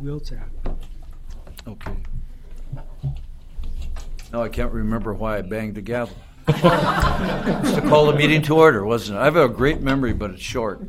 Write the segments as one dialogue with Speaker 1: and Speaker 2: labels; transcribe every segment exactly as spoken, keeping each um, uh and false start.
Speaker 1: Wilczak.
Speaker 2: Okay. Now I can't remember why I banged the gavel. It's to call the meeting to order, wasn't it? I have a great memory, but it's short.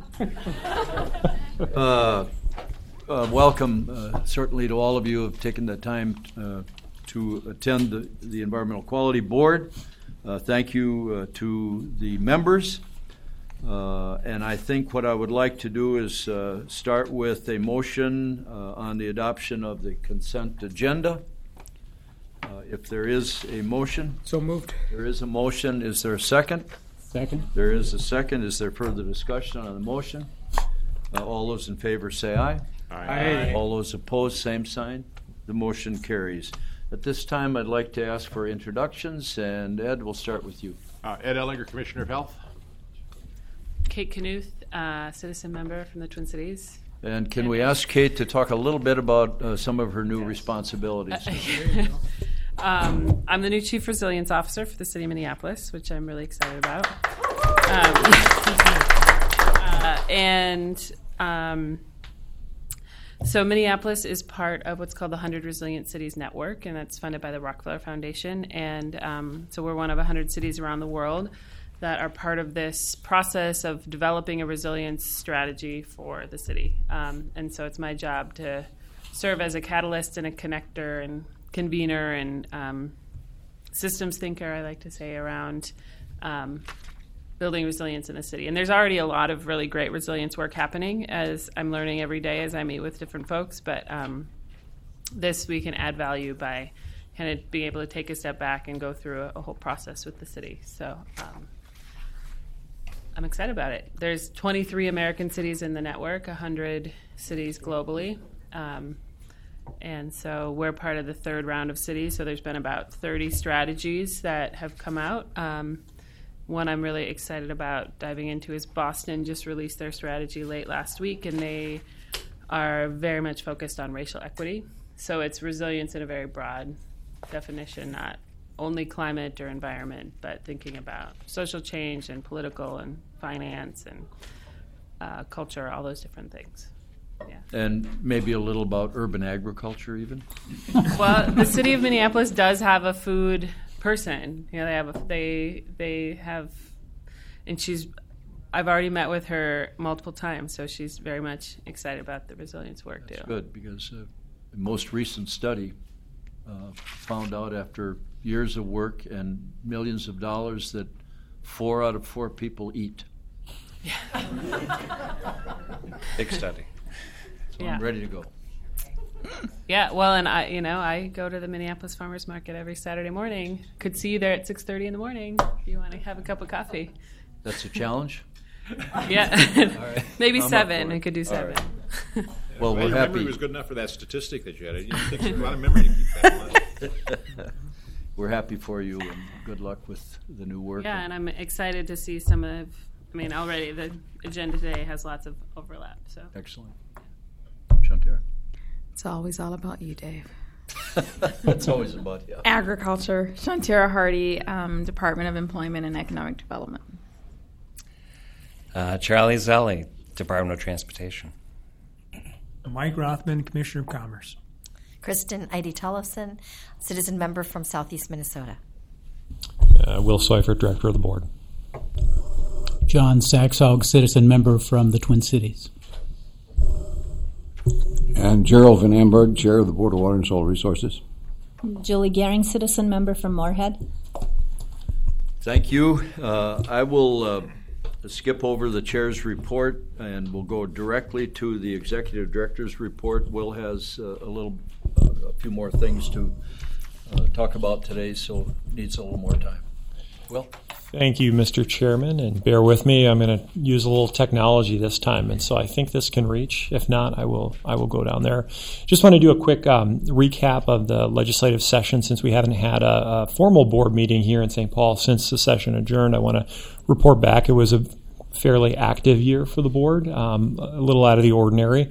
Speaker 2: Uh, uh, welcome, uh, certainly, to all of you who have taken the time uh, to attend the, the Environmental Quality Board. Uh, thank you uh, to the members. Uh, and I think what I would like to do is uh, start with a motion uh, on the adoption of the consent agenda. Uh, if there is a motion.
Speaker 1: So moved.
Speaker 2: There is a motion. Is there a second?
Speaker 1: Second.
Speaker 2: There is a second. Is there further discussion on the motion? Uh, all those in favor say aye.
Speaker 1: Aye.
Speaker 2: All those opposed, same sign. The motion carries. At this time, I'd like to ask for introductions, and Ed, we'll start with you.
Speaker 3: Uh, Ed Ellinger, Commissioner of Health.
Speaker 4: Kate Knuth, uh, citizen member from the Twin Cities.
Speaker 2: And can we ask Kate to talk a little bit about uh, some of her new yes. responsibilities?
Speaker 4: um, I'm the new Chief Resilience Officer for the City of Minneapolis, which I'm really excited about. Um, uh, and um, so Minneapolis is part of what's called the one hundred Resilient Cities Network, and that's funded by the Rockefeller Foundation. And um, so we're one of one hundred cities around the world that are part of this process of developing a resilience strategy for the city. Um, and so it's my job to serve as a catalyst and a connector and convener and um, systems thinker, I like to say, around um, building resilience in the city. And there's already a lot of really great resilience work happening, as I'm learning every day as I meet with different folks. But um, this we can add value by kind of being able to take a step back and go through a, a whole process with the city. So um, I'm excited about it. There's twenty-three American cities in the network, one hundred cities globally. Um, and so we're part of the third round of cities. So there's been about thirty strategies that have come out. Um, one I'm really excited about diving into is Boston just released their strategy late last week, and they are very much focused on racial equity. So it's resilience in a very broad definition, not only climate or environment, but thinking about social change and political and finance and uh, culture, all those different things. Yeah.
Speaker 2: And maybe a little about urban agriculture even?
Speaker 4: Well, the city of Minneapolis does have a food person. You know, they have a, they they have, and she's, I've already met with her multiple times, so she's very much excited about the resilience work
Speaker 2: That's
Speaker 4: too.
Speaker 2: Good, because uh, the most recent study uh, found out after years of work and millions of dollars that four out of four people eat.
Speaker 5: Big study.
Speaker 2: So
Speaker 4: yeah.
Speaker 2: I'm ready to go.
Speaker 4: Yeah, well, and I, you know, I go to the Minneapolis Farmers Market every Saturday morning. Could see you there at six thirty in the morning if you want to have a cup of coffee.
Speaker 2: That's a challenge?
Speaker 4: Yeah.
Speaker 2: All right.
Speaker 4: Maybe
Speaker 2: I'm
Speaker 4: seven. I could do seven.
Speaker 2: Right. Well,
Speaker 3: well,
Speaker 2: we're
Speaker 3: your
Speaker 2: happy.
Speaker 3: memory was good enough for that statistic that you had. It takes a lot of memory to keep that.
Speaker 2: We're happy for you, and good luck with the new work.
Speaker 4: Yeah, and I'm excited to see some of, I mean, already the agenda today has lots of overlap. So
Speaker 2: excellent. Shantara?
Speaker 6: It's always all about you, Dave.
Speaker 2: It's always about you.
Speaker 6: Agriculture. Shantara Hardy, um, Department of Employment and Economic Development.
Speaker 5: Uh, Charlie Zelli, Department of Transportation.
Speaker 1: Mike Rothman, Commissioner of Commerce.
Speaker 7: Kristen Eide Tollefson, citizen member from Southeast Minnesota.
Speaker 8: Uh, Will Seifert, Director of the Board.
Speaker 9: John Saxhog, citizen member from the Twin Cities.
Speaker 10: And Gerald Van Amberg, Chair of the Board of Water and Soil Resources.
Speaker 11: Julie Gehring, citizen member from Moorhead.
Speaker 2: Thank you. Uh, I will uh, skip over the Chair's report, and we'll go directly to the Executive Director's report. Will has uh, a little, uh, a few more things to uh, talk about today, so needs a little more time. Will?
Speaker 8: Thank you, Mister Chairman, and bear with me. I'm going to use a little technology this time, and so I think this can reach. If not, I will I will go down there. Just want to do a quick um, recap of the legislative session since we haven't had a, a formal board meeting here in Saint Paul since the session adjourned. I want to report back. It was a fairly active year for the board, um, a little out of the ordinary.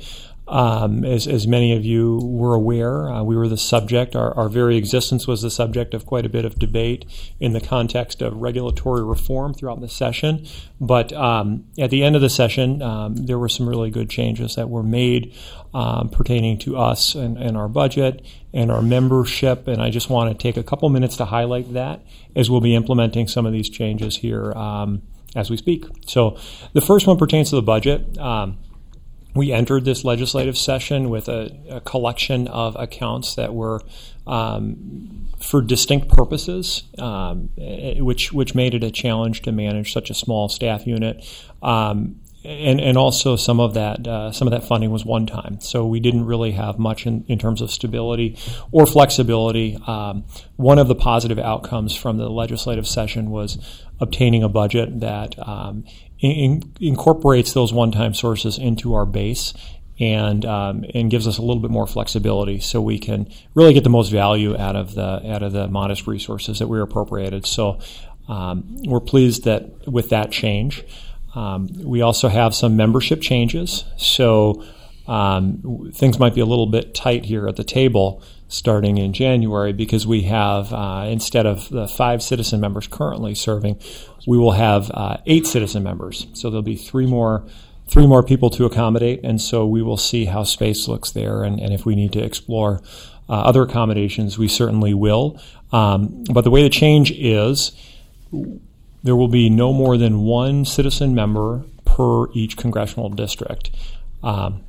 Speaker 8: Um, as, as many of you were aware, uh, we were the subject, our, our very existence was the subject of quite a bit of debate in the context of regulatory reform throughout the session. But um, at the end of the session, um, there were some really good changes that were made um, pertaining to us and, and our budget and our membership. And I just want to take a couple minutes to highlight that as we'll be implementing some of these changes here um, as we speak. So the first one pertains to the budget. Um, We entered this legislative session with a, a collection of accounts that were um, for distinct purposes, um, which which made it a challenge to manage such a small staff unit, um, and and also some of that uh, some of that funding was one time, so we didn't really have much in, in terms of stability or flexibility. Um, one of the positive outcomes from the legislative session was obtaining a budget that um, in, incorporates those one-time sources into our base and um, and gives us a little bit more flexibility, so we can really get the most value out of the out of the modest resources that we were appropriated. So um, we're pleased that with that change. Um, we also have some membership changes, so um, things might be a little bit tight here at the table starting in January, because we have, uh, instead of the five citizen members currently serving, we will have uh, eight citizen members. So there'll be three more three more people to accommodate, and so we will see how space looks there, and, and if we need to explore uh, other accommodations, we certainly will. Um, but the way the change is, there will be no more than one citizen member per each congressional district. Um,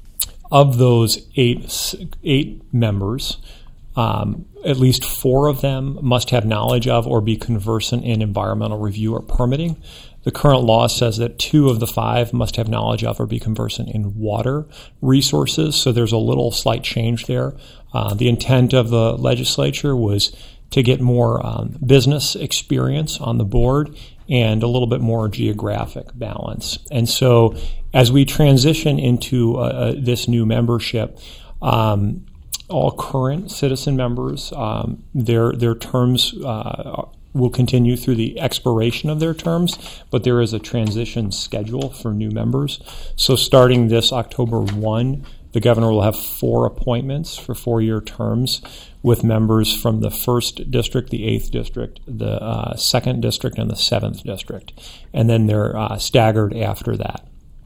Speaker 8: of those eight eight members, um, at least four of them must have knowledge of or be conversant in environmental review or permitting. The current law says that two of the five must have knowledge of or be conversant in water resources, so there's a little slight change there. Uh, the intent of the legislature was to get more um, business experience on the board and a little bit more geographic balance. And so as we transition into uh, this new membership, um, all current citizen members, um, their their terms uh, will continue through the expiration of their terms, but there is a transition schedule for new members. So starting this October first, the governor will have four appointments for four-year terms with members from the first district, the eighth district, the uh, second district, and the seventh district. And then they're uh, staggered after that.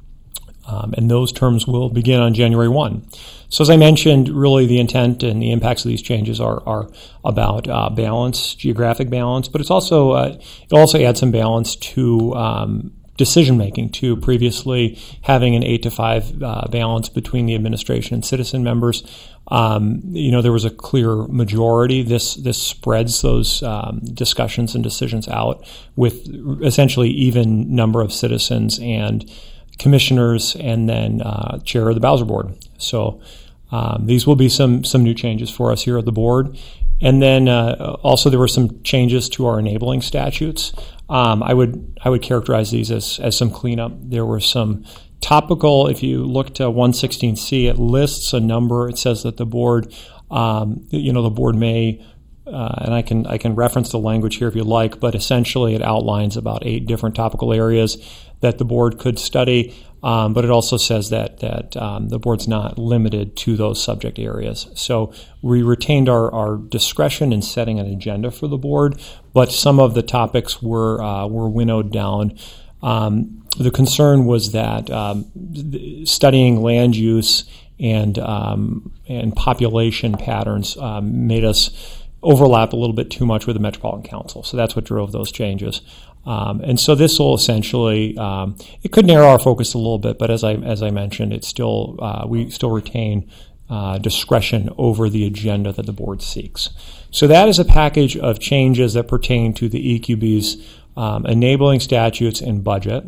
Speaker 8: Um, and those terms will begin on January first. So as I mentioned, really the intent and the impacts of these changes are, are about uh, balance, geographic balance, but it's also uh, it also adds some balance to um, decision-making, to previously having an eight to five uh, balance between the administration and citizen members. Um, you know, there was a clear majority. This this spreads those um, discussions and decisions out with essentially even number of citizens and commissioners, and then uh, chair of the Bowser Board. So um, these will be some some new changes for us here at the board. And then uh, also there were some changes to our enabling statutes. Um, I would I would characterize these as, as some cleanup. There were some topical, if you look to one sixteen C, it lists a number. It says that the board, um, you know, the board may, uh, and I can I can reference the language here if you like, but essentially it outlines about eight different topical areas that the board could study. Um, but it also says that that um, the board's not limited to those subject areas. So we retained our, our discretion in setting an agenda for the board, but some of the topics were uh, were winnowed down. Um, the concern was that um, studying land use and um, and population patterns um, made us overlap a little bit too much with the Metropolitan Council. So that's what drove those changes. Um, and so this will essentially, um, it could narrow our focus a little bit, but as I as I mentioned, it's still uh, we still retain uh, discretion over the agenda that the board seeks. So that is a package of changes that pertain to the E Q B's um, enabling statutes and budget.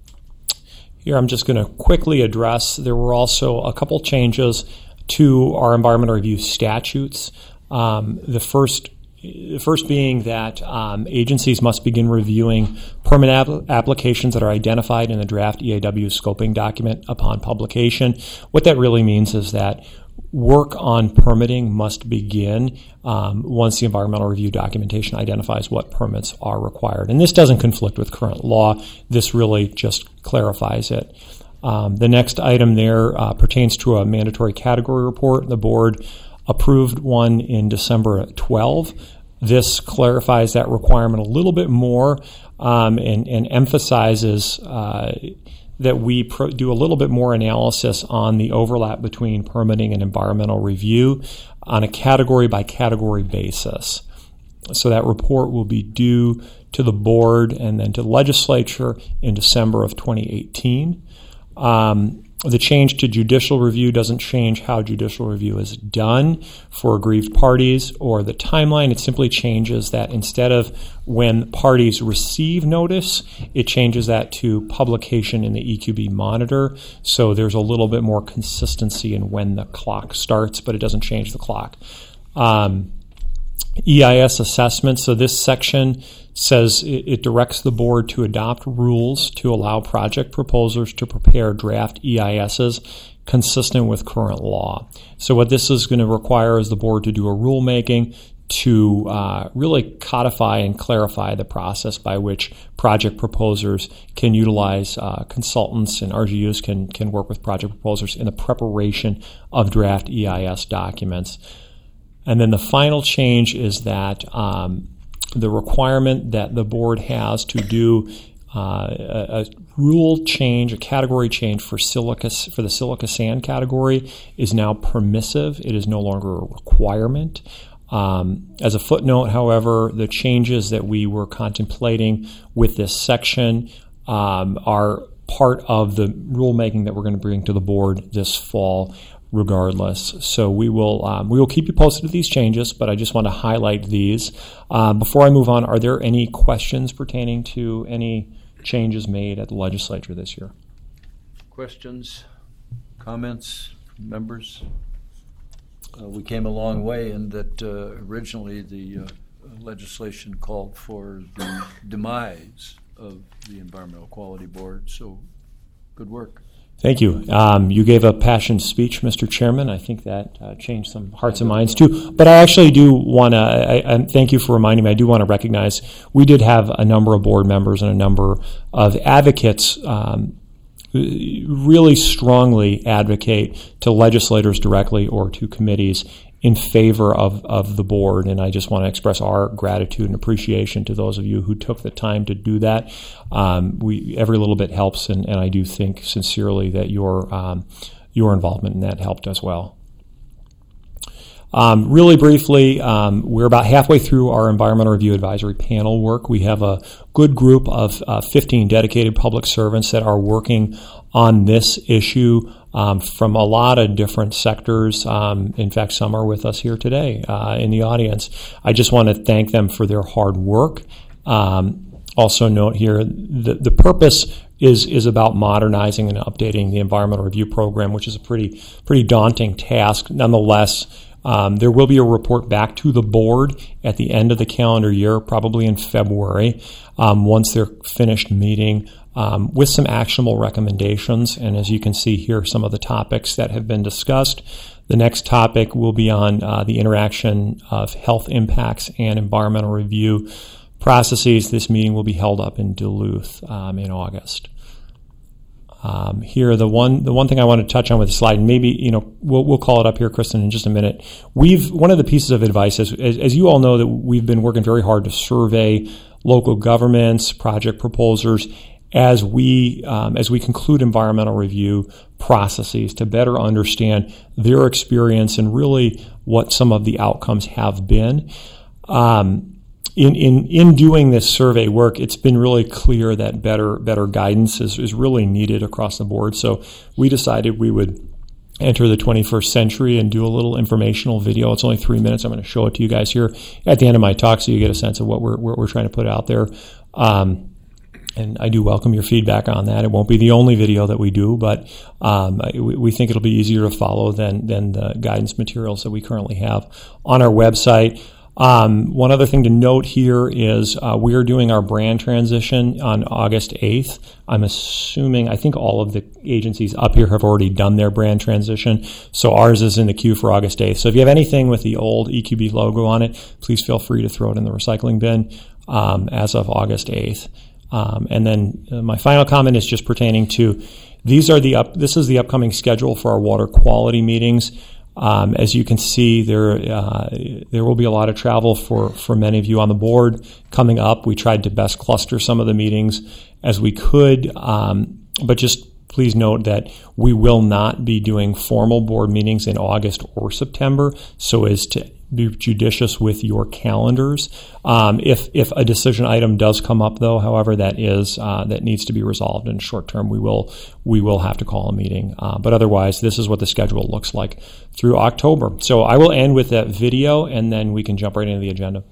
Speaker 8: Here I'm just going to quickly address, there were also a couple changes to our environmental review statutes. Um, the first The first being that um, agencies must begin reviewing permit ap- applications that are identified in the draft E A W scoping document upon publication. What that really means is that work on permitting must begin um, once the environmental review documentation identifies what permits are required. And this doesn't conflict with current law. This really just clarifies it. Um, the next item there uh, pertains to a mandatory category report. The board approved one in December twelfth. This clarifies that requirement a little bit more um, and, and emphasizes uh, that we pro- do a little bit more analysis on the overlap between permitting and environmental review on a category-by-category basis. So that report will be due to the board and then to the legislature in December of twenty eighteen. Um, the change to judicial review doesn't change how judicial review is done for aggrieved parties or the timeline. It simply changes that instead of when parties receive notice, it changes that to publication in the E Q B monitor. So there's a little bit more consistency in when the clock starts, but it doesn't change the clock. Um, E I S assessment. So this section says it, it directs the board to adopt rules to allow project proposers to prepare draft E I Ss consistent with current law. So what this is going to require is the board to do a rulemaking to uh, really codify and clarify the process by which project proposers can utilize uh, consultants, and R G Us can, can work with project proposers in the preparation of draft E I S documents. And then the final change is that um, the requirement that the board has to do uh, a, a rule change, a category change for silica, for the silica sand category is now permissive. It is no longer a requirement. Um, as a footnote, however, the changes that we were contemplating with this section um, are part of the rulemaking that we're going to bring to the board this fall, regardless. So we will um, we will keep you posted with these changes, but I just want to highlight these. Um, before I move on, are there any questions pertaining to any changes made at the legislature this year?
Speaker 2: Questions, comments, members? Uh, we came a long way in that uh, originally the uh, legislation called for the demise of the Environmental Quality Board, so good work.
Speaker 8: Thank you. Um, you gave a passionate speech, Mister Chairman. I think that uh, changed some hearts and minds too. But I actually do want to, thank you for reminding me, I do want to recognize we did have a number of board members and a number of advocates um, really strongly advocate to legislators directly or to committees in favor of, of the board, and I just want to express our gratitude and appreciation to those of you who took the time to do that. Um, we every little bit helps, and, and I do think sincerely that your um, your involvement in that helped as well. Um, really briefly, um, we're about halfway through our Environmental Review Advisory Panel work. We have a good group of uh, fifteen dedicated public servants that are working on this issue um, from a lot of different sectors. Um, in fact, some are with us here today uh, in the audience. I just want to thank them for their hard work. Um, also note here, the, the purpose is is about modernizing and updating the environmental review program, which is a pretty pretty daunting task. Nonetheless, Um, there will be a report back to the board at the end of the calendar year, probably in February, um, once they're finished meeting, um, with some actionable recommendations. And as you can see here, some of the topics that have been discussed. The next topic will be on uh, the interaction of health impacts and environmental review processes. This meeting will be held up in Duluth um, in August. Um, here, the one the one thing I want to touch on with the slide, and maybe you know we'll we'll call it up here, Kristen, in just a minute. We've one of the pieces of advice is, as, as you all know, that we've been working very hard to survey local governments, project proposers, as we um, as we conclude environmental review processes to better understand their experience and really what some of the outcomes have been. Um, In, in in doing this survey work, it's been really clear that better better guidance is, is really needed across the board. So we decided we would enter the twenty-first century and do a little informational video. It's only three minutes. I'm going to show it to you guys here at the end of my talk so you get a sense of what we're what we're trying to put out there. Um, and I do welcome your feedback on that. It won't be the only video that we do, but um, we, we think it'll be easier to follow than than the guidance materials that we currently have on our website. Um, one other thing to note here is uh, we are doing our brand transition on August eighth. I'm assuming, I think all of the agencies up here have already done their brand transition, so ours is in the queue for August eighth. So if you have anything with the old E Q B logo on it, please feel free to throw it in the recycling bin um, as of August eighth. Um, and then uh, my final comment is just pertaining to these are the up. This is the upcoming schedule for our water quality meetings. Um, as you can see, there uh, there will be a lot of travel for, for many of you on the board coming up. We tried to best cluster some of the meetings as we could, um, but just please note that we will not be doing formal board meetings in August or September, so as to be judicious with your calendars. Um, if if a decision item does come up, though, however, that is uh, that needs to be resolved in short term, we will we will have to call a meeting. Uh, but otherwise, this is what the schedule looks like through October. So I will end with that video, and then we can jump right into the agenda.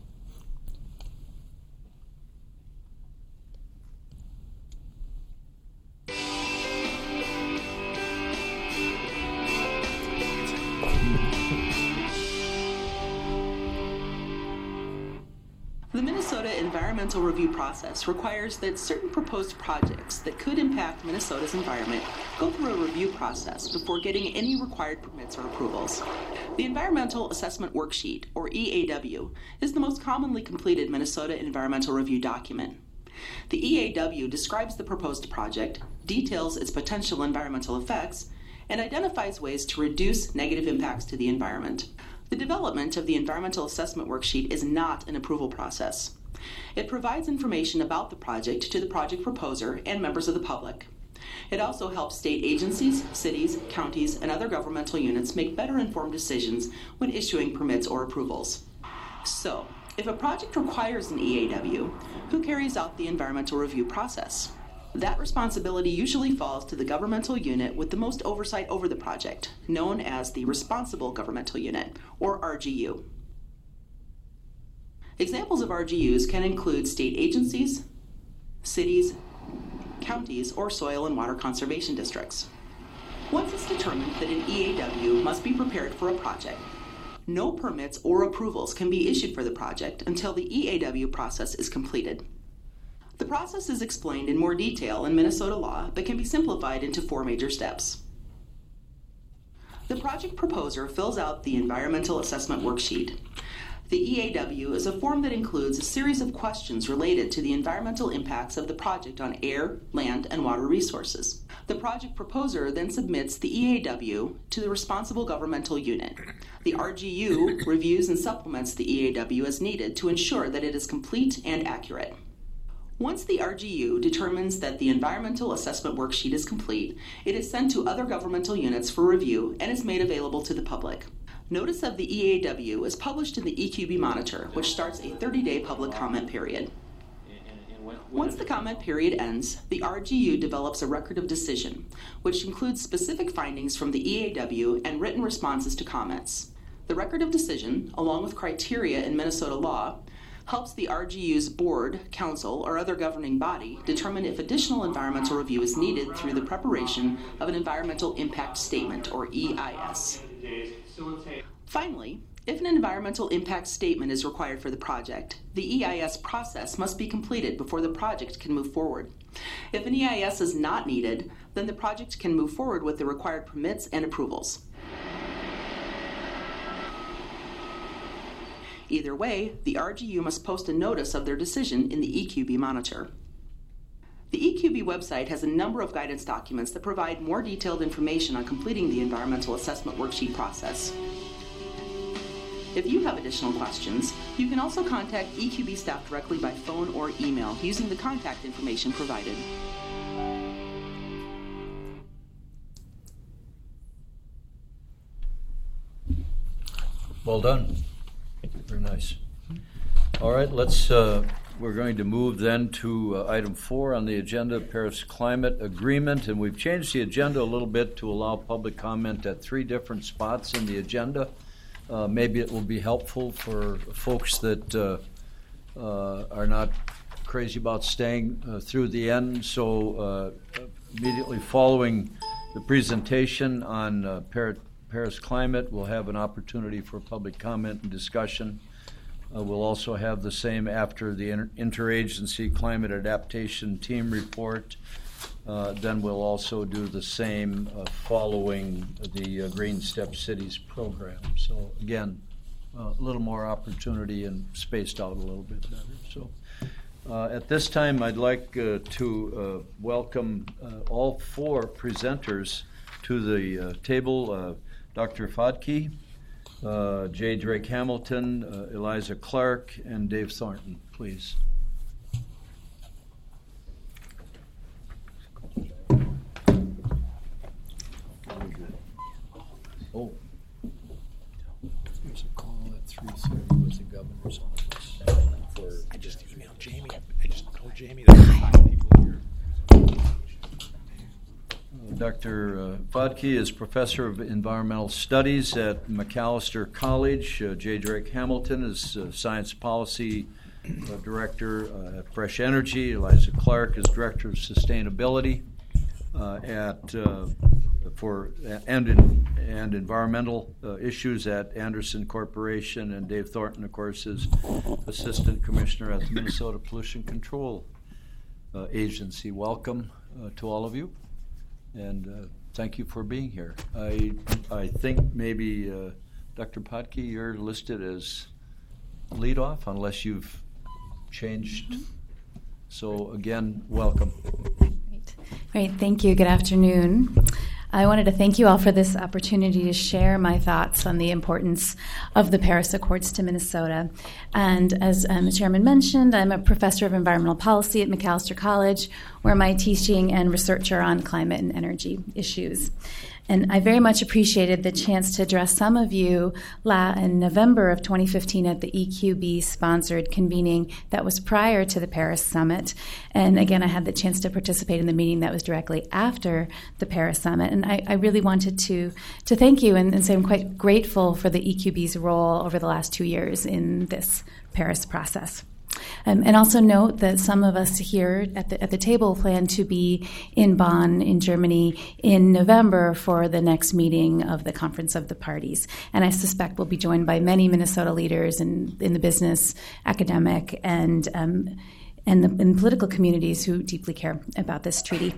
Speaker 12: The Minnesota Environmental Review process requires that certain proposed projects that could impact Minnesota's environment go through a review process before getting any required permits or approvals. The Environmental Assessment Worksheet, or E A W, is the most commonly completed Minnesota Environmental Review document. The E A W describes the proposed project, details its potential environmental effects, and identifies ways to reduce negative impacts to the environment. The development of the Environmental Assessment Worksheet is not an approval process. It provides information about the project to the project proposer and members of the public. It also helps state agencies, cities, counties, and other governmental units make better informed decisions when issuing permits or approvals. So, if a project requires an E A W, who carries out the environmental review process? That responsibility usually falls to the governmental unit with the most oversight over the project, known as the Responsible Governmental Unit, or R G U. Examples of R G Us can include state agencies, cities, counties, or soil and water conservation districts. Once it's determined that an E A W must be prepared for a project, no permits or approvals can be issued for the project until the E A W process is completed. The process is explained in more detail in Minnesota law, but can be simplified into four major steps. The project proposer fills out the Environmental Assessment Worksheet. The E A W is a form that includes a series of questions related to the environmental impacts of the project on air, land, and water resources. The project proposer then submits the E A W to the Responsible Governmental Unit. The R G U reviews and supplements the E A W as needed to ensure that it is complete and accurate. Once the R G U determines that the Environmental Assessment Worksheet is complete, it is sent to other governmental units for review and is made available to the public. Notice of the E A W is published in the E Q B Monitor, which starts a thirty-day public comment period. Once the comment period ends, the R G U develops a record of decision, which includes specific findings from the E A W and written responses to comments. The record of decision, along with criteria in Minnesota law, helps the R G U's board, council, or other governing body determine if additional environmental review is needed through the preparation of an Environmental Impact Statement, or E I S. Finally, if an environmental impact statement is required for the project, the E I S process must be completed before the project can move forward. If an E I S is not needed, then the project can move forward with the required permits and approvals. Either way, the R G U must post a notice of their decision in the E Q B Monitor. The E Q B website has a number of guidance documents that provide more detailed information on completing the Environmental Assessment Worksheet process. If you have additional questions, you can also contact E Q B staff directly by phone or email using the contact information provided.
Speaker 2: Well done. Very nice. All right, let's. Uh, we're going to move then to uh, item four on the agenda, Paris Climate Agreement, and we've changed the agenda a little bit to allow public comment at three different spots in the agenda. Uh, maybe it will be helpful for folks that uh, uh, are not crazy about staying uh, through the end. So uh, immediately following the presentation on uh, Paris. Paris Climate, we'll have an opportunity for public comment and discussion. Uh, we'll also have the same after the inter- Interagency Climate Adaptation Team Report. Uh, then we'll also do the same uh, following the uh, Green Step Cities program. So again, uh, a little more opportunity and spaced out a little bit better. So Uh, at this time, I'd like uh, to uh, welcome uh, all four presenters to the uh, table. Uh, Doctor Fadke, uh, J. Drake Hamilton, uh, Eliza Clark, and Dave Thornton, please. Oh.
Speaker 1: There's a call at three thirty with the governor's office.
Speaker 3: For, I just emailed Jamie. I just told Jamie that there are five people here.
Speaker 2: Uh, Doctor Uh, Fadke is Professor of Environmental Studies at Macalester College. Uh, J. Drake Hamilton is uh, Science Policy uh, Director uh, at Fresh Energy. Eliza Clark is Director of Sustainability uh, at uh, for and in, and environmental uh, issues at Anderson Corporation, and Dave Thornton, of course, is Assistant Commissioner at the Minnesota Pollution Control uh, Agency. Welcome uh, to all of you, and uh, thank you for being here. I I think maybe uh, Doctor Fadke, you're listed as lead off, unless you've changed. Mm-hmm. So again, welcome.
Speaker 13: Great. Great. Thank you. Good afternoon. I wanted to thank you all for this opportunity to share my thoughts on the importance of the Paris Accords to Minnesota. And as um, the chairman mentioned, I'm a professor of environmental policy at Macalester College, where my teaching and research are on climate and energy issues. And I very much appreciated the chance to address some of you la- in November of twenty fifteen at the E Q B-sponsored convening that was prior to the Paris Summit. And again, I had the chance to participate in the meeting that was directly after the Paris Summit. And I, I really wanted to, to thank you and, and say I'm quite grateful for the E Q B's role over the last two years in this Paris process. Um, and also note that some of us here at the, at the table plan to be in Bonn, in Germany, in November for the next meeting of the Conference of the Parties. And I suspect we'll be joined by many Minnesota leaders in, in the business, academic, and, um, and the and political communities who deeply care about this treaty.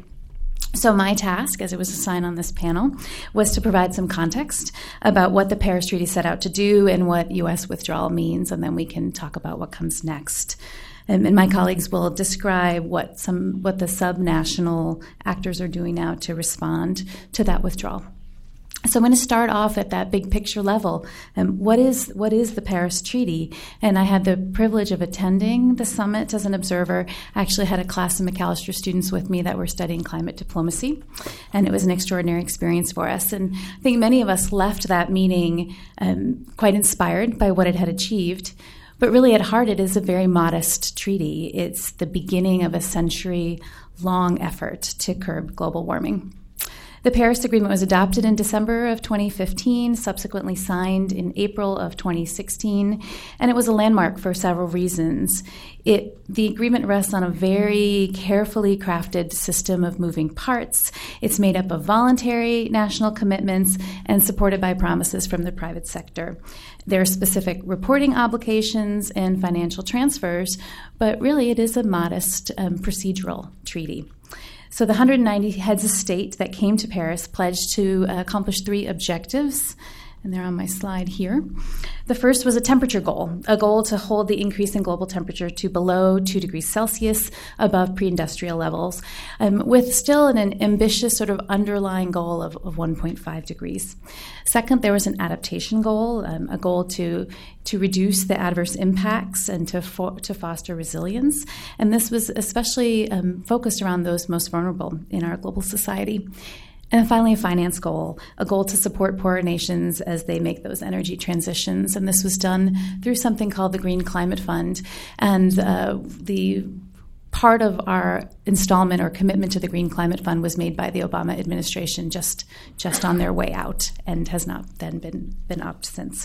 Speaker 13: So my task, as it was assigned on this panel, was to provide some context about what the Paris Treaty set out to do and what U S withdrawal means, and then we can talk about what comes next. Um, and my colleagues will describe what some what the subnational actors are doing now to respond to that withdrawal. So I'm going to start off at that big picture level. Um, what is what is the Paris Treaty? And I had the privilege of attending the summit as an observer. I actually had a class of Macalester students with me that were studying climate diplomacy, and it was an extraordinary experience for us. And I think many of us left that meeting um, quite inspired by what it had achieved. But really at heart, it is a very modest treaty. It's the beginning of a century-long effort to curb global warming. The Paris Agreement was adopted in December of twenty fifteen, subsequently signed in April of twenty sixteen, and it was a landmark for several reasons. It, the agreement rests on a very carefully crafted system of moving parts. It's made up of voluntary national commitments and supported by promises from the private sector. There are specific reporting obligations and financial transfers, but really it is a modest um, procedural treaty. So the one hundred ninety heads of state that came to Paris pledged to uh, accomplish three objectives, and they're on my slide here. The first was a temperature goal, a goal to hold the increase in global temperature to below two degrees Celsius above pre-industrial levels, um, with still an ambitious sort of underlying goal of, of one point five degrees. Second, there was an adaptation goal, um, a goal to to reduce the adverse impacts and to fo- to foster resilience. And this was especially um, focused around those most vulnerable in our global society. And finally, a finance goal, a goal to support poorer nations as they make those energy transitions. And this was done through something called the Green Climate Fund. And uh, the part of our installment or commitment to the Green Climate Fund was made by the Obama administration just, just on their way out and has not then been, been upped since.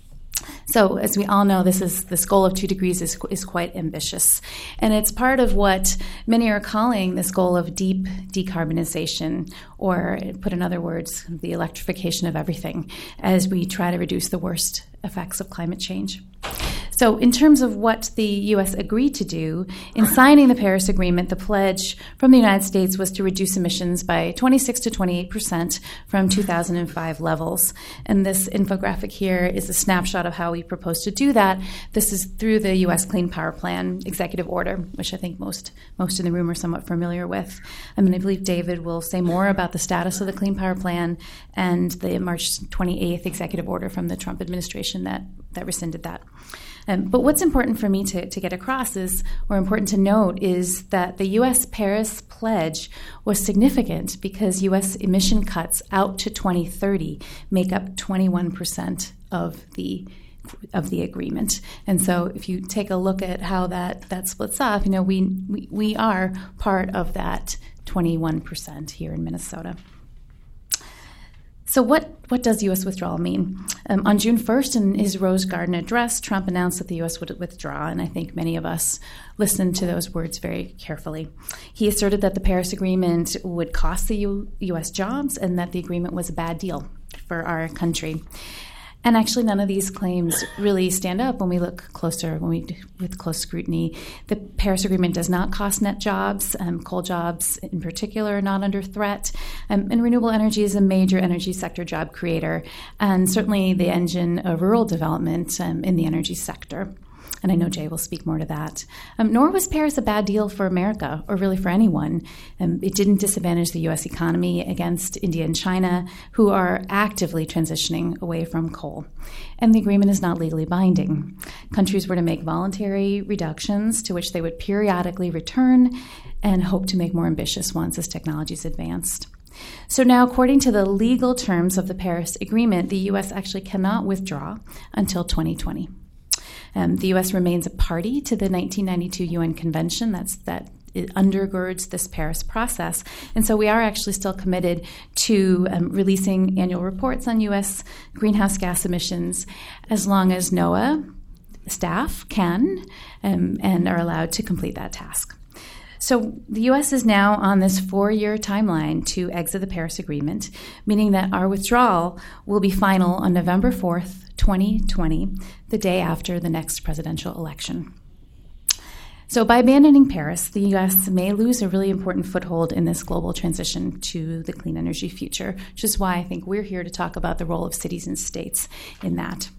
Speaker 13: So, as we all know, this is this goal of two degrees is is quite ambitious, and it's part of what many are calling this goal of deep decarbonization, or, put in other words, the electrification of everything, as we try to reduce the worst effects of climate change. So in terms of what the U S agreed to do, in signing the Paris Agreement, the pledge from the United States was to reduce emissions by twenty-six to twenty-eight percent from two thousand five levels. And this infographic here is a snapshot of how we propose to do that. This is through the U S Clean Power Plan executive order, which I think most most in the room are somewhat familiar with. I mean, I believe David will say more about the status of the Clean Power Plan and the March twenty-eighth executive order from the Trump administration that, that rescinded that. Um, but what's important for me to, to get across is, or important to note, is that the U S Paris Pledge was significant because U S emission cuts out to twenty thirty make up twenty-one percent of the of the agreement. And so if you take a look at how that, that splits up, you know, we, we, we are part of that twenty-one percent here in Minnesota. So what, what does U S withdrawal mean? Um, on June first, in his Rose Garden address, Trump announced that the U S would withdraw, and I think many of us listened to those words very carefully. He asserted that the Paris Agreement would cost the U- U.S. jobs and that the agreement was a bad deal for our country. And actually, none of these claims really stand up when we look closer, when we with close scrutiny. The Paris Agreement does not cost net jobs. Um, coal jobs, in particular, are not under threat. Um, and renewable energy is a major energy sector job creator, and certainly the engine of rural development um, in the energy sector. And I know Jay will speak more to that. Um, nor was Paris a bad deal for America, or really for anyone. Um, it didn't disadvantage the U S economy against India and China, who are actively transitioning away from coal. And the agreement is not legally binding. Countries were to make voluntary reductions to which they would periodically return and hope to make more ambitious ones as technologies advanced. So now, according to the legal terms of the Paris Agreement, the U S actually cannot withdraw until twenty twenty. Um, the U S remains a party to the nineteen ninety-two U N Convention that's, that it undergirds this Paris process. And so we are actually still committed to um, releasing annual reports on U S greenhouse gas emissions as long as NOAA staff can um, and are allowed to complete that task. So the U S is now on this four-year timeline to exit the Paris Agreement, meaning that our withdrawal will be final on November fourth, twenty twenty, the day after the next presidential election. So by abandoning Paris, the U S may lose a really important foothold in this global transition to the clean energy future, which is why I think we're here to talk about the role of cities and states in that.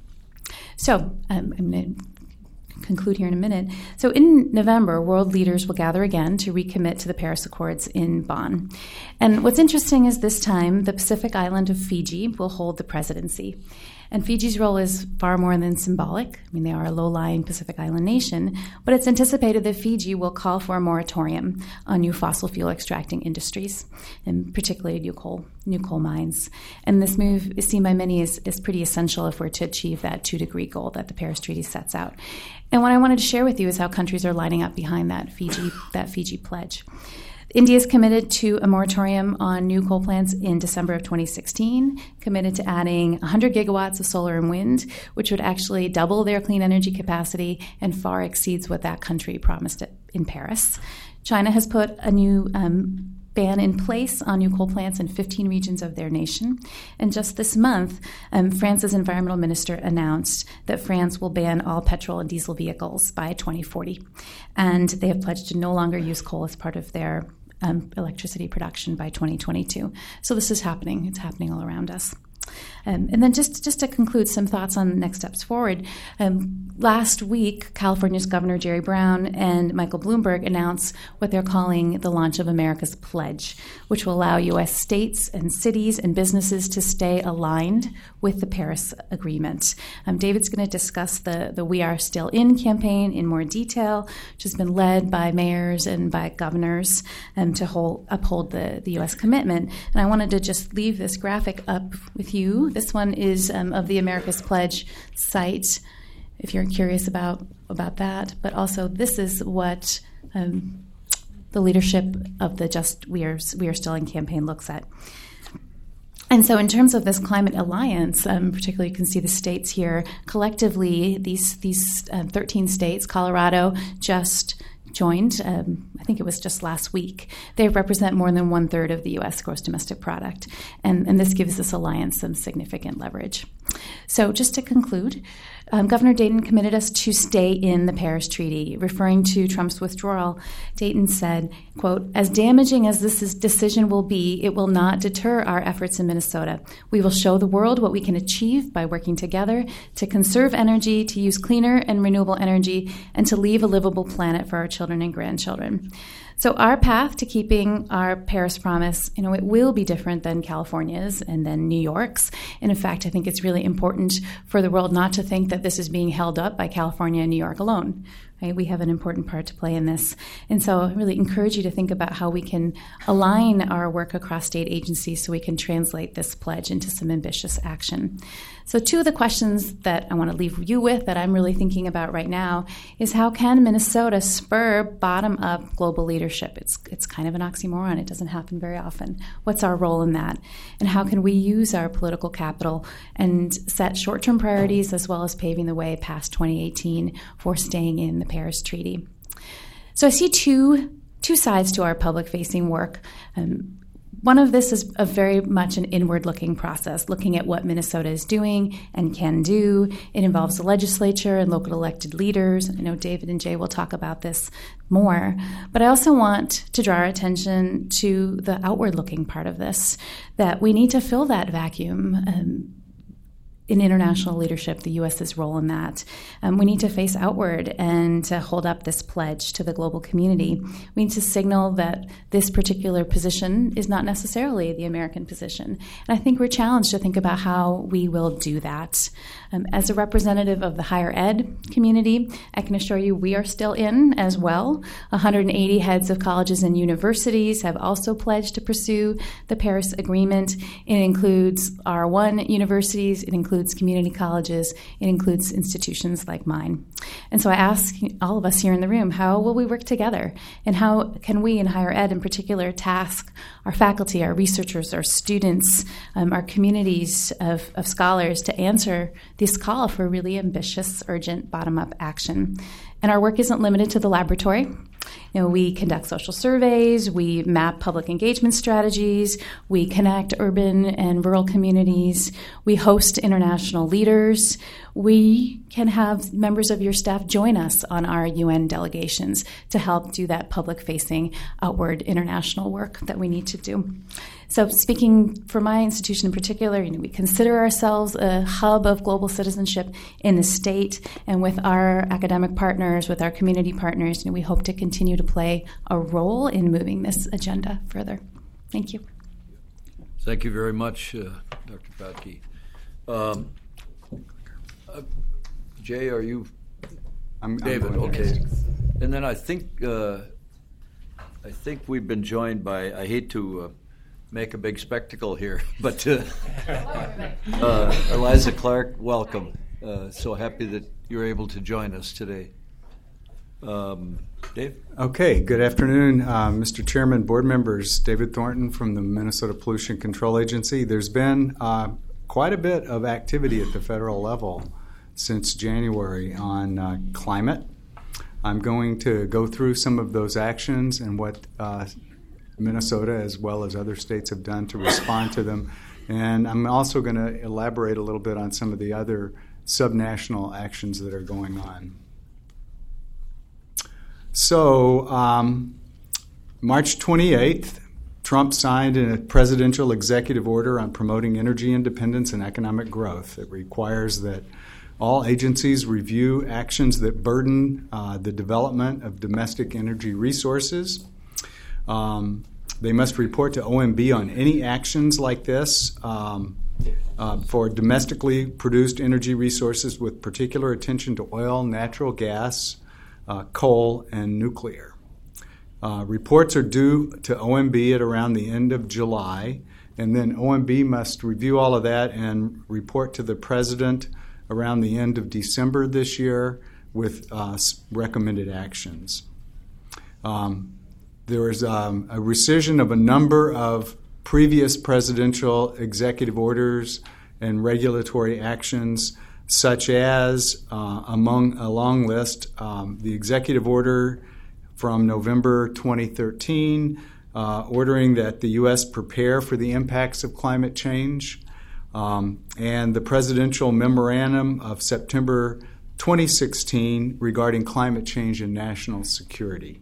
Speaker 13: So um, I'm going to conclude here in a minute. So in November, world leaders will gather again to recommit to the Paris Accords in Bonn. And what's interesting is this time, the Pacific island of Fiji will hold the presidency. And Fiji's role is far more than symbolic. I mean, they are a low-lying Pacific island nation, but it's anticipated that Fiji will call for a moratorium on new fossil fuel extracting industries, and particularly new coal, new coal mines. And this move is seen by many as, as pretty essential if we're to achieve that two-degree goal that the Paris Treaty sets out. And what I wanted to share with you is how countries are lining up behind that Fiji, that Fiji pledge. India is committed to a moratorium on new coal plants in December of twenty sixteen, committed to adding one hundred gigawatts of solar and wind, which would actually double their clean energy capacity and far exceeds what that country promised in Paris. China has put a new um, ban in place on new coal plants in fifteen regions of their nation. And just this month, um, France's environmental minister announced that France will ban all petrol and diesel vehicles by twenty forty. And they have pledged to no longer use coal as part of their um, electricity production by twenty twenty-two. So this is happening. It's happening all around us. Um, and then just, just to conclude, some thoughts on next steps forward. Um, last week, California's Governor Jerry Brown and Michael Bloomberg announced what they're calling the launch of America's Pledge, which will allow U S states and cities and businesses to stay aligned with the Paris Agreement. Um, David's going to discuss the, the We Are Still In campaign in more detail, which has been led by mayors and by governors um, to hold, uphold the, the U S commitment. And I wanted to just leave this graphic up with you. This one is um, of the America's Pledge site, if you're curious about, about that. But also, this is what um, the leadership of the Just We Are, We Are Still In campaign looks at. And so in terms of this climate alliance, um, particularly you can see the states here, collectively, these, these uh, thirteen states, Colorado just joined, um, I think it was just last week. They represent more than one third of the U S gross domestic product. And, and this gives this alliance some significant leverage. So just to conclude, um, Governor Dayton committed us to stay in the Paris Treaty. Referring to Trump's withdrawal, Dayton said, quote, "As damaging as this is, decision will be, it will not deter our efforts in Minnesota. We will show the world what we can achieve by working together to conserve energy, to use cleaner and renewable energy, and to leave a livable planet for our children and grandchildren." So our path to keeping our Paris promise, you know, it will be different than California's and then New York's. And in fact, I think it's really important for the world not to think that this is being held up by California and New York alone. Right? We have an important part to play in this. And so I really encourage you to think about how we can align our work across state agencies so we can translate this pledge into some ambitious action. So two of the questions that I want to leave you with that I'm really thinking about right now is how can Minnesota spur bottom-up global leadership? It's it's kind of an oxymoron. It doesn't happen very often. What's our role in that? And how can we use our political capital and set short-term priorities as well as paving the way past twenty eighteen for staying in the Paris Treaty? So I see two two sides to our public-facing work. Um, One of this is a very much an inward-looking process, looking at what Minnesota is doing and can do. It involves the legislature and local elected leaders. I know David and Jay will talk about this more. But I also want to draw our attention to the outward-looking part of this, that we need to fill that vacuum um, in international leadership, the U S's role in that. Um, we need to face outward and to hold up this pledge to the global community. We need to signal that this particular position is not necessarily the American position. And I think we're challenged to think about how we will do that. Um, as a representative of the higher ed community, I can assure you we are still in as well. one hundred eighty heads of colleges and universities have also pledged to pursue the Paris Agreement. It includes R one universities, it includes community colleges, it includes institutions like mine. And so I ask all of us here in the room, how will we work together? And how can we in higher ed in particular task our faculty, our researchers, our students, um, our communities of, of scholars to answer this call for really ambitious, urgent, bottom-up action? And our work isn't limited to the laboratory. You know, we conduct social surveys, we map public engagement strategies, we connect urban and rural communities, we host international leaders. We can have members of your staff join us on our U N delegations to help do that public-facing, outward international work that we need to do. So speaking for my institution in particular, you know, we consider ourselves a hub of global citizenship in the state, and with our academic partners, with our community partners, you know, we hope to continue to play a role in moving this agenda further. Thank you.
Speaker 2: Thank you very much, uh, Doctor Patke. Um, uh, Jay, are you?
Speaker 14: I'm,
Speaker 2: David,
Speaker 14: I'm
Speaker 2: okay. And then I think uh, I think we've been joined by, I hate to uh, make a big spectacle here, but uh, uh, Eliza Clark, welcome. Uh, so happy that you're able to join us today. Um, Dave?
Speaker 14: Okay, good afternoon, uh, Mister Chairman, board members. David Thornton from the Minnesota Pollution Control Agency. There's been uh, quite a bit of activity at the federal level since January on uh, climate. I'm going to go through some of those actions and what uh, Minnesota as well as other states have done to respond to them. And I'm also going to elaborate a little bit on some of the other subnational actions that are going on. So, um, March twenty-eighth, Trump signed a presidential executive order on promoting energy independence and economic growth. It requires that all agencies review actions that burden uh, the development of domestic energy resources. Um, they must report to O M B on any actions like this um, uh, for domestically produced energy resources with particular attention to oil, natural gas, Uh, coal, and nuclear. Uh, reports are due to O M B at around the end of July, and then O M B must review all of that and report to the President around the end of December this year with uh, recommended actions. Um, there is um, a rescission of a number of previous presidential executive orders and regulatory actions, such as, uh, among a long list, um, the executive order from November twenty thirteen, uh, ordering that the U S prepare for the impacts of climate change, um, and the presidential memorandum of September twenty sixteen regarding climate change and national security.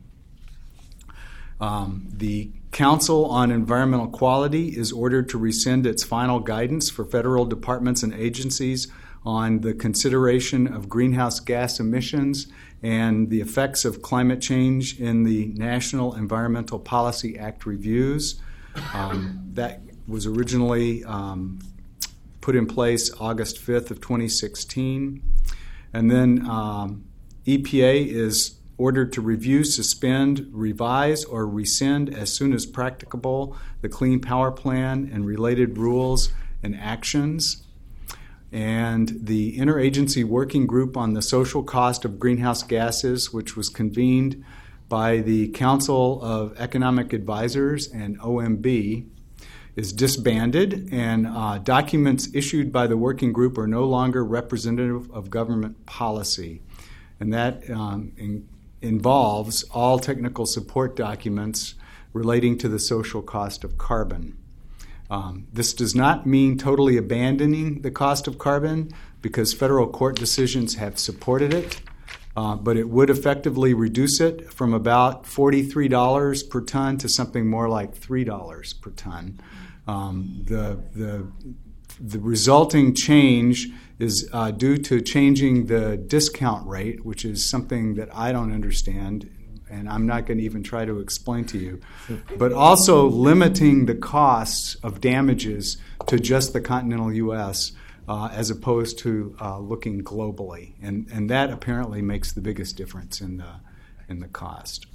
Speaker 14: Um, the Council on Environmental Quality is ordered to rescind its final guidance for federal departments and agencies on the consideration of greenhouse gas emissions and the effects of climate change in the National Environmental Policy Act reviews. Um, that was originally um, put in place August fifth of twenty sixteen. And then um, E P A is ordered to review, suspend, revise, or rescind as soon as practicable the Clean Power Plan and related rules and actions. And the Interagency Working Group on the Social Cost of Greenhouse Gases, which was convened by the Council of Economic Advisors and O M B, is disbanded, and uh, documents issued by the working group are no longer representative of government policy. And that um, in, involves all technical support documents relating to the social cost of carbon. Um, this does not mean totally abandoning the cost of carbon, because federal court decisions have supported it, uh, but it would effectively reduce it from about forty-three dollars per ton to something more like three dollars per ton. Um, the, the, the resulting change is uh, due to changing the discount rate, which is something that I don't understand, and I'm not going to even try to explain to you, but also limiting the costs of damages to just the continental U S uh, as opposed to uh, looking globally. And, and that apparently makes the biggest difference in the, in the cost.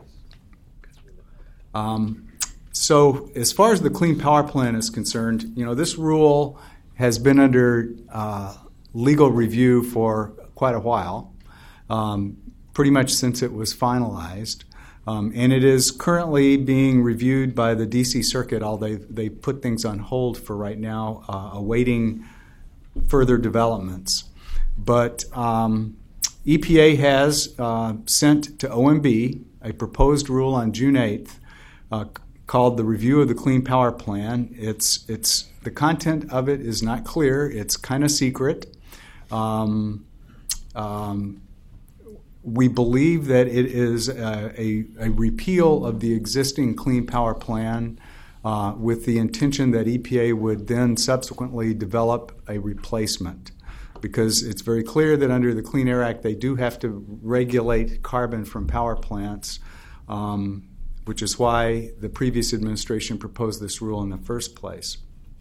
Speaker 14: Um, so as far as the Clean Power Plan is concerned, you know, this rule has been under uh, legal review for quite a while, um, pretty much since it was finalized. Um, and it is currently being reviewed by the D C Circuit, although they, they put things on hold for right now, uh, awaiting further developments. But um, E P A has uh, sent to O M B a proposed rule on June eighth uh, called the Review of the Clean Power Plan. It's, it's, the content of it is not clear. It's kind of secret. Um, um, we believe that it is a, a, a repeal of the existing Clean Power Plan uh, with the intention that E P A would then subsequently develop a replacement, because it's very clear that under the Clean Air Act they do have to regulate carbon from power plants, um, which is why the previous administration proposed this rule in the first place.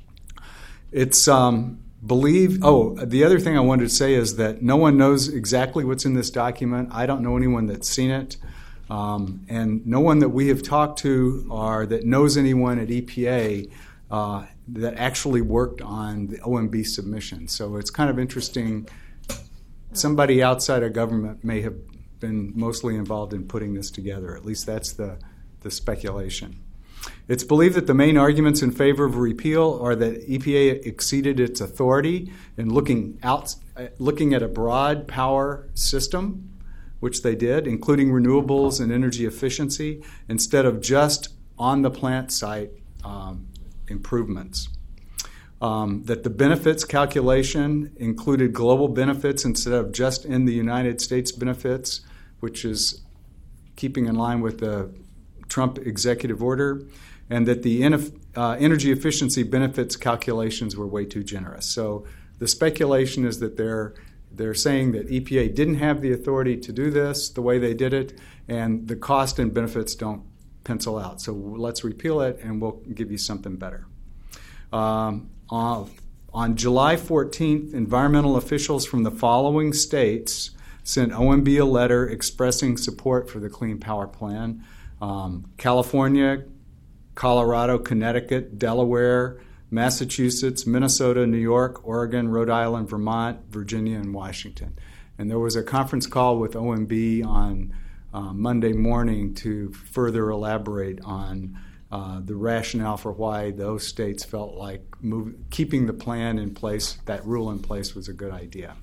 Speaker 14: It's um, believe. Oh, the other thing I wanted to say is that no one knows exactly what's in this document. I don't know anyone that's seen it, um, and no one that we have talked to or that knows anyone at E P A uh, that actually worked on the O M B submission. So it's kind of interesting. Somebody outside of government may have been mostly involved in putting this together. At least that's the the speculation. It's believed that the main arguments in favor of repeal are that E P A exceeded its authority in looking out, looking at a broad power system, which they did, including renewables and energy efficiency, instead of just on the plant site um, improvements. Um, that the benefits calculation included global benefits instead of just in the United States benefits, which is keeping in line with the Trump executive order, and that the uh, energy efficiency benefits calculations were way too generous. So the speculation is that they're they're saying that E P A didn't have the authority to do this the way they did it, and the cost and benefits don't pencil out. So let's repeal it, and we'll give you something better. Um, on, on July fourteenth, environmental officials from the following states sent O M B a letter expressing support for the Clean Power Plan. Um, California, Colorado, Connecticut, Delaware, Massachusetts, Minnesota, New York, Oregon, Rhode Island, Vermont, Virginia, and Washington. And there was a conference call with O M B on uh, Monday morning to further elaborate on uh, the rationale for why those states felt like move, keeping the plan in place, that rule in place, was a good idea.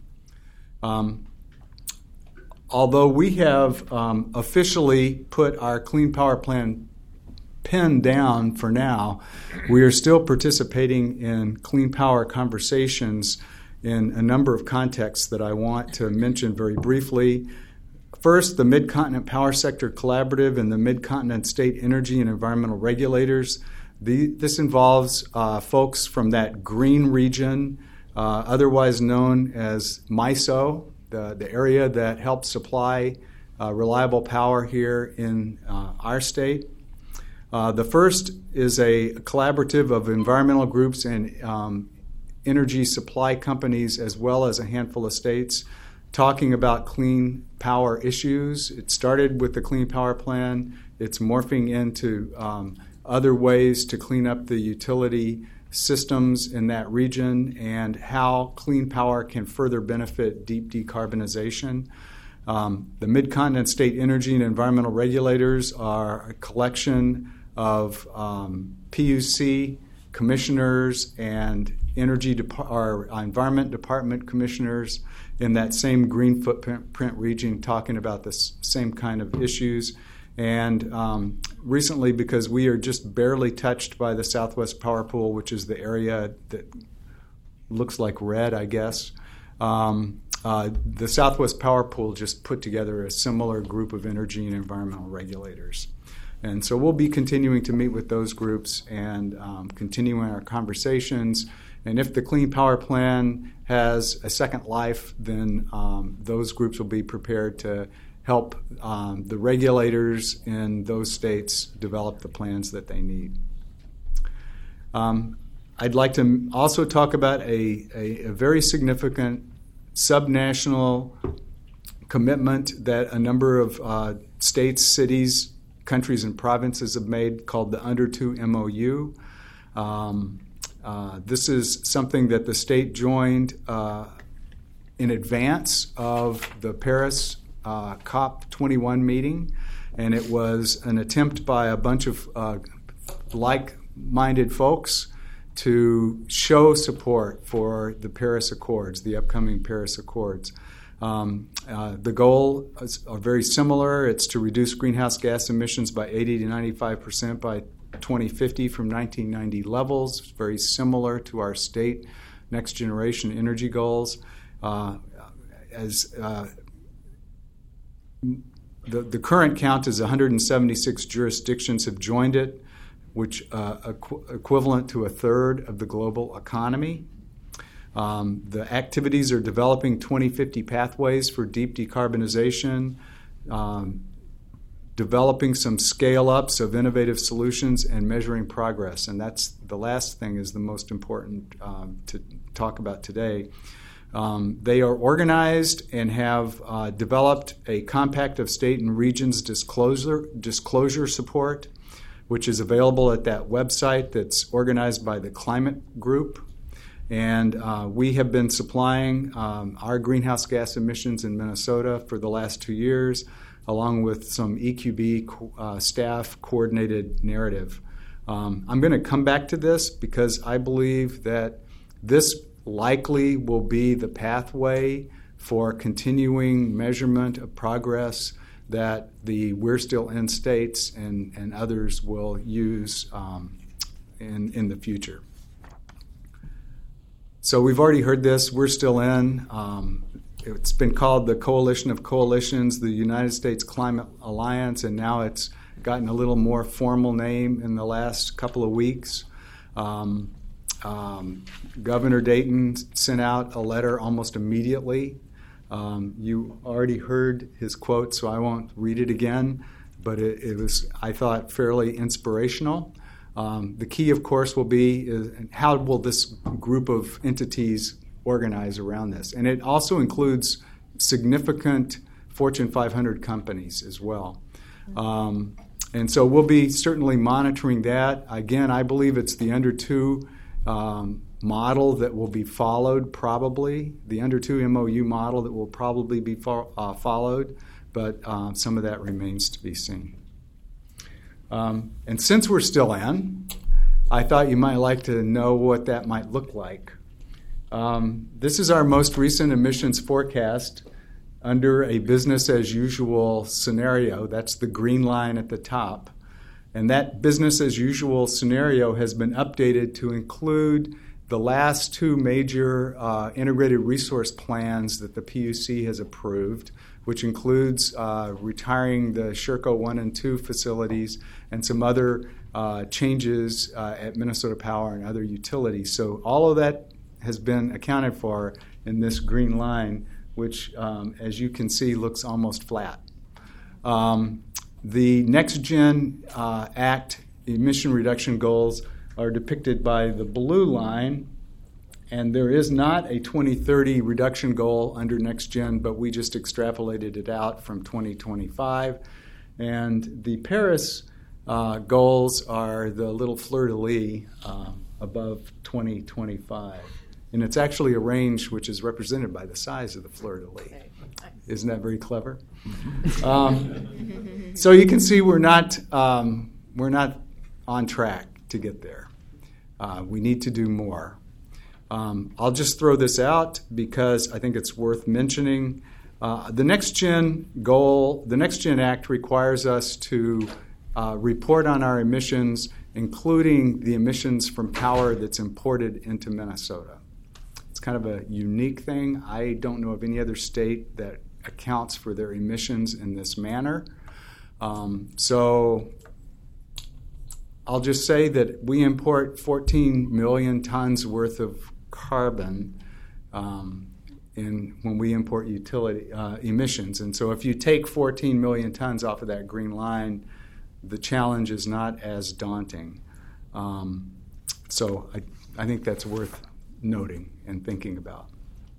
Speaker 14: Um, Although we have um, officially put our Clean Power Plan pinned down for now. We are still participating in clean power conversations in a number of contexts that I want to mention very briefly. First, the Mid-Continent Power Sector Collaborative and the Mid-Continent State Energy and Environmental Regulators. The, this involves uh, folks from that green region, uh, otherwise known as MISO, the, the area that helps supply uh, reliable power here in uh, our state. Uh, the first is a collaborative of environmental groups and um, energy supply companies, as well as a handful of states, talking about clean power issues. It started with the Clean Power Plan. It's morphing into um, other ways to clean up the utility systems in that region and how clean power can further benefit deep decarbonization. Um, the Mid-Continent State Energy and Environmental Regulators are a collection of um, P U C commissioners and energy Dep- or Environment Department commissioners in that same green footprint region talking about the s- same kind of issues. And um, recently, because we are just barely touched by the Southwest Power Pool, which is the area that looks like red, I guess, um, uh, the Southwest Power Pool just put together a similar group of energy and environmental regulators. And so we'll be continuing to meet with those groups and um, continuing our conversations. And if the Clean Power Plan has a second life, then um, those groups will be prepared to help um, the regulators in those states develop the plans that they need. Um, I'd like to also talk about a, a, a very significant subnational commitment that a number of uh, states, cities, countries, and provinces have made called the Under two M O U. Um, uh, this is something that the state joined uh, in advance of the Paris uh, COP twenty-one meeting, and it was an attempt by a bunch of uh, like-minded folks to show support for the Paris Accords, the upcoming Paris Accords. Um, uh, the goal is are very similar. It's to reduce greenhouse gas emissions by eighty to ninety-five percent by twenty fifty from nineteen ninety levels. It's very similar to our state next generation energy goals. Uh, as uh, the, the current count is one hundred seventy-six jurisdictions have joined it, which uh, equ- equivalent to a third of the global economy. Um, the activities are developing twenty fifty pathways for deep decarbonization, um, developing some scale-ups of innovative solutions, and measuring progress. And that's the last thing is the most important um, to talk about today. Um, they are organized and have uh, developed a compact of state and regions disclosure, disclosure support, which is available at that website that's organized by the Climate Group. And uh, we have been supplying um, our greenhouse gas emissions in Minnesota for the last two years, along with some E Q B uh, staff coordinated narrative. Um, I'm going to come back to this because I believe that this likely will be the pathway for continuing measurement of progress that the We're Still In states and, and others will use um, in, in the future. So we've already heard this. We're still in. Um, it's been called the Coalition of Coalitions, the United States Climate Alliance, and now it's gotten a little more formal name in the last couple of weeks. Um, um, Governor Dayton sent out a letter almost immediately. Um, you already heard his quote, so I won't read it again, but it, it was, I thought, fairly inspirational. Um, the key, of course, will be is how will this group of entities organize around this? And it also includes significant Fortune five hundred companies as well. Um, and so we'll be certainly monitoring that. Again, I believe it's the Under two um, model that will be followed probably, the Under two M O U model that will probably be fo- uh, followed, but uh, some of that remains to be seen. Um, and since we're still in, I thought you might like to know what that might look like. Um, this is our most recent emissions forecast under a business as usual scenario. That's the green line at the top. And that business as usual scenario has been updated to include the last two major uh, integrated resource plans that the P U C has approved, which includes uh, retiring the Sherco one and two facilities and some other uh, changes uh, at Minnesota Power and other utilities. So all of that has been accounted for in this green line, which, um, as you can see, looks almost flat. Um, the Next Gen uh, Act emission reduction goals are depicted by the blue line, and there is not a twenty thirty reduction goal under Next Gen, but we just extrapolated it out from twenty twenty-five. And the Paris uh, goals are the little fleur-de-lis uh, above twenty twenty-five. And it's actually a range which is represented by the size of the fleur-de-lis. Isn't that very clever? Um, so you can see we're not um, we're not on track to get there. Uh, we need to do more. Um, I'll just throw this out because I think it's worth mentioning. Uh, the Next Gen goal, the Next Gen Act requires us to uh, report on our emissions, including the emissions from power that's imported into Minnesota. It's kind of a unique thing. I don't know of any other state that accounts for their emissions in this manner. Um, so I'll just say that we import fourteen million tons worth of carbon um, in when we import utility uh, emissions. And so if you take fourteen million tons off of that green line, the challenge is not as daunting. Um, so I, I think that's worth noting and thinking about.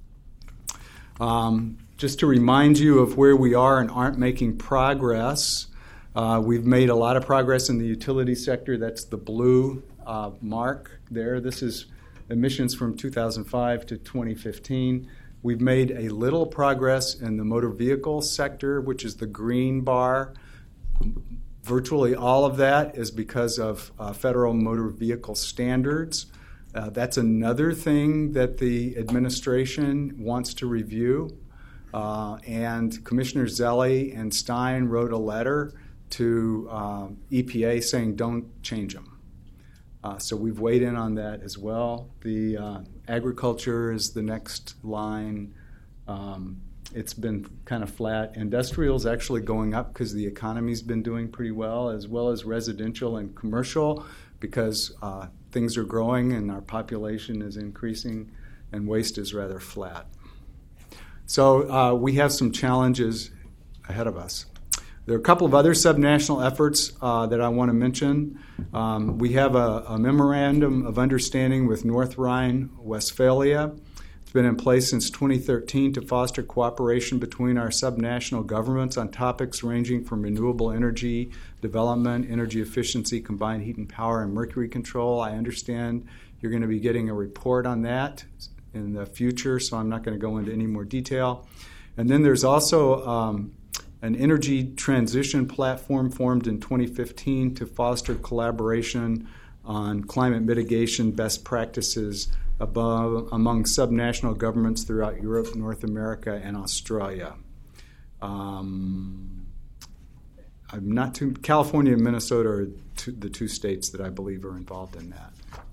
Speaker 14: Um, just to remind you of where we are and aren't making progress, uh, we've made a lot of progress in the utility sector. That's the blue uh, mark there. This is emissions from two thousand five to twenty fifteen. We've made a little progress in the motor vehicle sector, which is the green bar. Virtually all of that is because of uh, federal motor vehicle standards. Uh, that's another thing that the administration wants to review. Uh, and Commissioners Zelli and Stein wrote a letter to uh, E P A saying don't change them. Uh, so we've weighed in on that as well. The uh, agriculture is the next line. Um, it's been kind of flat. Industrial is actually going up because the economy's been doing pretty well, as well as residential and commercial, because uh, things are growing and our population is increasing, and waste is rather flat. So uh, we have some challenges ahead of us. There are a couple of other subnational efforts uh, that I want to mention. Um, we have a, a memorandum of understanding with North Rhine-Westphalia. It's been in place since twenty thirteen to foster cooperation between our subnational governments on topics ranging from renewable energy development, energy efficiency, combined heat and power, and mercury control. I understand you're going to be getting a report on that in the future, so I'm not going to go into any more detail. And then there's also um, an energy transition platform formed in twenty fifteen to foster collaboration on climate mitigation best practices above, among subnational governments throughout Europe, North America, and Australia. Um, I'm not too, California and Minnesota are two, the two states that I believe are involved in that.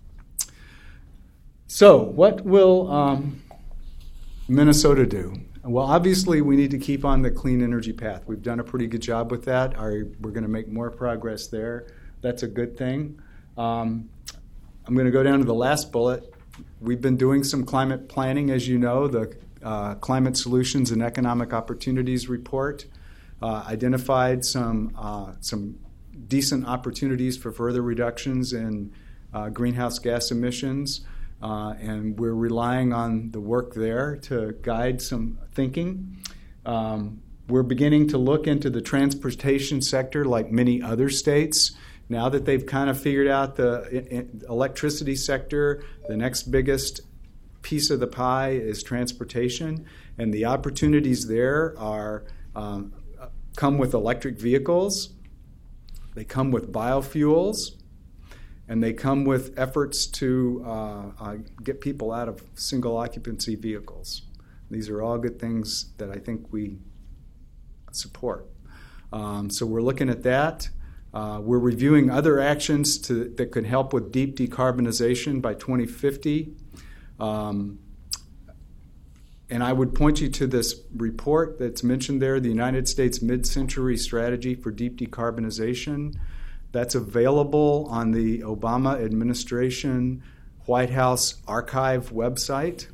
Speaker 14: So what will um, Minnesota do? Well, obviously, we need to keep on the clean energy path. We've done a pretty good job with that. Our, we're going to make more progress there. That's a good thing. Um, I'm going to go down to the last bullet. We've been doing some climate planning, as you know. The uh, Climate Solutions and Economic Opportunities report uh, identified some uh, some decent opportunities for further reductions in uh, greenhouse gas emissions. Uh, and we're relying on the work there to guide some thinking. Um, we're beginning to look into the transportation sector like many other states. Now that they've kind of figured out the electricity sector, the next biggest piece of the pie is transportation. And the opportunities there are um, come with electric vehicles. They come with biofuels. And they come with efforts to uh, uh, get people out of single occupancy vehicles. These are all good things that I think we support. Um, so we're looking at that. Uh, we're reviewing other actions to, that could help with deep decarbonization by twenty fifty. Um, and I would point you to this report that's mentioned there, the United States Mid-Century Strategy for Deep Decarbonization. That's available on the Obama administration White House archive website.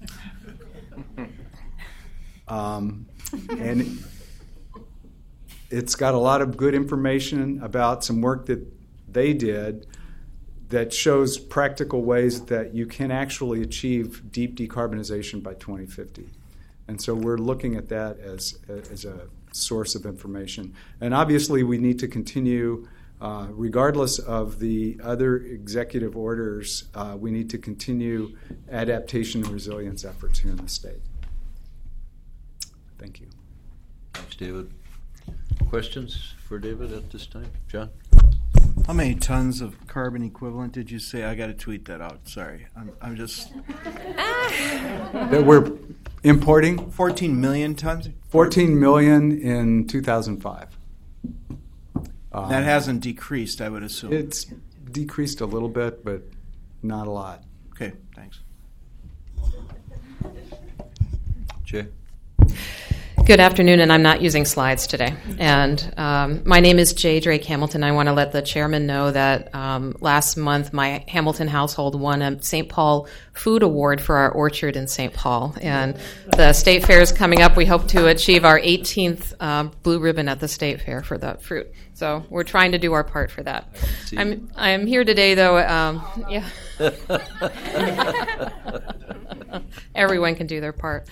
Speaker 14: Um, and it's got a lot of good information about some work that they did that shows practical ways that you can actually achieve deep decarbonization by twenty fifty. And so we're looking at that as, as a source of information. And obviously we need to continue, uh, regardless of the other executive orders, uh, we need to continue adaptation and resilience efforts here in the state. Thank you.
Speaker 2: Thanks, David. Questions for David at this time? John?
Speaker 15: How many tons of carbon equivalent did you say? I got to tweet that out. Sorry. I'm, I'm just...
Speaker 14: That we're importing?
Speaker 15: fourteen million tons?
Speaker 14: fourteen million in two thousand five. Um,
Speaker 15: that hasn't decreased, I would assume.
Speaker 14: It's decreased a little bit, but not a lot.
Speaker 15: Okay, thanks.
Speaker 2: Jay?
Speaker 16: Good afternoon, and I'm not using slides today. And um, my name is Jay Drake Hamilton. I want to let the chairman know that um, last month my Hamilton household won a Saint Paul Food Award for our orchard in Saint Paul. And the state fair is coming up. We hope to achieve our eighteenth uh, blue ribbon at the state fair for that fruit. So we're trying to do our part for that. I'm I'm here today, though. Um, yeah. Everyone can do their part.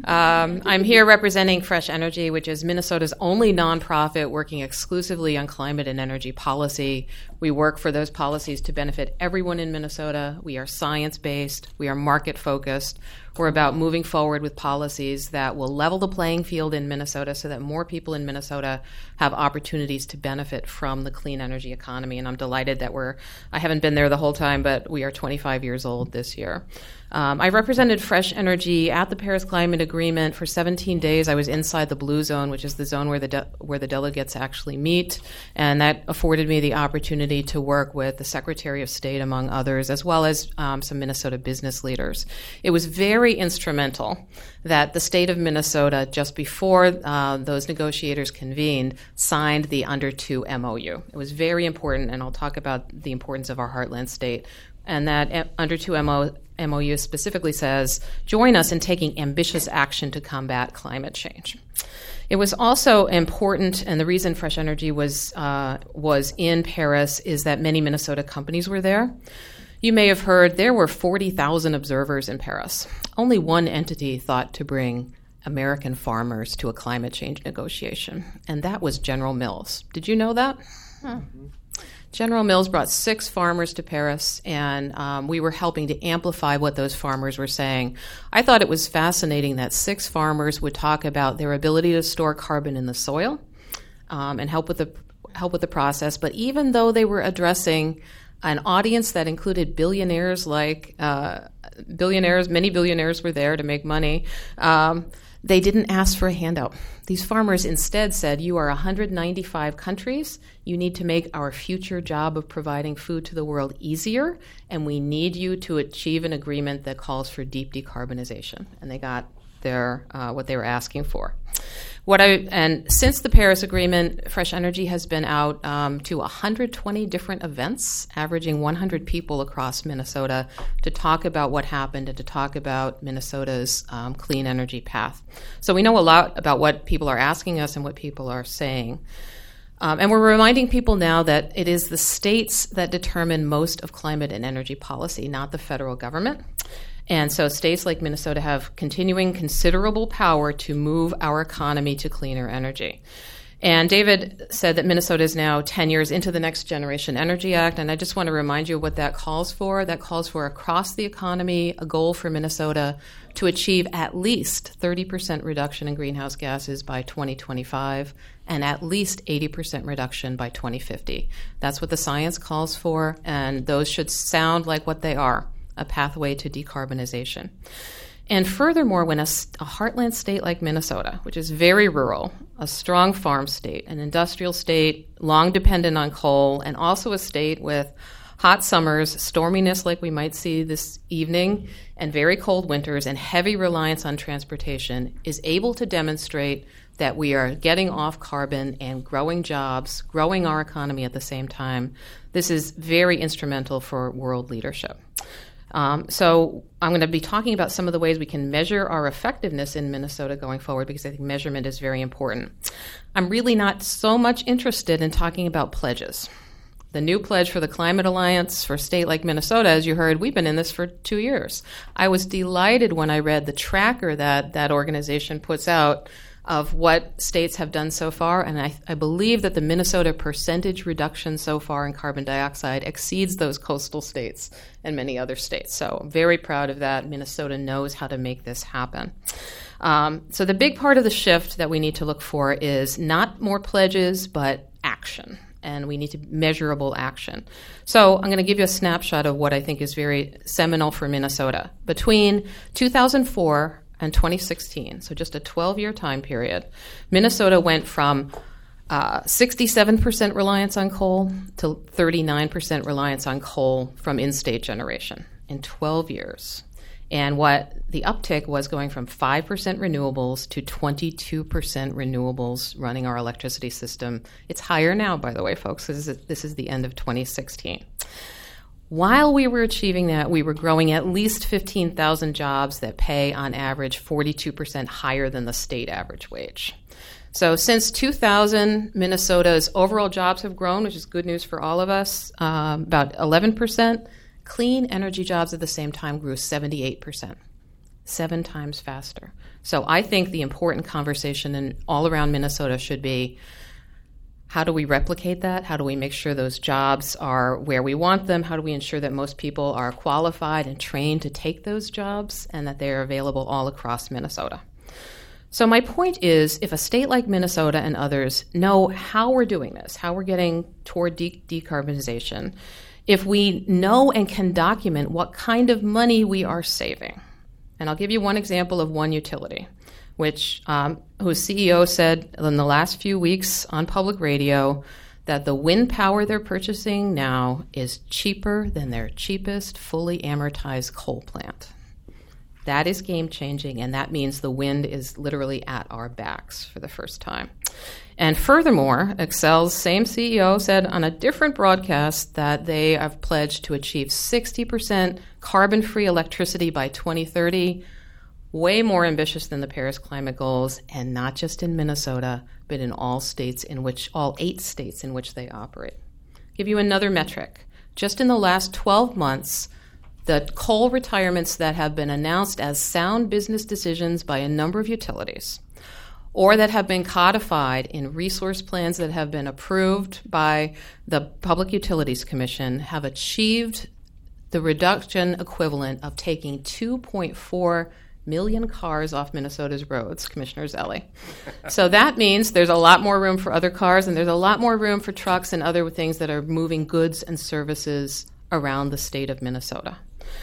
Speaker 16: Um, I'm here representing Fresh Energy, which is Minnesota's only nonprofit working exclusively on climate and energy policy. We work for those policies to benefit everyone in Minnesota. We are science-based. We are market-focused. We're about moving forward with policies that will level the playing field in Minnesota so that more people in Minnesota have opportunities to benefit from the clean energy economy. And I'm delighted that we're, I haven't been there the whole time, but we are twenty-five years old this year. Um, I represented Fresh Energy at the Paris Climate Agreement for seventeen days. I was inside the blue zone, which is the zone where the de- where the delegates actually meet, and that afforded me the opportunity to work with the Secretary of State, among others, as well as um, some Minnesota business leaders. It was very instrumental that the state of Minnesota, just before uh, those negotiators convened, signed the Under two M O U. It was very important, and I'll talk about the importance of our heartland state. And that Under two M O U specifically says, join us in taking ambitious action to combat climate change. It was also important, and the reason Fresh Energy was uh, was in Paris is that many Minnesota companies were there. You may have heard there were forty thousand observers in Paris. Only one entity thought to bring American farmers to a climate change negotiation, and that was General Mills. Did you know that? Huh. General Mills brought six farmers to Paris, and um, we were helping to amplify what those farmers were saying. I thought it was fascinating that six farmers would talk about their ability to store carbon in the soil um, and help with the help with the process. But even though they were addressing an audience that included billionaires, like uh, billionaires, many billionaires were there to make money. Um, They didn't ask for a handout. These farmers instead said, you are one hundred ninety-five countries. You need to make our future job of providing food to the world easier, and we need you to achieve an agreement that calls for deep decarbonization. And they got their uh, what they were asking for. What I and since the Paris Agreement, Fresh Energy has been out um, to one hundred twenty different events, averaging one hundred people across Minnesota, to talk about what happened and to talk about Minnesota's um, clean energy path. So we know a lot about what people are asking us and what people are saying. Um, and we're reminding people now that it is the states that determine most of climate and energy policy, not the federal government. And so states like Minnesota have continuing considerable power to move our economy to cleaner energy. And David said that Minnesota is now ten years into the Next Generation Energy Act, and I just want to remind you what that calls for. That calls for across the economy a goal for Minnesota to achieve at least thirty percent reduction in greenhouse gases by twenty twenty-five and at least eighty percent reduction by twenty fifty. That's what the science calls for, and those should sound like what they are. A pathway to decarbonization. And furthermore, when a, a heartland state like Minnesota, which is very rural, a strong farm state, an industrial state, long dependent on coal, and also a state with hot summers, storminess like we might see this evening, and very cold winters, and heavy reliance on transportation, is able to demonstrate that we are getting off carbon and growing jobs, growing our economy at the same time. This is very instrumental for world leadership. Um, so I'm going to be talking about some of the ways we can measure our effectiveness in Minnesota going forward, because I think measurement is very important. I'm really not so much interested in talking about pledges. The new pledge for the Climate Alliance for a state like Minnesota, as you heard, we've been in this for two years. I was delighted when I read the tracker that that organization puts out of what states have done so far, and I, I believe that the Minnesota percentage reduction so far in carbon dioxide exceeds those coastal states and many other states. So I'm very proud of that. Minnesota knows how to make this happen. Um, so the big part of the shift that we need to look for is not more pledges, but action. And we need to measurable action. So I'm going to give you a snapshot of what I think is very seminal for Minnesota. Between two thousand four and twenty sixteen, so just a twelve-year time period, Minnesota went from uh, sixty-seven percent reliance on coal to thirty-nine percent reliance on coal from in-state generation in twelve years. And what the uptick was going from five percent renewables to twenty-two percent renewables running our electricity system. It's higher now, by the way, folks. This is, this is the end of twenty sixteen. While we were achieving that, we were growing at least fifteen thousand jobs that pay, on average, forty-two percent higher than the state average wage. So since two thousand, Minnesota's overall jobs have grown, which is good news for all of us, um, about eleven percent. Clean energy jobs at the same time grew seventy-eight percent, seven times faster. So I think the important conversation in all around Minnesota should be, how do we replicate that? How do we make sure those jobs are where we want them? How do we ensure that most people are qualified and trained to take those jobs and that they're available all across Minnesota? So my point is, if a state like Minnesota and others know how we're doing this, how we're getting toward de- decarbonization, if we know and can document what kind of money we are saving. And I'll give you one example of one utility, which um, whose C E O said in the last few weeks on public radio that the wind power they're purchasing now is cheaper than their cheapest fully amortized coal plant. That is game-changing, and that means the wind is literally at our backs for the first time. And furthermore, Xcel's same C E O said on a different broadcast that they have pledged to achieve sixty percent carbon-free electricity by twenty thirty, way more ambitious than the Paris climate goals, and not just in Minnesota, but in all states in which, all eight states in which they operate. I'll give you another metric. Just in the last twelve months, the coal retirements that have been announced as sound business decisions by a number of utilities, or that have been codified in resource plans that have been approved by the Public Utilities Commission, have achieved the reduction equivalent of taking two point four million cars off Minnesota's roads, Commissioner Zelle. So that means there's a lot more room for other cars, and there's a lot more room for trucks and other things that are moving goods and services around the state of Minnesota.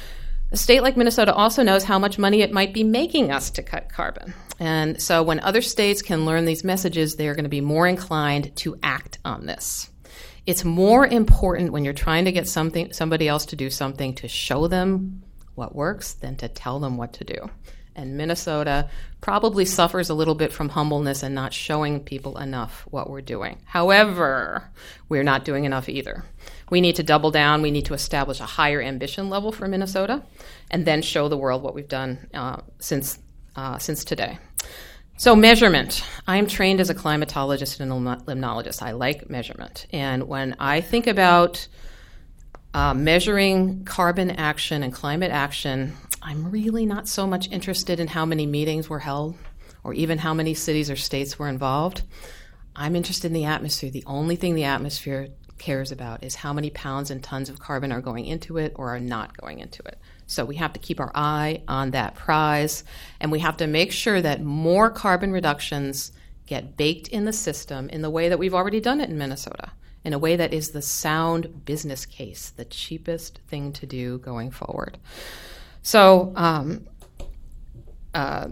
Speaker 16: A state like Minnesota also knows how much money it might be making us to cut carbon. And so when other states can learn these messages, they are going to be more inclined to act on this. It's more important when you're trying to get something, somebody else to do something, to show them what works than to tell them what to do. And Minnesota probably suffers a little bit from humbleness and not showing people enough what we're doing. However, we're not doing enough either. We need to double down. We need to establish a higher ambition level for Minnesota and then show the world what we've done uh, since uh, since today. So measurement. I am trained as a climatologist and a limnologist. I like measurement. And when I think about uh, measuring carbon action and climate action, I'm really not so much interested in how many meetings were held or even how many cities or states were involved. I'm interested in the atmosphere. The only thing the atmosphere cares about is how many pounds and tons of carbon are going into it or are not going into it. So we have to keep our eye on that prize, and we have to make sure that more carbon reductions get baked in the system in the way that we've already done it in Minnesota, in a way that is the sound business case, the cheapest thing to do going forward. So um, uh,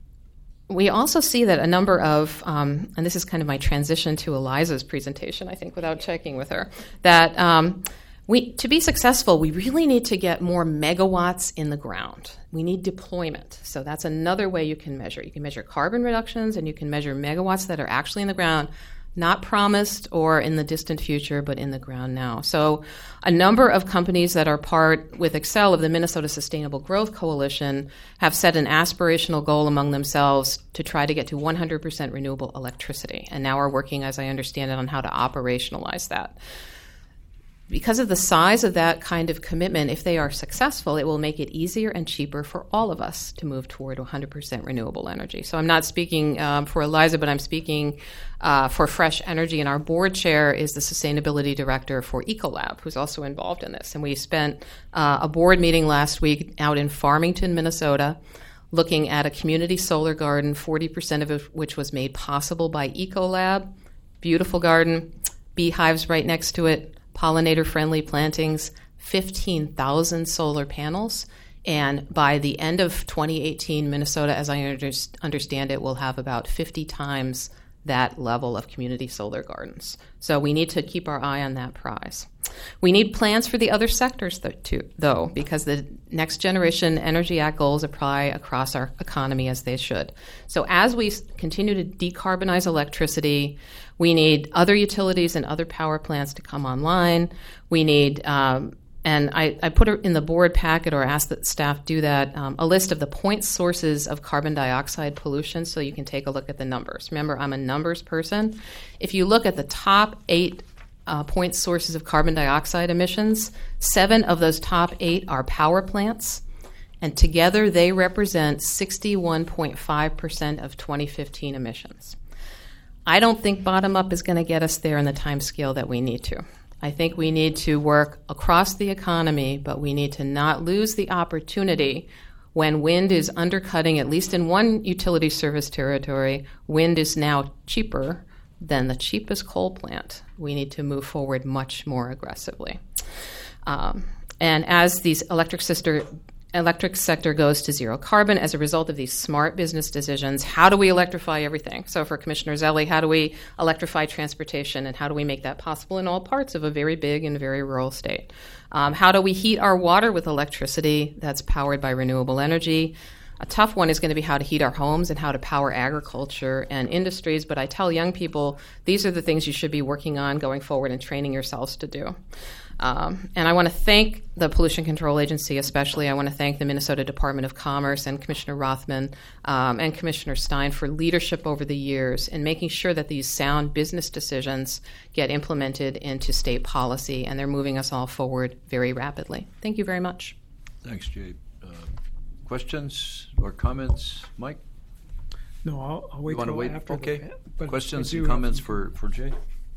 Speaker 16: we also see that a number of, um, and this is kind of my transition to Eliza's presentation, I think, without checking with her, that um, we to be successful, we really need to get more megawatts in the ground. We need deployment. So that's another way you can measure. You can measure carbon reductions, and you can measure megawatts that are actually in the ground, not promised or in the distant future, but in the ground now. So a number of companies that are part with Excel of the Minnesota Sustainable Growth Coalition have set an aspirational goal among themselves to try to get to one hundred percent renewable electricity, and now are working, as I understand it, on how to operationalize that. Because of the size of that kind of commitment, if they are successful, it will make it easier and cheaper for all of us to move toward one hundred percent renewable energy. So I'm not speaking um, for Eliza, but I'm speaking uh, for Fresh Energy, and our board chair is the sustainability director for Ecolab, who's also involved in this. And we spent uh, a board meeting last week out in Farmington, Minnesota, looking at a community solar garden, forty percent of it which was made possible by Ecolab. Beautiful garden, beehives right next to it, pollinator-friendly plantings, fifteen thousand solar panels, and by the end of twenty eighteen, Minnesota, as I under- understand it, will have about fifty times that level of community solar gardens. So we need to keep our eye on that prize. We need plans for the other sectors, th- too, though, because the Next Generation Energy Act goals apply across our economy as they should. So as we continue to decarbonize electricity, we need other utilities and other power plants to come online. We need, um, and I, I put in the board packet, or asked that staff do that, um, a list of the point sources of carbon dioxide pollution so you can take a look at the numbers. Remember, I'm a numbers person. If you look at the top eight uh, point sources of carbon dioxide emissions, seven of those top eight are power plants, and together they represent sixty-one point five percent of twenty fifteen emissions. I don't think bottom-up is going to get us there in the time scale that we need to. I think we need to work across the economy, but we need to not lose the opportunity when wind is undercutting, at least in one utility service territory, wind is now cheaper than the cheapest coal plant. We need to move forward much more aggressively. Um, and as these electric sister electric sector goes to zero carbon as a result of these smart business decisions, how do we electrify everything? So for Commissioner Zelle, how do we electrify transportation, and how do we make that possible in all parts of a very big and very rural state? Um, how do we heat our water with electricity that's powered by renewable energy? A tough one is going to be how to heat our homes and how to power agriculture and industries, but I tell young people these are the things you should be working on going forward and training yourselves to do. Um, and I want to thank the Pollution Control Agency especially. I want to thank the Minnesota Department of Commerce and Commissioner Rothman um, and Commissioner Stein for leadership over the years in making sure that these sound business decisions get implemented into state policy, and they're moving us all forward very rapidly. Thank you very much.
Speaker 2: Thanks, Jay. Uh, questions or comments? Mike?
Speaker 1: No, I'll, I'll wait
Speaker 2: you want to
Speaker 1: till
Speaker 2: wait?
Speaker 1: after.
Speaker 2: Okay.
Speaker 1: The, but
Speaker 2: questions
Speaker 1: I
Speaker 2: and comments for, for Jay?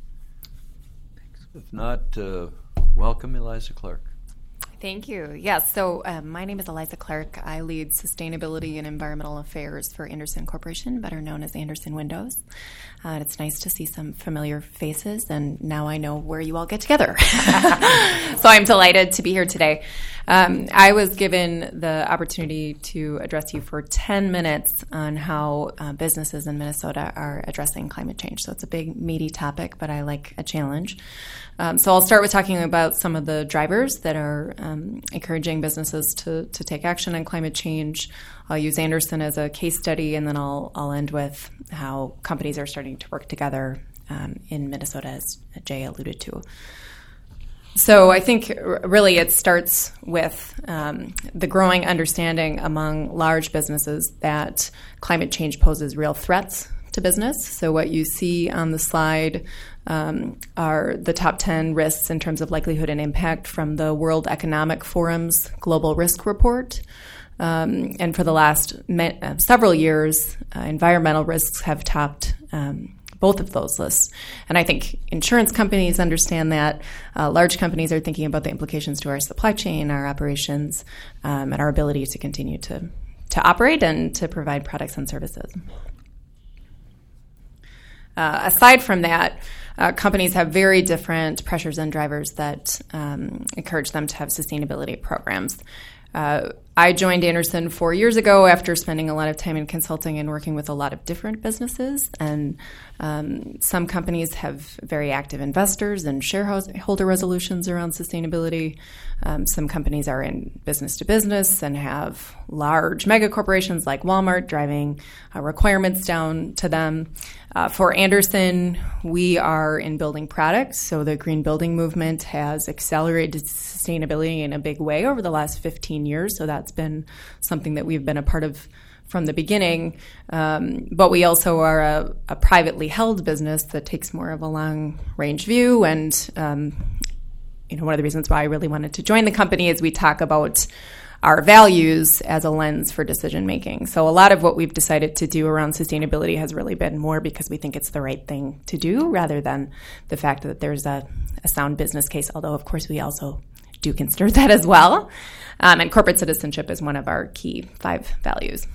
Speaker 2: If not, uh, welcome, Eliza Clark.
Speaker 17: Thank you. Yes, so um, my name is Eliza Clark. I lead Sustainability and Environmental Affairs for Andersen Corporation, better known as Andersen Windows. Uh, and it's nice to see some familiar faces, and now I know where you all get together. So I'm delighted to be here today. Um, I was given the opportunity to address you for ten minutes on how uh, businesses in Minnesota are addressing climate change. So it's a big, meaty topic, but I like a challenge. Um, so I'll start with talking about some of the drivers that are um, encouraging businesses to, to take action on climate change. I'll use Andersen as a case study, and then I'll, I'll end with how companies are starting to work together um, in Minnesota, as Jay alluded to. So I think really it starts with um, the growing understanding among large businesses that climate change poses real threats to business. So what you see on the slide um, are the top ten risks in terms of likelihood and impact from the World Economic Forum's Global Risk Report. Um, and for the last me- uh, several years, uh, environmental risks have topped um, both of those lists. And I think insurance companies understand that. Uh, large companies are thinking about the implications to our supply chain, our operations, um, and our ability to continue to, to operate and to provide products and services. Uh, aside from that, uh, companies have very different pressures and drivers that um, encourage them to have sustainability programs. Uh, I joined Andersen four years ago after spending a lot of time in consulting and working with a lot of different businesses. And um, some companies have very active investors and shareholder resolutions around sustainability. Um, some companies are in business to business and have large mega corporations like Walmart driving uh, requirements down to them. Uh, for Andersen, we are in building products, so the green building movement has accelerated sustainability in a big way over the last fifteen years, so that's been something that we've been a part of from the beginning. Um, but we also are a, a privately held business that takes more of a long-range view, and um, you know, one of the reasons why I really wanted to join the company is we talk about our values as a lens for decision making. So a lot of what we've decided to do around sustainability has really been more because we think it's the right thing to do rather than the fact that there's a, a sound business case, although of course we also do consider that as well. Um, and corporate citizenship is one of our key five values.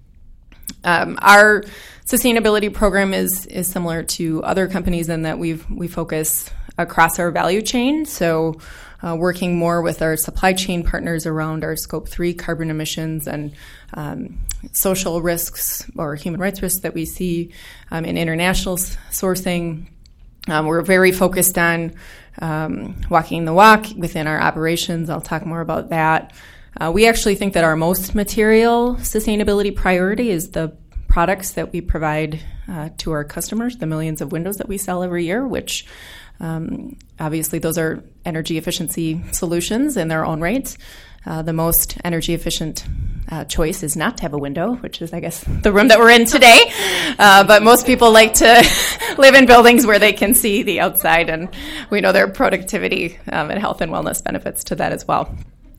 Speaker 17: Um, our sustainability program is is similar to other companies in that we've we focus across our value chain. So uh, working more with our supply chain partners around our scope three carbon emissions and um, social risks or human rights risks that we see um, in international s- sourcing. Um, we're very focused on um, walking the walk within our operations. I'll talk more about that. Uh, we actually think that our most material sustainability priority is the products that we provide uh, to our customers, the millions of windows that we sell every year, which um, obviously those are energy efficiency solutions in their own right. Uh, the most energy efficient uh, choice is not to have a window, which is, I guess, the room that we're in today. Uh, but most people like to live in buildings where they can see the outside, and we know there are productivity um, and health and wellness benefits to that as well.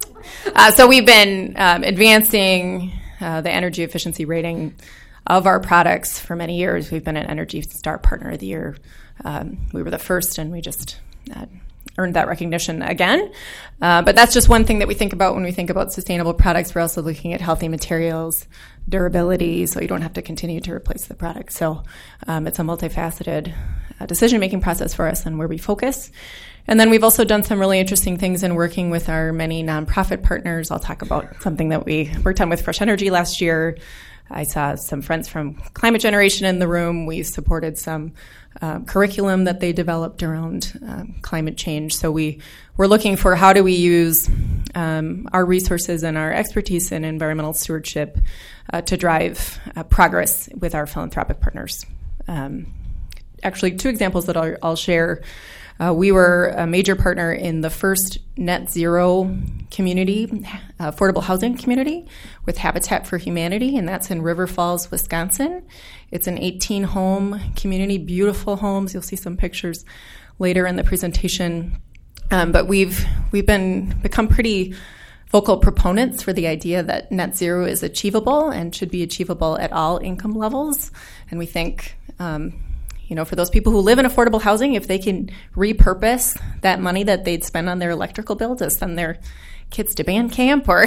Speaker 17: Uh, so we've been um, advancing uh, the energy efficiency rating of our products for many years. We've been an Energy Star Partner of the Year. Um, we were the first, and we just uh, earned that recognition again. Uh, but that's just one thing that we think about when we think about sustainable products. We're also looking at healthy materials, durability, so you don't have to continue to replace the product. So um, it's a multifaceted uh, decision-making process for us and where we focus. And then we've also done some really interesting things in working with our many nonprofit partners. I'll talk about something that we worked on with Fresh Energy last year. I saw some friends from Climate Generation in the room. We supported some uh, curriculum that they developed around um, climate change. So we were looking for how do we use um, our resources and our expertise in environmental stewardship uh, to drive uh, progress with our philanthropic partners. Um, actually, two examples that I'll, I'll share. Uh, we were a major partner in the first net zero community, uh, affordable housing community with Habitat for Humanity, and that's in River Falls, Wisconsin. It's an eighteen home community, beautiful homes. You'll see some pictures later in the presentation. Um, but we've we've been become pretty vocal proponents for the idea that net zero is achievable and should be achievable at all income levels. And we think um, You know, for those people who live in affordable housing, if they can repurpose that money that they'd spend on their electrical bill to send their kids to band camp or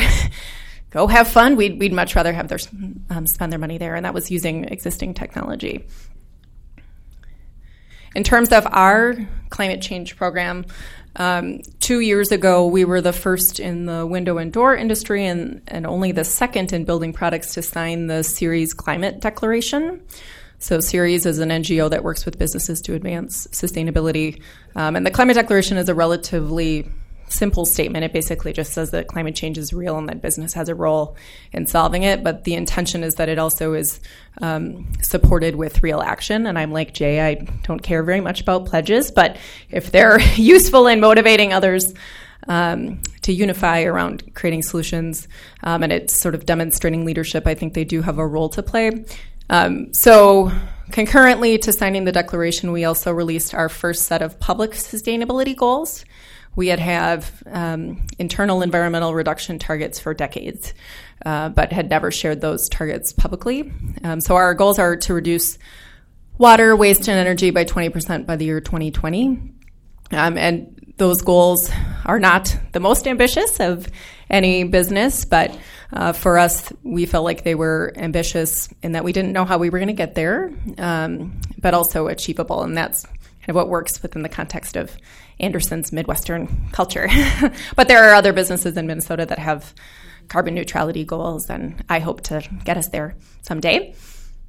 Speaker 17: go have fun, we'd, we'd much rather have their um, spend their money there. And that was using existing technology. In terms of our climate change program, um, two years ago, we were the first in the window and door industry and, and only the second in building products to sign the Ceres Climate Declaration. So Ceres is an N G O that works with businesses to advance sustainability. Um, and the Climate Declaration is a relatively simple statement. It basically just says that climate change is real and that business has a role in solving it. But the intention is that it also is um, supported with real action. And I'm like Jay, I don't care very much about pledges, but if they're useful in motivating others um, to unify around creating solutions um, and it's sort of demonstrating leadership, I think they do have a role to play. Um, so concurrently to signing the declaration, we also released our first set of public sustainability goals. We had have um, internal environmental reduction targets for decades, uh, but had never shared those targets publicly. Um, so our goals are to reduce water, waste, and energy by twenty percent by the year twenty twenty. Um, and those goals are not the most ambitious of any business, but uh, for us, we felt like they were ambitious in that we didn't know how we were going to get there, um, but also achievable. And that's kind of what works within the context of Andersen's Midwestern culture. But there are other businesses in Minnesota that have carbon neutrality goals, and I hope to get us there someday.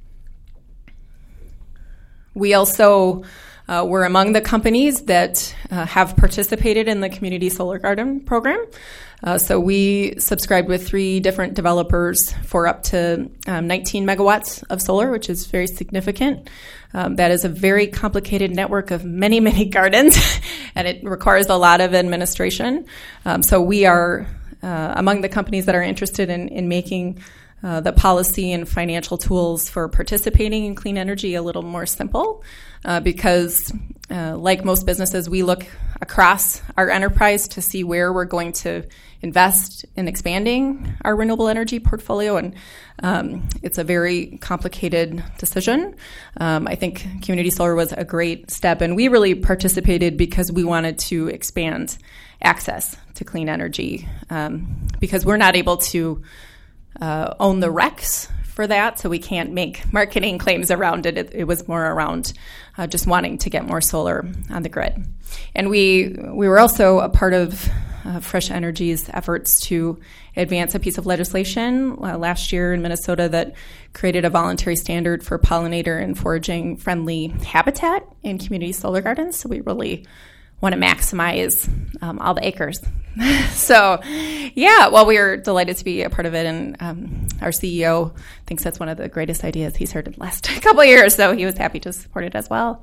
Speaker 17: We also uh, were among the companies that uh, have participated in the Community Solar Garden program. Uh, so we subscribed with three different developers for up to um, nineteen megawatts of solar, which is very significant. Um, that is a very complicated network of many, many gardens, and it requires a lot of administration. Um, so we are uh, among the companies that are interested in, in making uh, the policy and financial tools for participating in clean energy a little more simple, uh, because uh, like most businesses, we look across our enterprise to see where we're going to invest in expanding our renewable energy portfolio, and um, it's a very complicated decision. Um, I think community solar was a great step, and we really participated because we wanted to expand access to clean energy, um, because we're not able to uh, own the recs for that, so we can't make marketing claims around it. It, it was more around uh, just wanting to get more solar on the grid. And we we were also a part of uh, Fresh Energy's efforts to advance a piece of legislation uh, last year in Minnesota that created a voluntary standard for pollinator and foraging friendly habitat in community solar gardens. So we really want to maximize um, all the acres. So, yeah, well, we are delighted to be a part of it, and um, our C E O thinks that's one of the greatest ideas he's heard in the last couple of years, so he was happy to support it as well.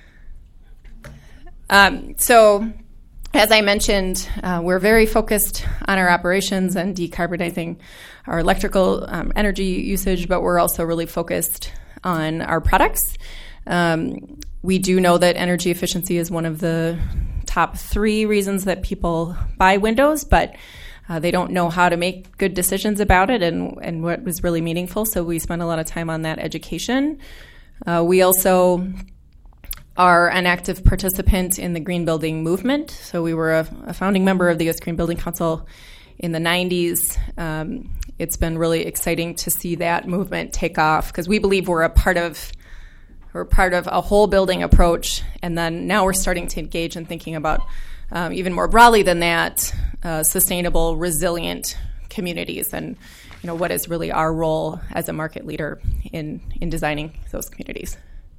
Speaker 17: Um, so, as I mentioned, uh, we're very focused on our operations and decarbonizing our electrical um, energy usage, but we're also really focused on our products. Um, we do know that energy efficiency is one of the top three reasons that people buy windows, but uh, they don't know how to make good decisions about it and, and what was really meaningful, so we spend a lot of time on that education. Uh, we also are an active participant in the green building movement. So we were a, a founding member of the U S Green Building Council in the nineties. Um, it's been really exciting to see that movement take off, because we believe we're a part of we're part of a whole building approach, and then now we're starting to engage in thinking about um, even more broadly than that, uh, sustainable, resilient communities, and you know what is really our role as a market leader in in designing those communities.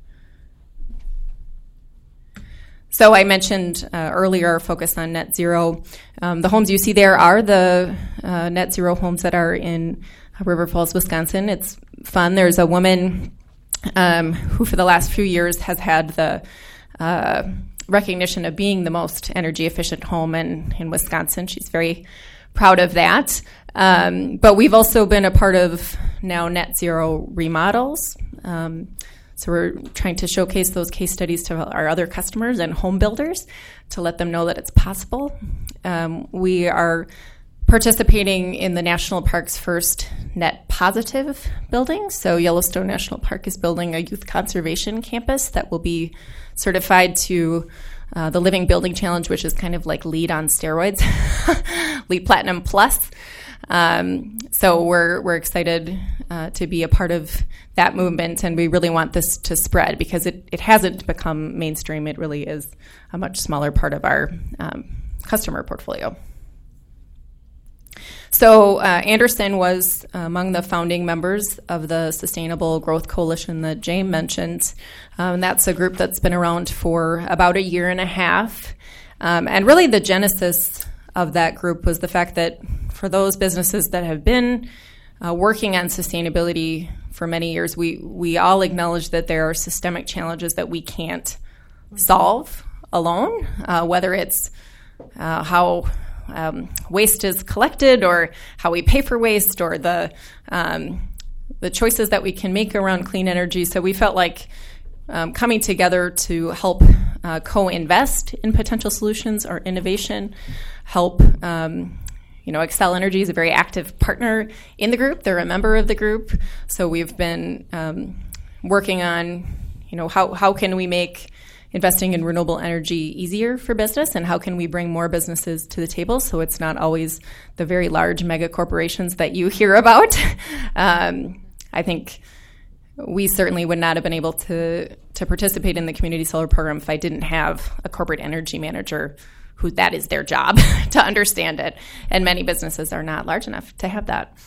Speaker 17: So I mentioned uh, earlier our focus on net zero. Um, the homes you see there are the uh, net zero homes that are in River Falls, Wisconsin. It's fun. There's a woman um, who for the last few years has had the uh, recognition of being the most energy efficient home in, in Wisconsin. She's very proud of that. Um, but we've also been a part of now net zero remodels. Um, So we're trying to showcase those case studies to our other customers and home builders to let them know that it's possible. Um, we are participating in the National Park's first net positive building. So Yellowstone National Park is building a youth conservation campus that will be certified to uh, the Living Building Challenge, which is kind of like LEED on steroids, LEED Platinum Plus. Um, so we're we're excited uh, to be a part of that movement, and we really want this to spread because it, it hasn't become mainstream. It really is a much smaller part of our um, customer portfolio. So uh, Anderson was among the founding members of the Sustainable Growth Coalition that Jay mentioned. Um, that's a group that's been around for about a year and a half. Um, and really the genesis of that group was the fact that for those businesses that have been uh, working on sustainability for many years, we, we all acknowledge that there are systemic challenges that we can't solve alone, uh, whether it's uh, how um, waste is collected or how we pay for waste or the um, the choices that we can make around clean energy. So we felt like um, coming together to help uh, co-invest in potential solutions or innovation, help um, You know, Xcel Energy is a very active partner in the group. They're a member of the group. So we've been um, working on, you know, how, how can we make investing in renewable energy easier for business, and how can we bring more businesses to the table so it's not always the very large mega corporations that you hear about. um, I think we certainly would not have been able to, to participate in the community solar program if I didn't have a corporate energy manager who that is their job to understand it, and many businesses are not large enough to have that.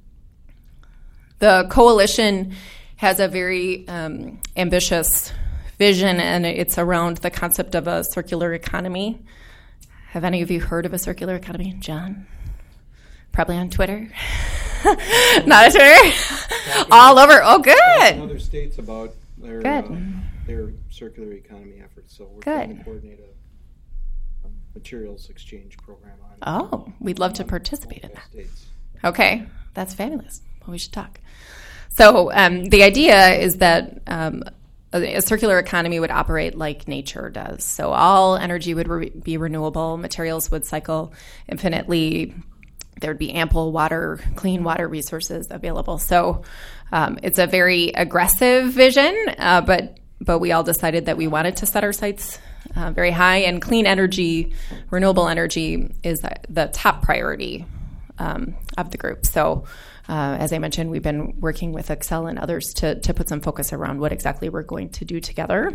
Speaker 17: The coalition has a very um, ambitious vision, and it's around the concept of a circular economy. Have any of you heard of a circular economy? John? Probably on Twitter. Not on Twitter. All over. Oh, good.
Speaker 18: In other states about their
Speaker 17: good.
Speaker 18: Uh, their circular economy efforts. So we're
Speaker 17: good.
Speaker 18: trying to coordinate a um, materials exchange program on.
Speaker 17: Oh, we'd love to participate in that.
Speaker 18: States.
Speaker 17: Okay, that's fabulous. Well, we should talk. So um, the idea is that um, a, a circular economy would operate like nature does. So all energy would re- be renewable. Materials would cycle infinitely. There would be ample water, clean water resources available. So um, it's a very aggressive vision, uh, but but we all decided that we wanted to set our sights uh, very high, and clean energy, renewable energy is the top priority um, of the group. So uh, as I mentioned, we've been working with Excel and others to, to put some focus around what exactly we're going to do together.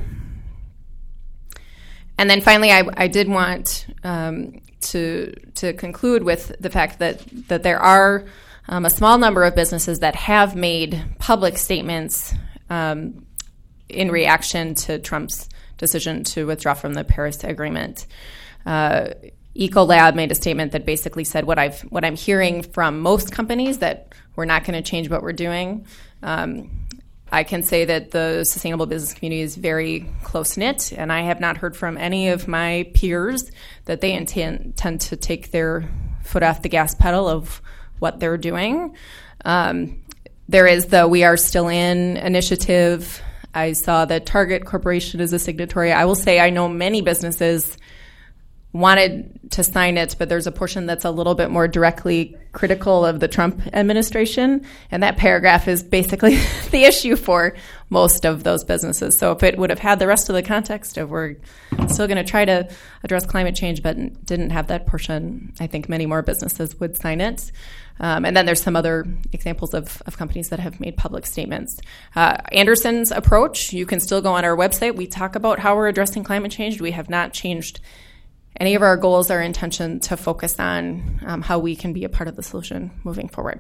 Speaker 17: And then finally, I, I did want um, to to conclude with the fact that that there are um, a small number of businesses that have made public statements um, in reaction to Trump's decision to withdraw from the Paris Agreement. Uh, Ecolab made a statement that basically said what I've what I'm hearing from most companies, that we're not going to change what we're doing. Um, I can say that the sustainable business community is very close-knit, and I have not heard from any of my peers that they intend tend to take their foot off the gas pedal of what they're doing. Um, there is the We Are Still In initiative. I saw that Target Corporation is a signatory. I will say I know many businesses wanted to sign it, but there's a portion that's a little bit more directly critical of the Trump administration, and that paragraph is basically the issue for most of those businesses. So if it would have had the rest of the context of we're still going to try to address climate change but didn't have that portion, I think many more businesses would sign it. Um, and then there's some other examples of, of companies that have made public statements. Uh, Anderson's approach, you can still go on our website. We talk about how we're addressing climate change. We have not changed any of our goals or intention to focus on um, how we can be a part of the solution moving forward.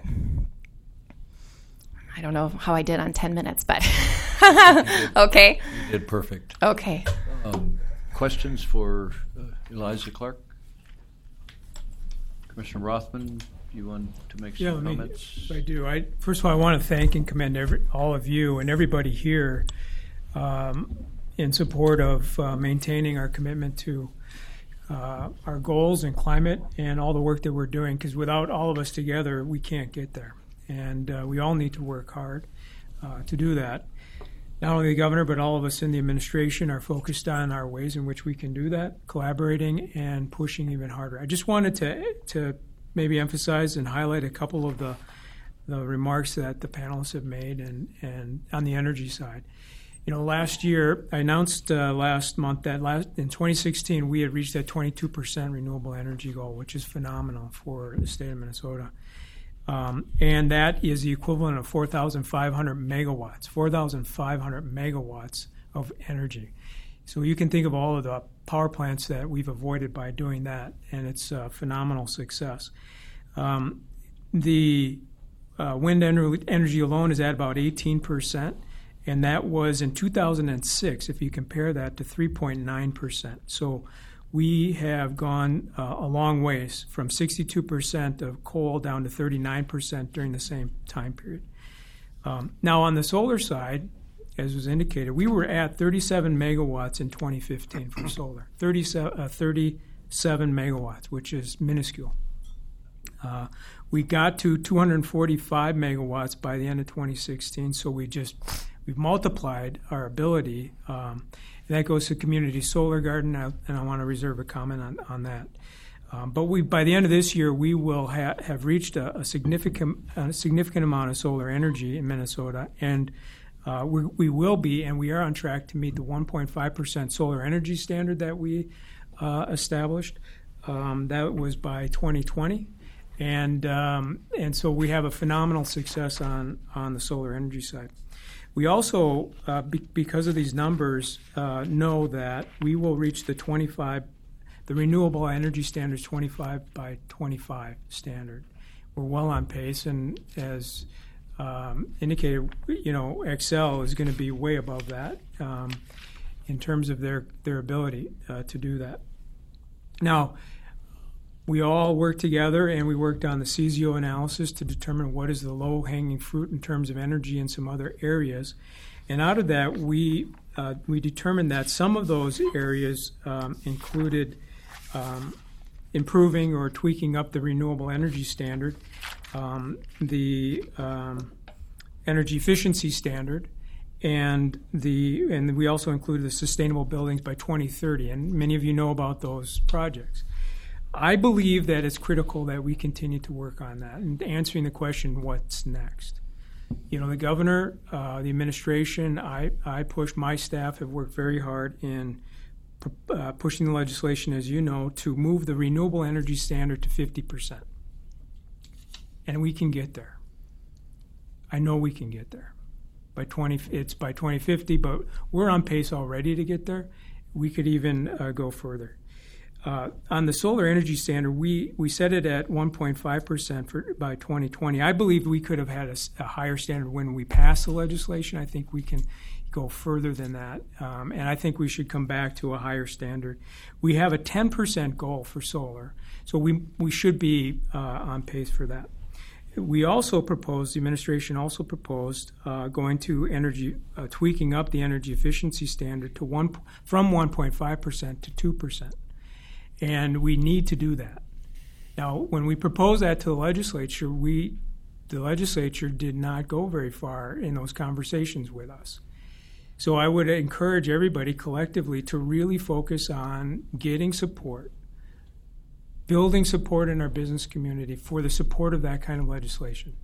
Speaker 17: I don't know how I did on ten minutes, but okay.
Speaker 2: You did perfect.
Speaker 17: Okay.
Speaker 2: Um, questions for uh, Eliza Clark? Commissioner Rothman, you want to make some
Speaker 1: yeah, let
Speaker 2: comments?
Speaker 1: Me, I do. I, first of all, I want to thank and commend every, all of you and everybody here um, in support of uh, maintaining our commitment to Uh, our goals in climate and all the work that we're doing, because without all of us together, we can't get there. And uh, we all need to work hard uh, to do that. Not only the governor, but all of us in the administration are focused on our ways in which we can do that, collaborating and pushing even harder. I just wanted to to maybe emphasize and highlight a couple of the the remarks that the panelists have made and, and on the energy side. You know, last year, I announced uh, last month that last in twenty sixteen, we had reached that twenty-two percent renewable energy goal, which is phenomenal for the state of Minnesota. Um, and that is the equivalent of four thousand five hundred megawatts, four thousand five hundred megawatts of energy. So you can think of all of the power plants that we've avoided by doing that, and it's a phenomenal success. Um, the uh, wind ener- energy alone is at about eighteen percent. And that was in two thousand six, if you compare that to three point nine percent. So we have gone uh, a long ways from sixty-two percent of coal down to thirty-nine percent during the same time period. Um, now, on the solar side, as was indicated, we were at thirty-seven megawatts in twenty fifteen for solar, thirty-seven, uh, thirty-seven megawatts, which is minuscule. Uh, we got to two hundred forty-five megawatts by the end of twenty sixteen, so we just... We've multiplied our ability, um, and that goes to Community Solar Garden, and I want to reserve a comment on, on that. Um, but we, by the end of this year, we will ha- have reached a, a significant a significant amount of solar energy in Minnesota, and uh, we, we will be, and we are on track to meet the one point five percent solar energy standard that we uh, established. Um, that was by twenty twenty. And um, and so we have a phenomenal success on, on the solar energy side. We also, uh, be, because of these numbers, uh, know that we will reach the twenty-five The renewable energy standard is twenty-five by twenty-five standard. We're well on pace, and as um, indicated, you know, Xcel is going to be way above that um, in terms of their, their ability uh, to do that. Now, we all worked together, and we worked on the C Z O analysis to determine what is the low-hanging fruit in terms of energy in some other areas. And out of that, we uh, we determined that some of those areas um, included um, improving or tweaking up the renewable energy standard, um, the um, energy efficiency standard, and the and we also included the sustainable buildings by twenty thirty. And many of you know about those projects. I believe that it's critical that we continue to work on that and answering the question, what's next? You know, the governor, uh, the administration, I, I pushed, my staff have worked very hard in uh, pushing the legislation, as you know, to move the renewable energy standard to fifty percent. And we can get there. I know we can get there. By twenty, it's by twenty fifty, but we're on pace already to get there. We could even uh, go further. Uh, on the solar energy standard, we, we set it at one point five percent for, by twenty twenty. I believe we could have had a, a higher standard when we passed the legislation. I think we can go further than that, um, and I think we should come back to a higher standard. We have a ten percent goal for solar, so we, we should be uh, on pace for that. We also proposed, the administration also proposed uh, going to energy, uh, tweaking up the energy efficiency standard to one, from one point five percent to two percent. And we need to do that. Now, when we proposed that to the legislature, we, the legislature did not go very far in those conversations with us. So I would encourage everybody collectively to really focus on getting support, building support in our business community for the support of that kind of legislation.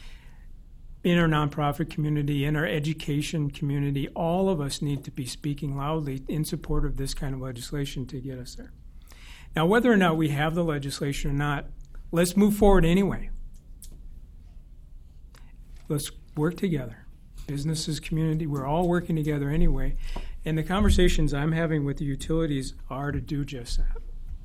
Speaker 1: In our nonprofit community, in our education community, all of us need to be speaking loudly in support of this kind of legislation to get us there. Now, whether or not we have the legislation or not, let's move forward anyway. Let's work together. Businesses, community, we're all working together anyway. And the conversations I'm having with the utilities are to do just that.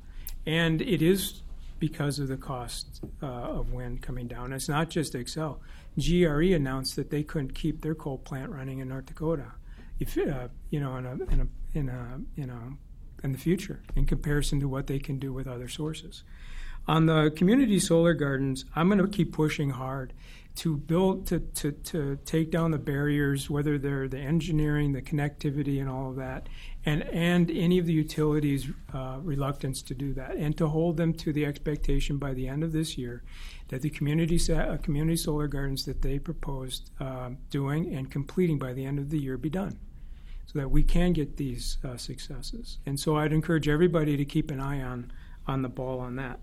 Speaker 1: And it is because of the cost uh, of wind coming down. It's not just Xcel. G R E announced that they couldn't keep their coal plant running in North Dakota, if uh, you know, in a in a in a you know. in the future in comparison to what they can do with other sources. On the community solar gardens, I'm going to keep pushing hard to build, to, to, to take down the barriers, whether they're the engineering, the connectivity, and all of that, and, and any of the utilities' uh, reluctance to do that, and to hold them to the expectation by the end of this year that the community, uh, community solar gardens that they proposed uh, doing and completing by the end of the year be done, so that we can get these uh, successes. And so I'd encourage everybody to keep an eye on, on the ball on that.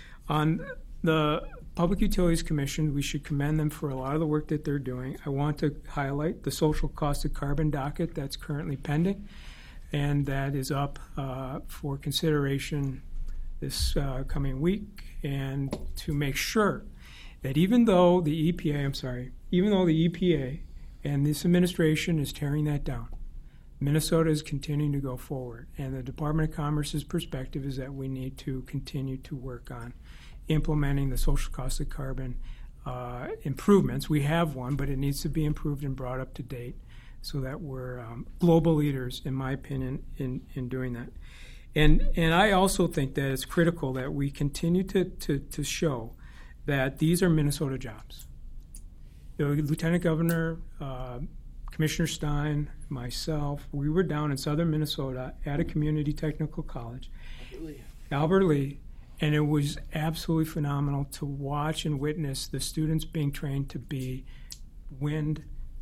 Speaker 1: On the Public Utilities Commission, we should commend them for a lot of the work that they're doing. I want to highlight the social cost of carbon docket that's currently pending, and that is up uh, for consideration this uh, coming week, and to make sure that even though the E P A, I'm sorry, even though the E P A and this administration is tearing that down, Minnesota is continuing to go forward, and the Department of Commerce's perspective is that we need to continue to work on implementing the social cost of carbon uh, improvements. We have one, but it needs to be improved and brought up to date so that we're um, global leaders, in my opinion, in, in doing that. And and I also think that it's critical that we continue to, to, to show that these are Minnesota jobs. The Lieutenant Governor, uh, Commissioner Stein, myself, we were down in southern Minnesota at a community technical college, Albert Lee, Albert Lee, and it was absolutely phenomenal to watch and witness the students being trained to be wind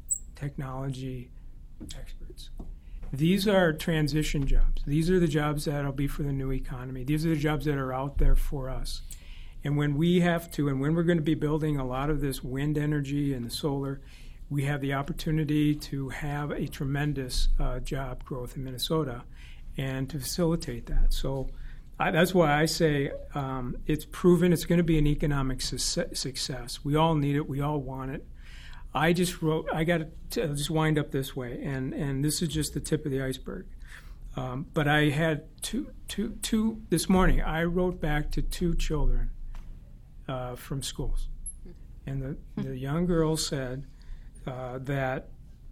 Speaker 1: technology experts. These are transition jobs. These are the jobs that will be for the new economy. These are the jobs that are out there for us. And when we have to, and when we're going to be building a lot of this wind energy and the solar, we have the opportunity to have a tremendous uh, job growth in Minnesota and to facilitate that. So I, that's why I say um, it's proven it's going to be an economic su- success. We all need it. We all want it. I just wrote, I got to just wind up this way, and, and this is just the tip of the iceberg. Um, but I had two, two, two this morning. I wrote back to two children uh, from schools, and the, the young girl said uh, that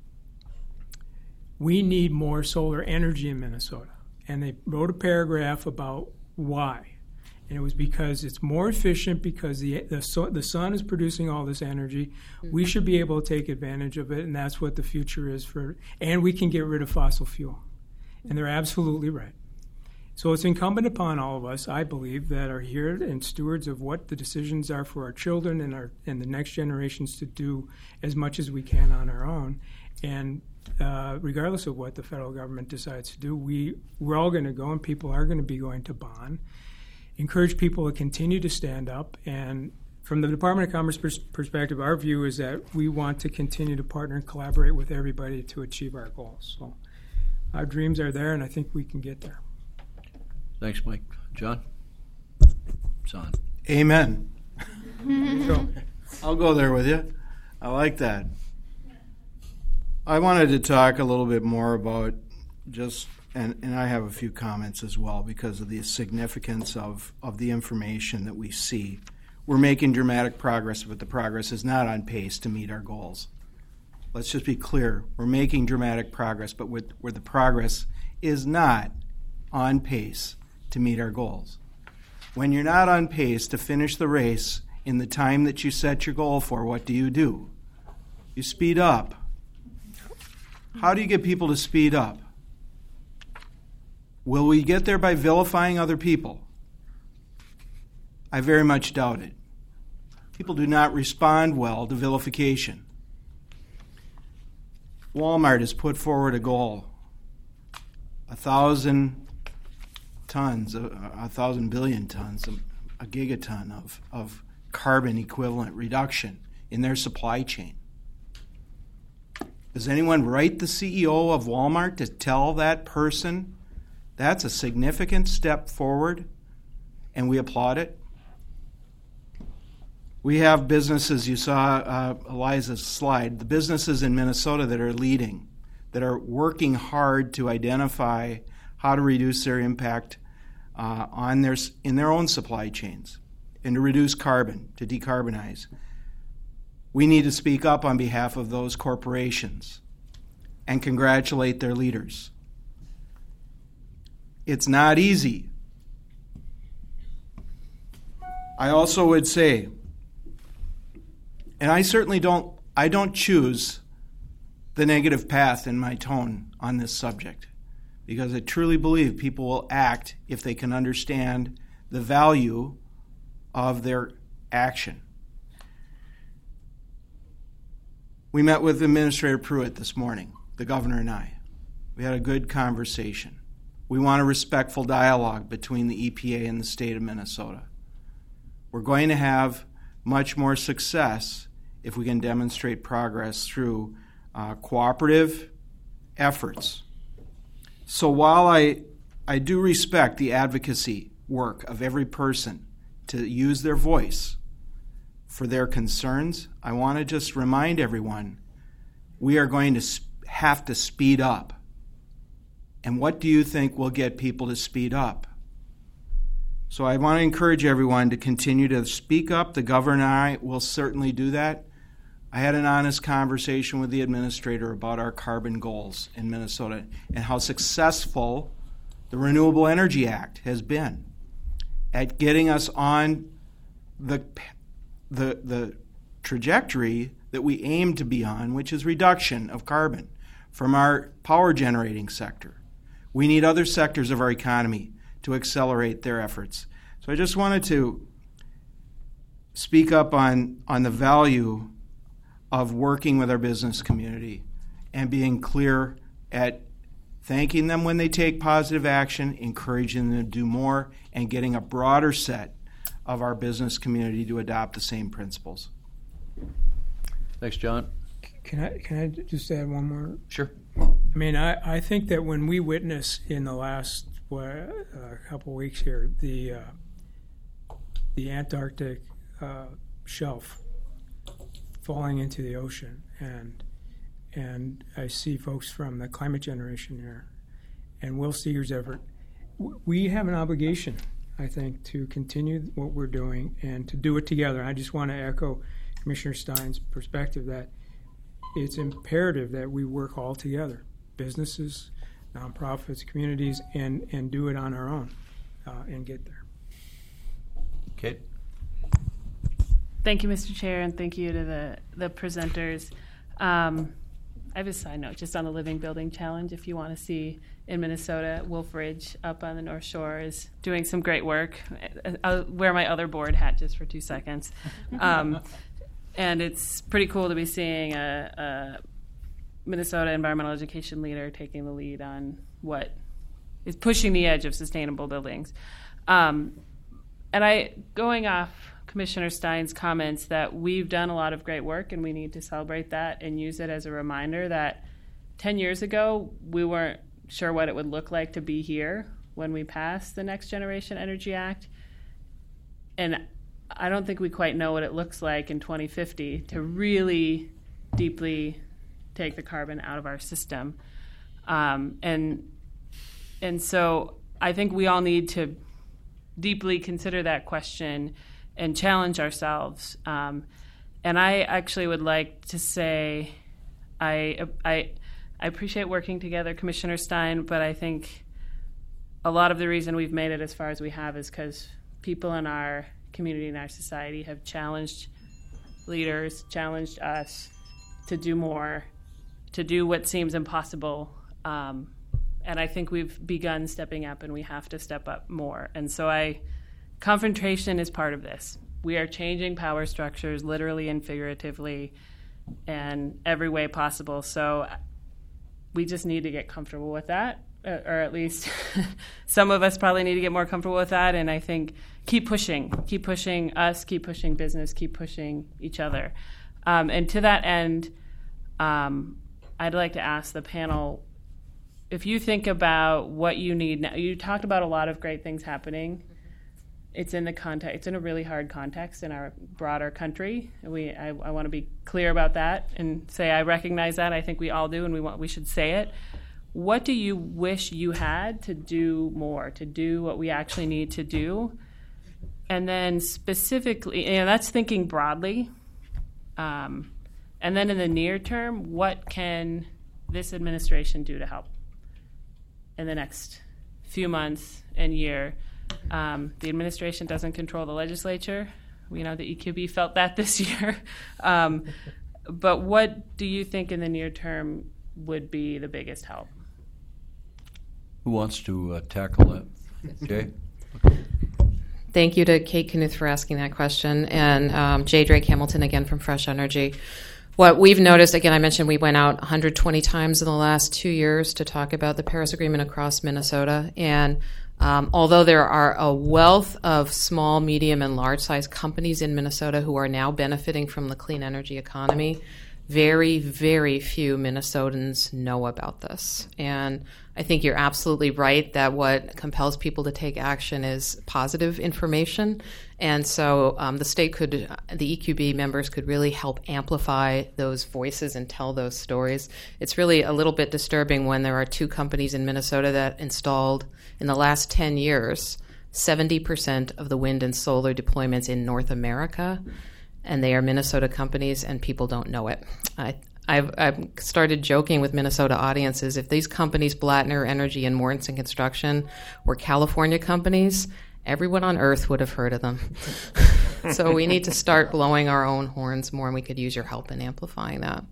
Speaker 1: we need more solar energy in Minnesota, and they wrote a paragraph about why. And it was because it's more efficient, because the the, so, the sun is producing all this energy. Mm-hmm. We should be able to take advantage of it, and that's what the future is for. And we can get rid of fossil fuel. And they're absolutely right. So it's incumbent upon all of us, I believe, that are here and stewards of what the decisions are for our children and our and the next generations to do as much as we can on our own. And uh, regardless of what the federal government decides to do, we, we're all going to go, and people are going to be going to bond. Encourage people to continue to stand up. And from the Department of Commerce pers- perspective, our view is that we want to continue to partner and collaborate with everybody to achieve our goals. So our dreams are there, and I think we can get there.
Speaker 2: Thanks, Mike. John? Son.
Speaker 15: Amen.
Speaker 1: Go.
Speaker 15: I'll go there with you. I like that. I wanted to talk a little bit more about just, and, and I have a few comments as well because of the significance of, of the information that we see. We're making dramatic progress, but the progress is not on pace to meet our goals. Let's just be clear. We're making dramatic progress, but with, where the progress is not on pace to meet our goals. When you're not on pace to finish the race in the time that you set your goal for, what do you do? You speed up. How do you get people to speed up? Will we get there by vilifying other people? I very much doubt it. People do not respond well to vilification. Walmart has put forward a goal, a thousand tons, a, a thousand billion tons, a, a gigaton of, of carbon equivalent reduction in their supply chain. Does anyone write the C E O of Walmart to tell that person that's a significant step forward and we applaud it? We have businesses, you saw uh, Eliza's slide, the businesses in Minnesota that are leading, that are working hard to identify how to reduce their impact uh, on their, in their own supply chains and to reduce carbon, to decarbonize. We need to speak up on behalf of those corporations and congratulate their leaders. It's not easy. I also would say, and I certainly don't, I don't choose the negative path in my tone on this subject because I truly believe people will act if they can understand the value of their action. We met with Administrator Pruitt this morning, the governor and I. We had a good conversation. We want a respectful dialogue between the E P A and the state of Minnesota. We're going to have much more success if we can demonstrate progress through uh, cooperative efforts. So while I, I do respect the advocacy work of every person to use their voice for their concerns, I want to just remind everyone we are going to sp- have to speed up. And what do you think will get people to speed up? So I want to encourage everyone to continue to speak up. The governor and I will certainly do that. I had an honest conversation with the administrator about our carbon goals in Minnesota and how successful the Renewable Energy Act has been at getting us on the, the, the trajectory that we aim to be on, which is reduction of carbon from our power generating sector. We need other sectors of our economy to accelerate their efforts. So I just wanted to speak up on, on the value of working with our business community and being clear at thanking them when they take positive action, encouraging them to do more, and getting a broader set of our business community to adopt the same principles.
Speaker 2: Thanks, John.
Speaker 1: Can I can I just add one more?
Speaker 2: Sure.
Speaker 1: I mean, I, I think that when we witness in the last what, uh, couple weeks here the uh, the Antarctic uh, shelf falling into the ocean, and and I see folks from the climate generation here, and Will Seeger's effort, w- we have an obligation, I think, to continue what we're doing and to do it together. I just want to echo Commissioner Stein's perspective that it's imperative that we work all together, businesses, nonprofits, communities, and, and do it on our own uh, and get there.
Speaker 2: Kate?
Speaker 4: Thank you, Mister Chair, and thank you to the, the presenters. Um, I have a side note just on the Living Building Challenge. If you want to see in Minnesota, Wolf Ridge up on the North Shore is doing some great work. I'll wear my other board hat just for two seconds. Um, and it's pretty cool to be seeing a, a Minnesota environmental education leader taking the lead on what is pushing the edge of sustainable buildings. Um, and I, going off Commissioner Stein's comments that we've done a lot of great work and we need to celebrate that and use it as a reminder that ten years ago we weren't sure what it would look like to be here when we passed the Next Generation Energy Act. And I don't think we quite know what it looks like in twenty fifty to really deeply take the carbon out of our system. Um, and and so I think we all need to deeply consider that question and challenge ourselves. Um, and I actually would like to say I, I, I appreciate working together, Commissioner Stein, but I think a lot of the reason we've made it as far as we have is because people in our community and our society have challenged leaders, challenged us to do more, to do what seems impossible. Um, and I think we've begun stepping up, and we have to step up more. And so I... confrontation is part of this. We are changing power structures literally and figuratively in every way possible. So we just need to get comfortable with that, or at least some of us probably need to get more comfortable with that. And I think keep pushing, keep pushing us, keep pushing business, keep pushing each other. Um, and to that end, um, I'd like to ask the panel, if you think about what you need now, you talked about a lot of great things happening. It's in the context. It's in a really hard context in our broader country. We, I, I want to be clear about that and say I recognize that. I think we all do, and we want we should say it. What do you wish you had to do more, to do what we actually need to do? And then specifically, you know, that's thinking broadly. Um, and then in the near term, what can this administration do to help in the next few months and year? Um, the administration doesn't control the legislature. We know the E Q B felt that this year. um, but what do you think in the near term would be the biggest help?
Speaker 2: Who wants to uh, tackle that? Jay?
Speaker 16: Thank you to Kate Knuth for asking that question, and um, Jay Drake Hamilton again from Fresh Energy. What we've noticed, again, I mentioned we went out one hundred twenty times in the last two years to talk about the Paris Agreement across Minnesota, and Um, although there are a wealth of small, medium, and large-sized companies in Minnesota who are now benefiting from the clean energy economy, very, very few Minnesotans know about this. And I think you're absolutely right that what compels people to take action is positive information. And so um, the state could, the E Q B members could really help amplify those voices and tell those stories. It's really a little bit disturbing when there are two companies in Minnesota that installed, in the last ten years, seventy percent of the wind and solar deployments in North America, and they are Minnesota companies, and people don't know it. I, I've, I've started joking with Minnesota audiences, if these companies, Blattner Energy and Mortensen Construction, were California companies, everyone on earth would have heard of them. So we need to start blowing our own horns more, and we could use your help in amplifying that.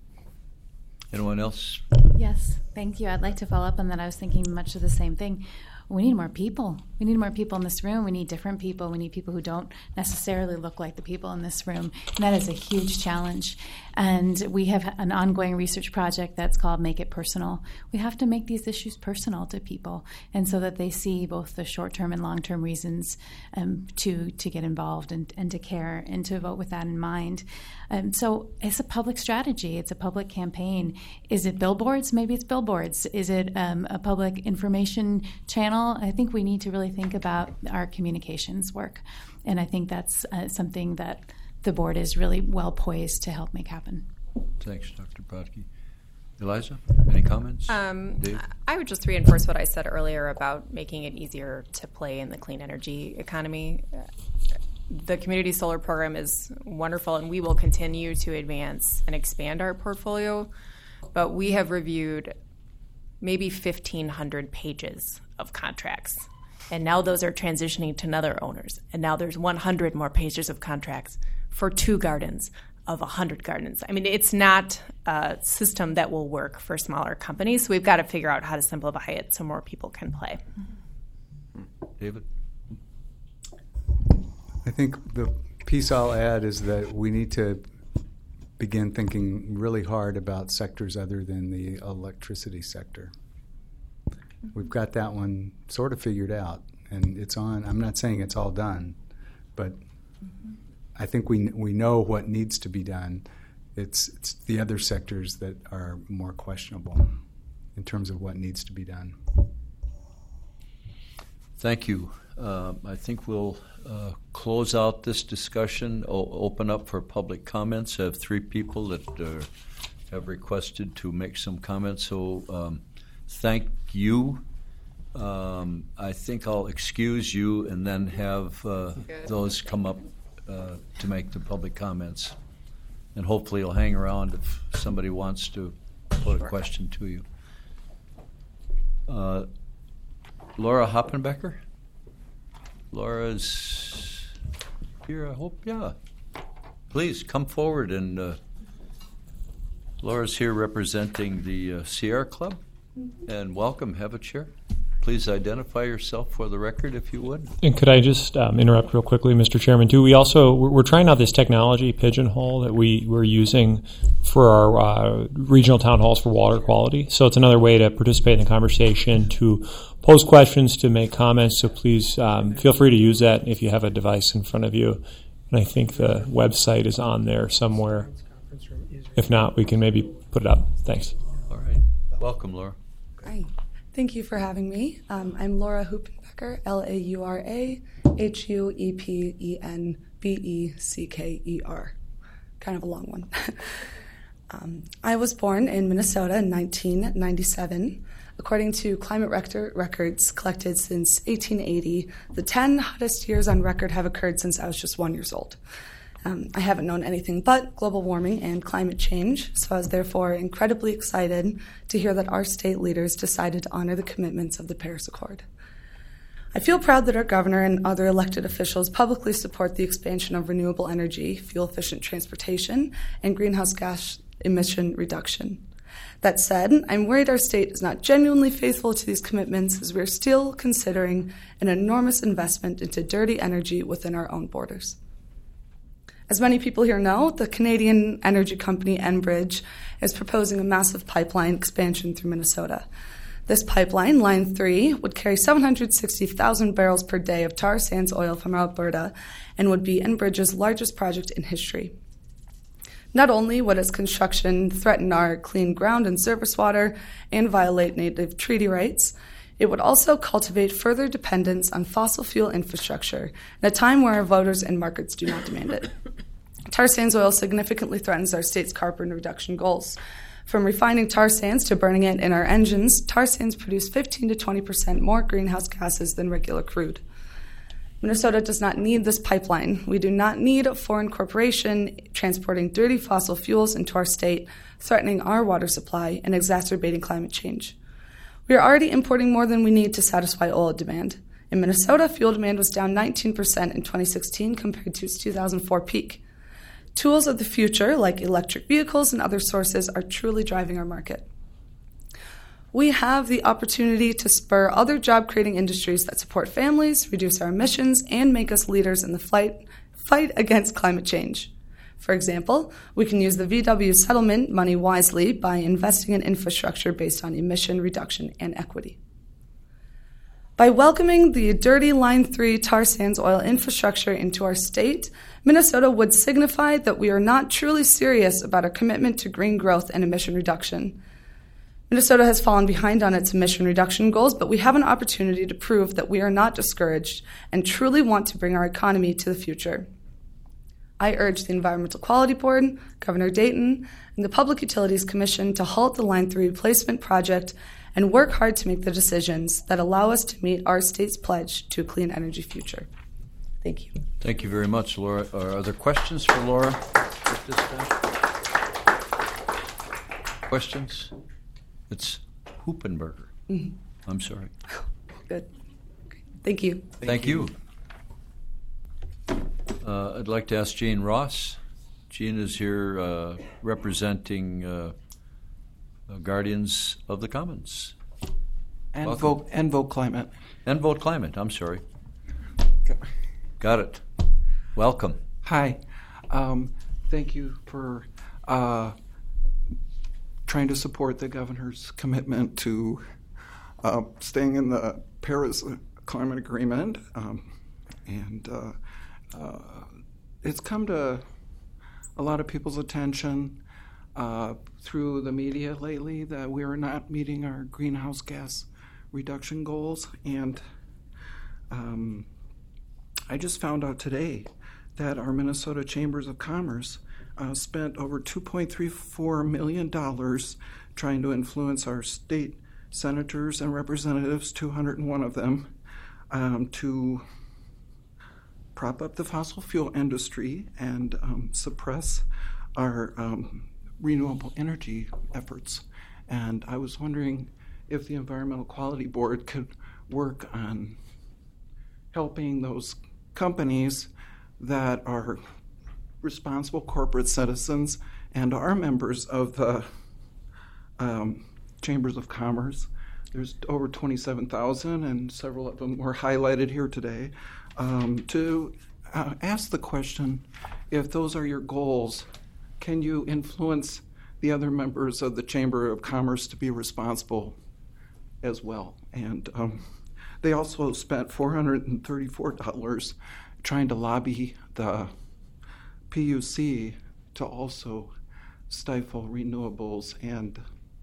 Speaker 2: Anyone else?
Speaker 13: Yes, thank you. I'd like to follow up on that. I was thinking much of the same thing. We need more people. We need more people in this room. We need different people. We need people who don't necessarily look like the people in this room. And that is a huge challenge. And we have an ongoing research project that's called Make It Personal. We have to make these issues personal to people, and so that they see both the short-term and long-term reasons um, to to get involved and, and to care and to vote with that in mind. Um, so it's a public strategy. It's a public campaign. Is it billboards? Maybe it's billboards. Is it um, a public information channel? I think we need to really think about our communications work. And I think that's uh, something that the board is really well poised to help make happen.
Speaker 2: Thanks, Doctor Brodke. Eliza, any comments?
Speaker 17: Um,
Speaker 2: Dave?
Speaker 17: I would just reinforce what I said earlier about making it easier to play in the clean energy economy. The community solar program is wonderful, and we will continue to advance and expand our portfolio. But we have reviewed maybe fifteen hundred pages of contracts, and now those are transitioning to other owners. And now there's one hundred more pages of contracts for two gardens of one hundred gardens. I mean, it's not a system that will work for smaller companies. So we've got to figure out how to simplify it so more people can play.
Speaker 2: David?
Speaker 14: I think the piece I'll add is that we need to begin thinking really hard about sectors other than the electricity sector. We've got that one sort of figured out, and it's on. I'm not saying it's all done, but I think we we know what needs to be done. It's, it's the other sectors that are more questionable in terms of what needs to be done.
Speaker 2: Thank you. Uh, I think we'll uh, close out this discussion, o- open up for public comments. I have three people that uh, have requested to make some comments, so um, thank you. Um, I think I'll excuse you and then have uh, those come up uh, to make the public comments. And hopefully you'll hang around if somebody wants to put a question to you. Uh, Laura Hoppenbecker? Laura's here, I hope. Yeah. Please come forward. And uh, Laura's here representing the uh, Sierra Club. Mm-hmm. And welcome. Have a chair. Please identify yourself for the record, if you would.
Speaker 8: And could I just um, interrupt real quickly, Mister Chairman, too? We also, we're, we're trying out this technology, Pigeonhole, that we, we're using for our uh, regional town halls for water quality. So it's another way to participate in the conversation, to pose questions, to make comments. So please um, feel free to use that if you have a device in front of you. And I think the website is on there somewhere. If not, we can maybe put it up. Thanks.
Speaker 2: All right. Welcome, Laura.
Speaker 19: Great. Thank you for having me. Um, I'm Laura Huppenbecker, L A U R A H U E P E N B E C K E R. Kind of a long one. um, I was born in Minnesota in nineteen ninety-seven. According to climate rector- records collected since eighteen eighty, the ten hottest years on record have occurred since I was just one years old. Um, I haven't known anything but global warming and climate change, so I was therefore incredibly excited to hear that our state leaders decided to honor the commitments of the Paris Accord. I feel proud that our governor and other elected officials publicly support the expansion of renewable energy, fuel-efficient transportation, and greenhouse gas emission reduction. That said, I'm worried our state is not genuinely faithful to these commitments, as we're still considering an enormous investment into dirty energy within our own borders. As many people here know, the Canadian energy company Enbridge is proposing a massive pipeline expansion through Minnesota. This pipeline, Line three, would carry seven hundred sixty thousand barrels per day of tar sands oil from Alberta and would be Enbridge's largest project in history. Not only would its construction threaten our clean ground and surface water and violate native treaty rights, it would also cultivate further dependence on fossil fuel infrastructure at a time where our voters and markets do not demand it. Tar sands oil significantly threatens our state's carbon reduction goals. From refining tar sands to burning it in our engines, tar sands produce fifteen to twenty percent more greenhouse gases than regular crude. Minnesota does not need this pipeline. We do not need a foreign corporation transporting dirty fossil fuels into our state, threatening our water supply and exacerbating climate change. We are already importing more than we need to satisfy oil demand. In Minnesota, fuel demand was down nineteen percent in twenty sixteen compared to its two thousand four peak. Tools of the future, like electric vehicles and other sources, are truly driving our market. We have the opportunity to spur other job-creating industries that support families, reduce our emissions, and make us leaders in the fight, fight against climate change. For example, we can use the V W settlement money wisely by investing in infrastructure based on emission reduction and equity. By welcoming the dirty Line three tar sands oil infrastructure into our state, Minnesota would signify that we are not truly serious about our commitment to green growth and emission reduction. Minnesota has fallen behind on its emission reduction goals, but we have an opportunity to prove that we are not discouraged and truly want to bring our economy to the future. I urge the Environmental Quality Board, Governor Dayton, and the Public Utilities Commission to halt the Line three replacement project and work hard to make the decisions that allow us to meet our state's pledge to a clean energy future. Thank you.
Speaker 2: Thank you very much, Laura. Are there questions for Laura at this time? Questions? It's Hoopenberger.
Speaker 19: Mhm.
Speaker 2: I'm sorry.
Speaker 19: Good. Okay. Thank you.
Speaker 2: Thank, Thank you. you. Uh, I'd like to ask Jane Ross. Jane is here uh, representing uh, uh, Guardians of the Commons.
Speaker 18: And vote, and vote climate.
Speaker 2: And vote climate. I'm sorry. Got it. Welcome.
Speaker 18: Hi. Um, thank you for uh, trying to support the governor's commitment to uh, staying in the Paris Climate Agreement. Um, and uh, uh, it's come to a lot of people's attention uh, through the media lately that we are not meeting our greenhouse gas reduction goals. And um, I just found out today that our Minnesota Chambers of Commerce uh, spent over two point three four million dollars trying to influence our state senators and representatives, two hundred one of them, um, to prop up the fossil fuel industry and um, suppress our um, renewable energy efforts. And I was wondering if the Environmental Quality Board could work on helping those companies that are responsible corporate citizens and are members of the um, Chambers of Commerce. There's over twenty-seven thousand, and several of them were highlighted here today, um, to uh, ask the question, if those are your goals, can you influence the other members of the Chamber of Commerce to be responsible as well? And um, they also spent four hundred thirty-four dollars trying to lobby the P U C to also stifle renewables and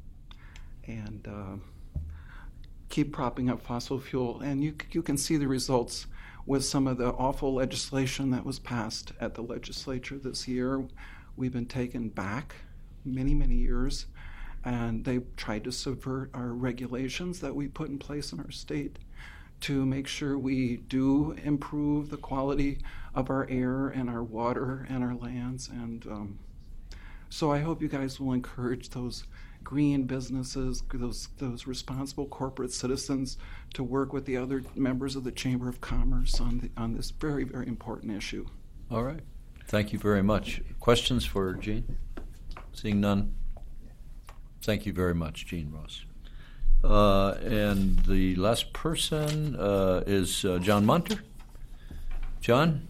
Speaker 18: and uh, keep propping up fossil fuel. And you you can see the results with some of the awful legislation that was passed at the legislature this year. We've been taken back many, many years, and they tried to subvert our regulations that we put in place in our state to make sure we do improve the quality of our air and our water and our lands. And um, so I hope you guys will encourage those green businesses, those those responsible corporate citizens, to work with the other members of the Chamber of Commerce on the, on this very, very important issue.
Speaker 2: All right. Thank you very much. Questions for Jean? Seeing none. Thank you very much, Jean Ross. Uh, and the last person uh, is uh, John Munter. John?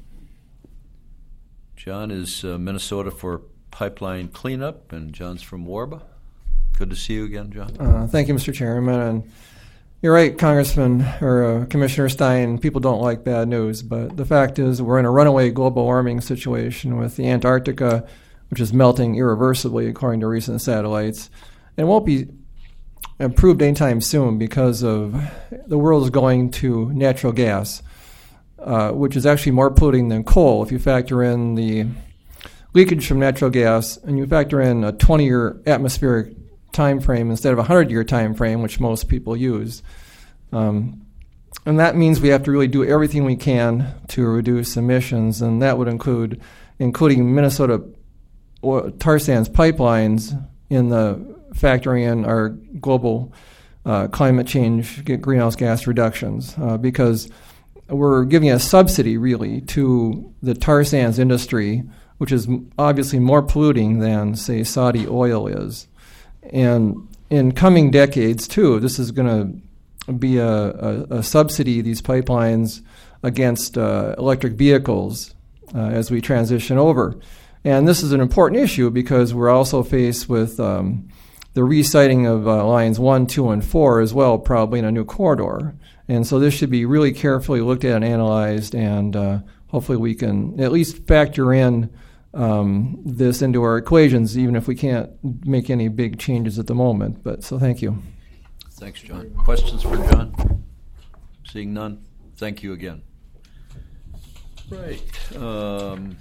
Speaker 2: John is uh, Minnesota for Pipeline Cleanup, and John's from Warba. Good to see you again, John.
Speaker 20: Uh, thank you, Mister Chairman. And you're right, Congressman or uh, Commissioner Stein, people don't like bad news, but the fact is we're in a runaway global warming situation with the Antarctica, which is melting irreversibly according to recent satellites, and won't be improved anytime soon because of the world is going to natural gas, uh, which is actually more polluting than coal if you factor in the leakage from natural gas and you factor in a twenty-year atmospheric time frame instead of a hundred-year time frame, which most people use. Um, and that means we have to really do everything we can to reduce emissions, and that would include including Minnesota tar sands pipelines in the factoring in our global uh, climate change greenhouse gas reductions, uh, because we're giving a subsidy really to the tar sands industry, which is obviously more polluting than, say, Saudi oil is. And in coming decades, too, this is going to be a, a, a subsidy, these pipelines, against uh, electric vehicles uh, as we transition over. And this is an important issue because we're also faced with um, the resiting of uh, lines one, two, and four as well, probably in a new corridor. And so this should be really carefully looked at and analyzed, and uh, hopefully we can at least factor in um, this into our equations, even if we can't make any big changes at the moment. But so thank you.
Speaker 2: Thanks, John. Questions for John? Seeing none, thank you again. Right. Um,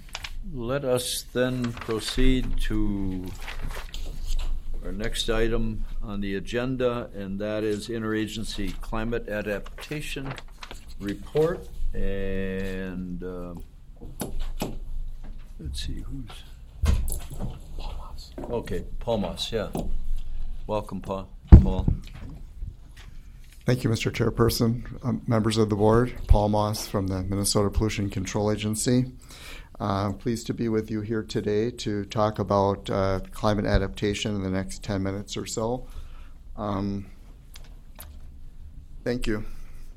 Speaker 2: let us then proceed to our next item on the agenda, and that is Interagency Climate Adaptation Report. And uh, let's see, who's... Okay, Paul Moss, yeah. Welcome, Paul. Paul.
Speaker 21: Thank you, Mister Chairperson, um, members of the board. Paul Moss from the Minnesota Pollution Control Agency. Uh, pleased to be with you here today to talk about uh, climate adaptation in the next ten minutes or so. Um, thank you.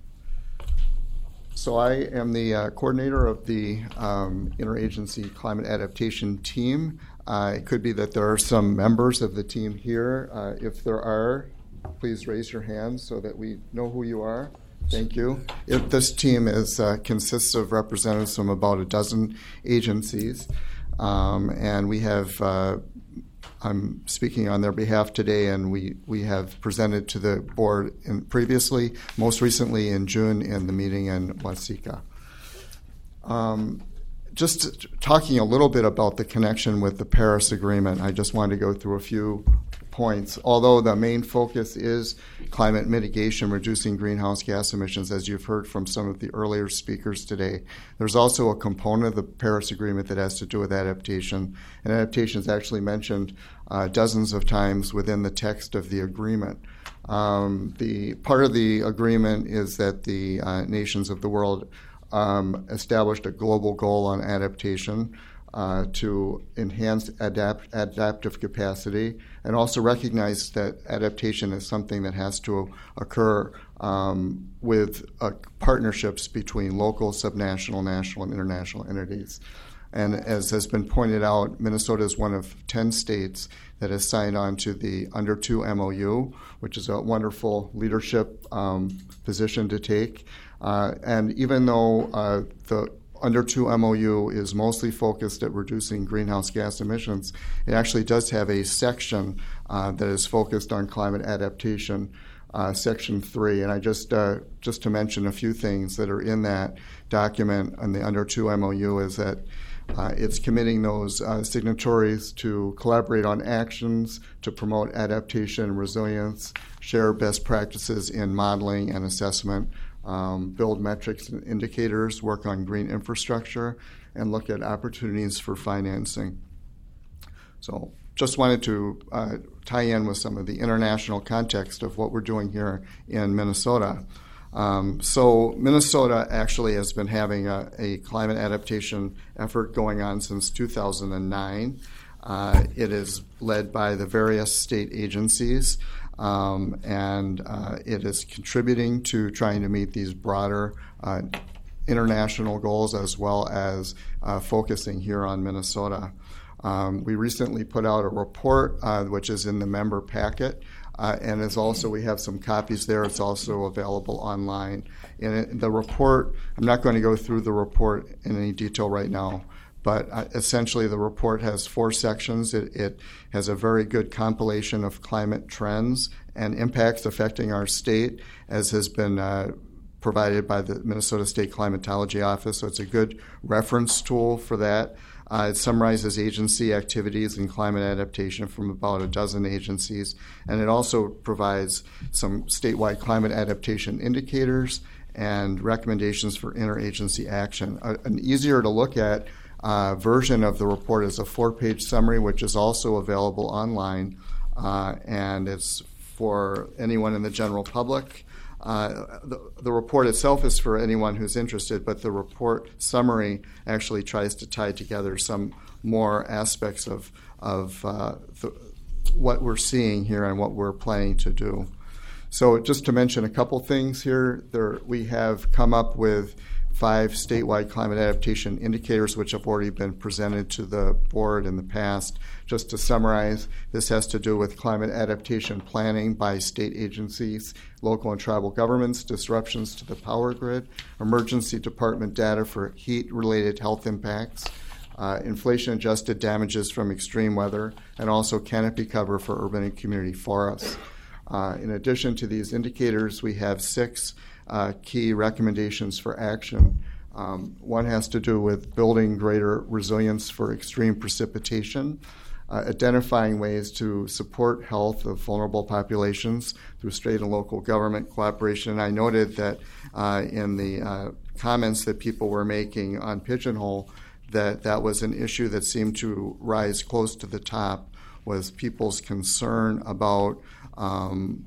Speaker 21: So I am the uh, coordinator of the um, Interagency Climate Adaptation Team. Uh, it could be that there are some members of the team here. Uh, if there are, please raise your hand so that we know who you are. Thank you. If this team is uh, consists of representatives from about a dozen agencies, um, and we have. Uh, I'm speaking on their behalf today, and we, we have presented to the board in previously, most recently in June in the meeting in Waseca. Um, just talking a little bit about the connection with the Paris Agreement, I just wanted to go through a few points. Although the main focus is climate mitigation, reducing greenhouse gas emissions, as you've heard from some of the earlier speakers today, there's also a component of the Paris Agreement that has to do with adaptation. And adaptation is actually mentioned uh, dozens of times within the text of the agreement. Um, the part of the agreement is that the uh, nations of the world um, established a global goal on adaptation Uh, to enhance adapt, adaptive capacity, and also recognize that adaptation is something that has to occur um, with uh, partnerships between local, subnational, national, and international entities. And as has been pointed out, Minnesota is one of ten states that has signed on to the Under two M O U, which is a wonderful leadership um, position to take. Uh, and even though uh, the Under two M O U is mostly focused at reducing greenhouse gas emissions, it actually does have a section uh, that is focused on climate adaptation, uh, Section three. And I just uh, just to mention a few things that are in that document on the Under two M O U is that uh, it's committing those uh, signatories to collaborate on actions to promote adaptation and resilience, share best practices in modeling and assessment, Um, build metrics and indicators, work on green infrastructure, and look at opportunities for financing. So just wanted to uh, tie in with some of the international context of what we're doing here in Minnesota. Um, so Minnesota actually has been having a, a climate adaptation effort going on since two thousand nine. Uh, it is led by the various state agencies. Um, and uh, it is contributing to trying to meet these broader uh, international goals as well as uh, focusing here on Minnesota. Um, we recently put out a report uh, which is in the member packet, uh, and is also, we have some copies there. It's also available online. In it, the report, I'm not going to go through the report in any detail right now, but uh, essentially the report has four sections. It, it has a very good compilation of climate trends and impacts affecting our state, as has been uh, provided by the Minnesota State Climatology Office. So it's a good reference tool for that. Uh, it summarizes agency activities in climate adaptation from about a dozen agencies. And it also provides some statewide climate adaptation indicators and recommendations for interagency action. Uh, an easier to look at Uh, version of the report is a four-page summary, which is also available online, uh, and it's for anyone in the general public. Uh, the, the report itself is for anyone who's interested, but the report summary actually tries to tie together some more aspects of, of uh, the, what we're seeing here and what we're planning to do. So just to mention a couple things here, there, we have come up with five statewide climate adaptation indicators, which have already been presented to the board in the past. Just to summarize, this has to do with climate adaptation planning by state agencies, local and tribal governments, disruptions to the power grid, emergency department data for heat-related health impacts, uh, inflation-adjusted damages from extreme weather, and also canopy cover for urban and community forests. Uh, in addition to these indicators, we have six Uh, key recommendations for action. Um, one has to do with building greater resilience for extreme precipitation, uh, identifying ways to support health of vulnerable populations through state and local government cooperation. And I noted that uh, in the uh, comments that people were making on Pigeonhole, that that was an issue that seemed to rise close to the top, was people's concern about um,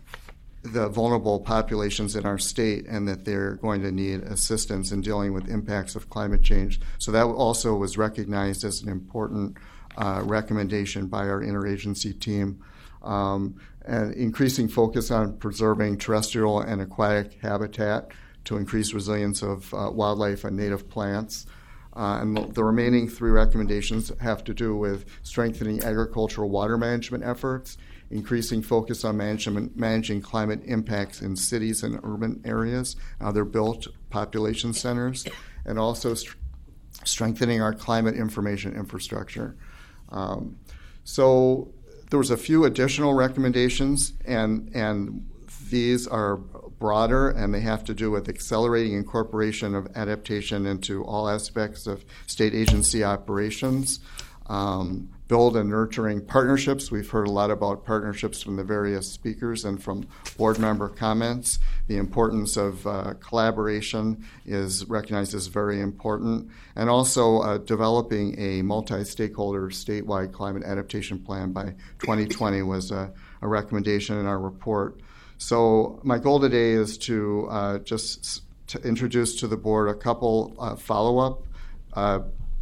Speaker 21: the vulnerable populations in our state and that they're going to need assistance in dealing with impacts of climate change. So that also was recognized as an important uh, recommendation by our interagency team. Um, and increasing focus on preserving terrestrial and aquatic habitat to increase resilience of uh, wildlife and native plants. Uh, and the, the remaining three recommendations have to do with strengthening agricultural water management efforts, increasing focus on management, managing climate impacts in cities and urban areas, other built population centers, and also st- strengthening our climate information infrastructure. Um, so there was a few additional recommendations, and and these are broader, and they have to do with accelerating incorporation of adaptation into all aspects of state agency operations, um, build and nurturing partnerships. We've heard a lot about partnerships from the various speakers and from board member comments. The importance of uh, collaboration is recognized as very important. And also uh, developing a multi-stakeholder statewide climate adaptation plan by twenty twenty was a, a recommendation in our report. So my goal today is to uh, just to introduce to the board a couple uh, follow-up uh,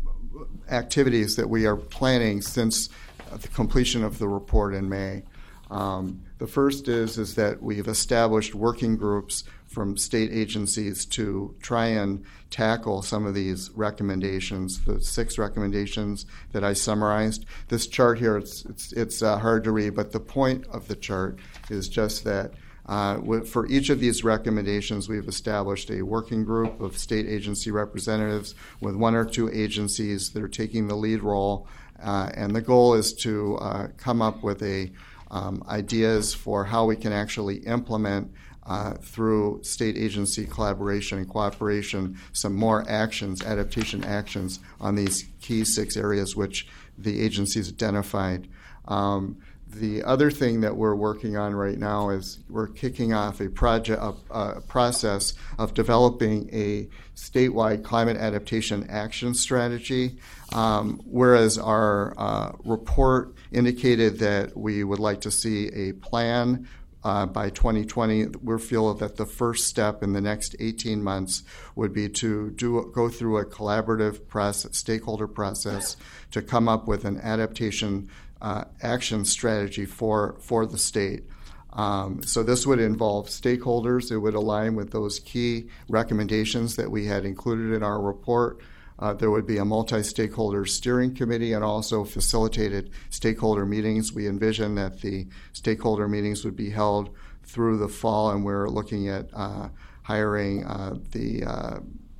Speaker 21: activities that we are planning since the completion of the report in May. Um, the first is, is that we've established working groups from state agencies to try and tackle some of these recommendations, the six recommendations that I summarized. This chart here, it's, it's, it's uh, hard to read, but the point of the chart is just that Uh, for each of these recommendations, we've established a working group of state agency representatives with one or two agencies that are taking the lead role, uh, and the goal is to uh, come up with a um, ideas for how we can actually implement uh, through state agency collaboration and cooperation some more actions, adaptation actions on these key six areas which the agencies identified. Um, The other thing that we're working on right now is we're kicking off a project, a, a process of developing a statewide climate adaptation action strategy. Um, whereas our uh, report indicated that we would like to see a plan uh, by twenty twenty, we feel that the first step in the next eighteen months would be to do go through a collaborative process, stakeholder process to come up with an adaptation Uh, action strategy for, for the state. Um, so this would involve stakeholders. It would align with those key recommendations that we had included in our report. Uh, there would be a multi-stakeholder steering committee and also facilitated stakeholder meetings. We envision that the stakeholder meetings would be held through the fall, and we're looking at uh, hiring uh, the uh,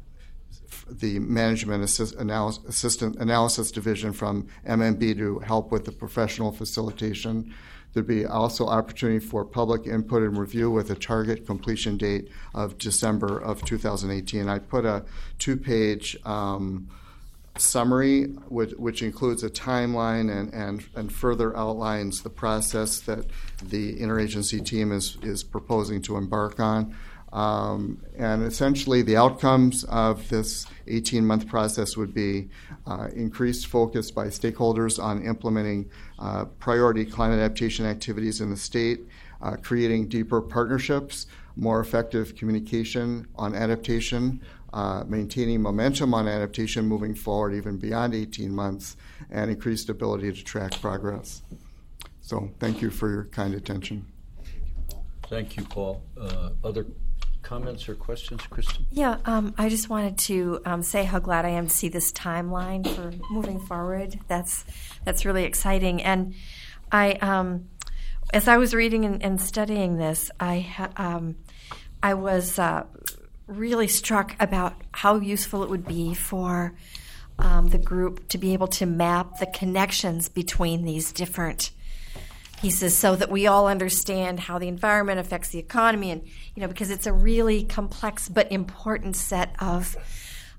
Speaker 21: the Management assist, analysis, Assistant Analysis Division from M M B to help with the professional facilitation. There'd be also opportunity for public input and review with a target completion date of December of two thousand eighteen. I put a two-page um, summary which, which includes a timeline and, and, and further outlines the process that the interagency team is, is proposing to embark on. Um, and essentially the outcomes of this eighteen-month process would be uh, increased focus by stakeholders on implementing uh, priority climate adaptation activities in the state, uh, creating deeper partnerships, more effective communication on adaptation, uh, maintaining momentum on adaptation moving forward even beyond eighteen months, and increased ability to track progress. So thank you for your kind attention.
Speaker 2: Thank you, Paul. Uh, other comments or questions, Kristen?
Speaker 7: Yeah, um, I just wanted to um, say how glad I am to see this timeline for moving forward. That's that's really exciting. And I, um, as I was reading and, and studying this, I ha- um, I was uh, really struck about how useful it would be for um, the group to be able to map the connections between these different pieces so that we all understand how the environment affects the economy, and you know, because it's a really complex but important set of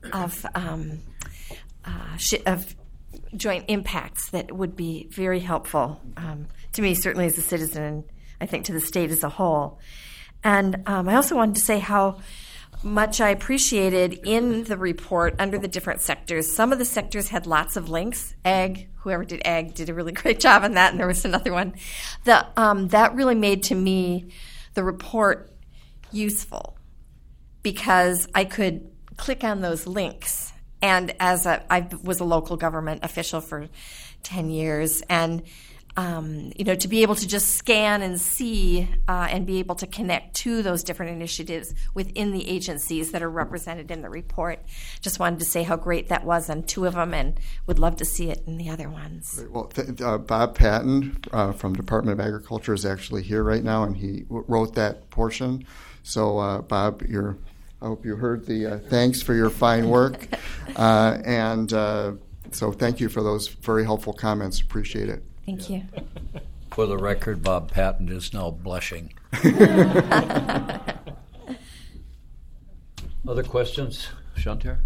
Speaker 7: of um, uh, sh- of joint impacts that would be very helpful um, to me, certainly as a citizen, and I think to the state as a whole. And um, I also wanted to say how much I appreciated in the report under the different sectors. Some of the sectors had lots of links. Ag, whoever did ag did a really great job on that, and there was another one. The, um, that really made, to me, the report useful because I could click on those links. And as a, I was a local government official for ten years, and Um, you know, to be able to just scan and see uh, and be able to connect to those different initiatives within the agencies that are represented in the report. Just wanted to say how great that was on two of them and would love to see it in the other ones.
Speaker 21: Great. Well, th- uh, Bob Patton uh, from Department of Agriculture is actually here right now, and he w- wrote that portion. So, uh, Bob, you're, I hope you heard the uh, thanks for your fine work. uh, and uh, so thank you for those very helpful comments. Appreciate it.
Speaker 7: Thank you.
Speaker 2: For the record, Bob Patton is now blushing. Other questions? Chanter?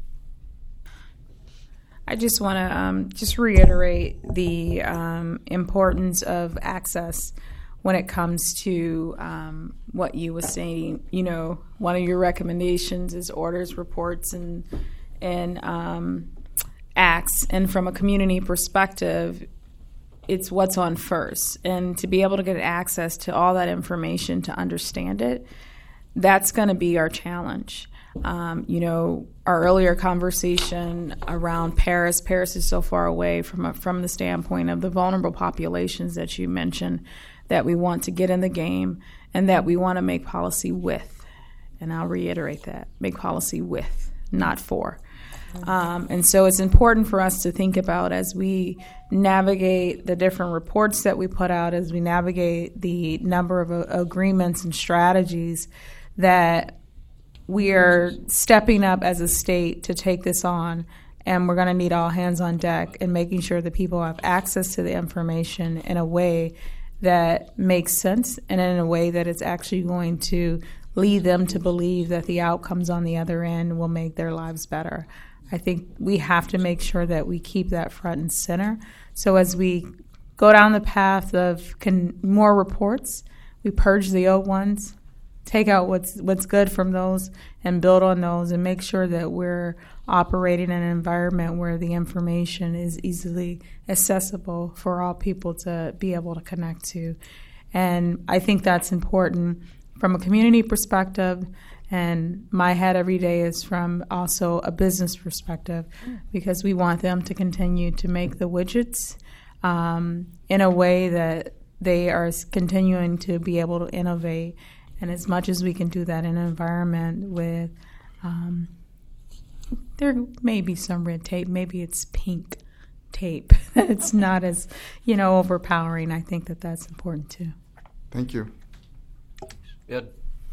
Speaker 6: I just want to um, just reiterate the um, importance of access when it comes to um, what you were saying. You know, one of your recommendations is orders, reports, and, and um, acts. And from a community perspective, it's what's on first. And to be able to get access to all that information to understand it, that's going to be our challenge. Um, you know, our earlier conversation around Paris, Paris is so far away from a, from the standpoint of the vulnerable populations that you mentioned that we want to get in the game and that we want to make policy with. And I'll reiterate that, make policy with, not for. Um, and so it's important for us to think about as we navigate the different reports that we put out, as we navigate the number of uh, agreements and strategies, that we are stepping up as a state to take this on, and we're going to need all hands on deck and making sure that people have access to the information in a way that makes sense and in a way that it's actually going to lead them to believe that the outcomes on the other end will make their lives better. I think we have to make sure that we keep that front and center. So as we go down the path of con- more reports, we purge the old ones, take out what's what's good from those, and build on those, and make sure that we're operating in an environment where the information is easily accessible for all people to be able to connect to. And I think that's important from a community perspective. And my head every day is from also a business perspective, because we want them to continue to make the widgets um, in a way that they are continuing to be able to innovate. And as much as we can do that in an environment with, um, there may be some red tape, maybe it's pink tape. It's not as, you know, overpowering. I think that that's important too.
Speaker 21: Thank you.
Speaker 2: Ed?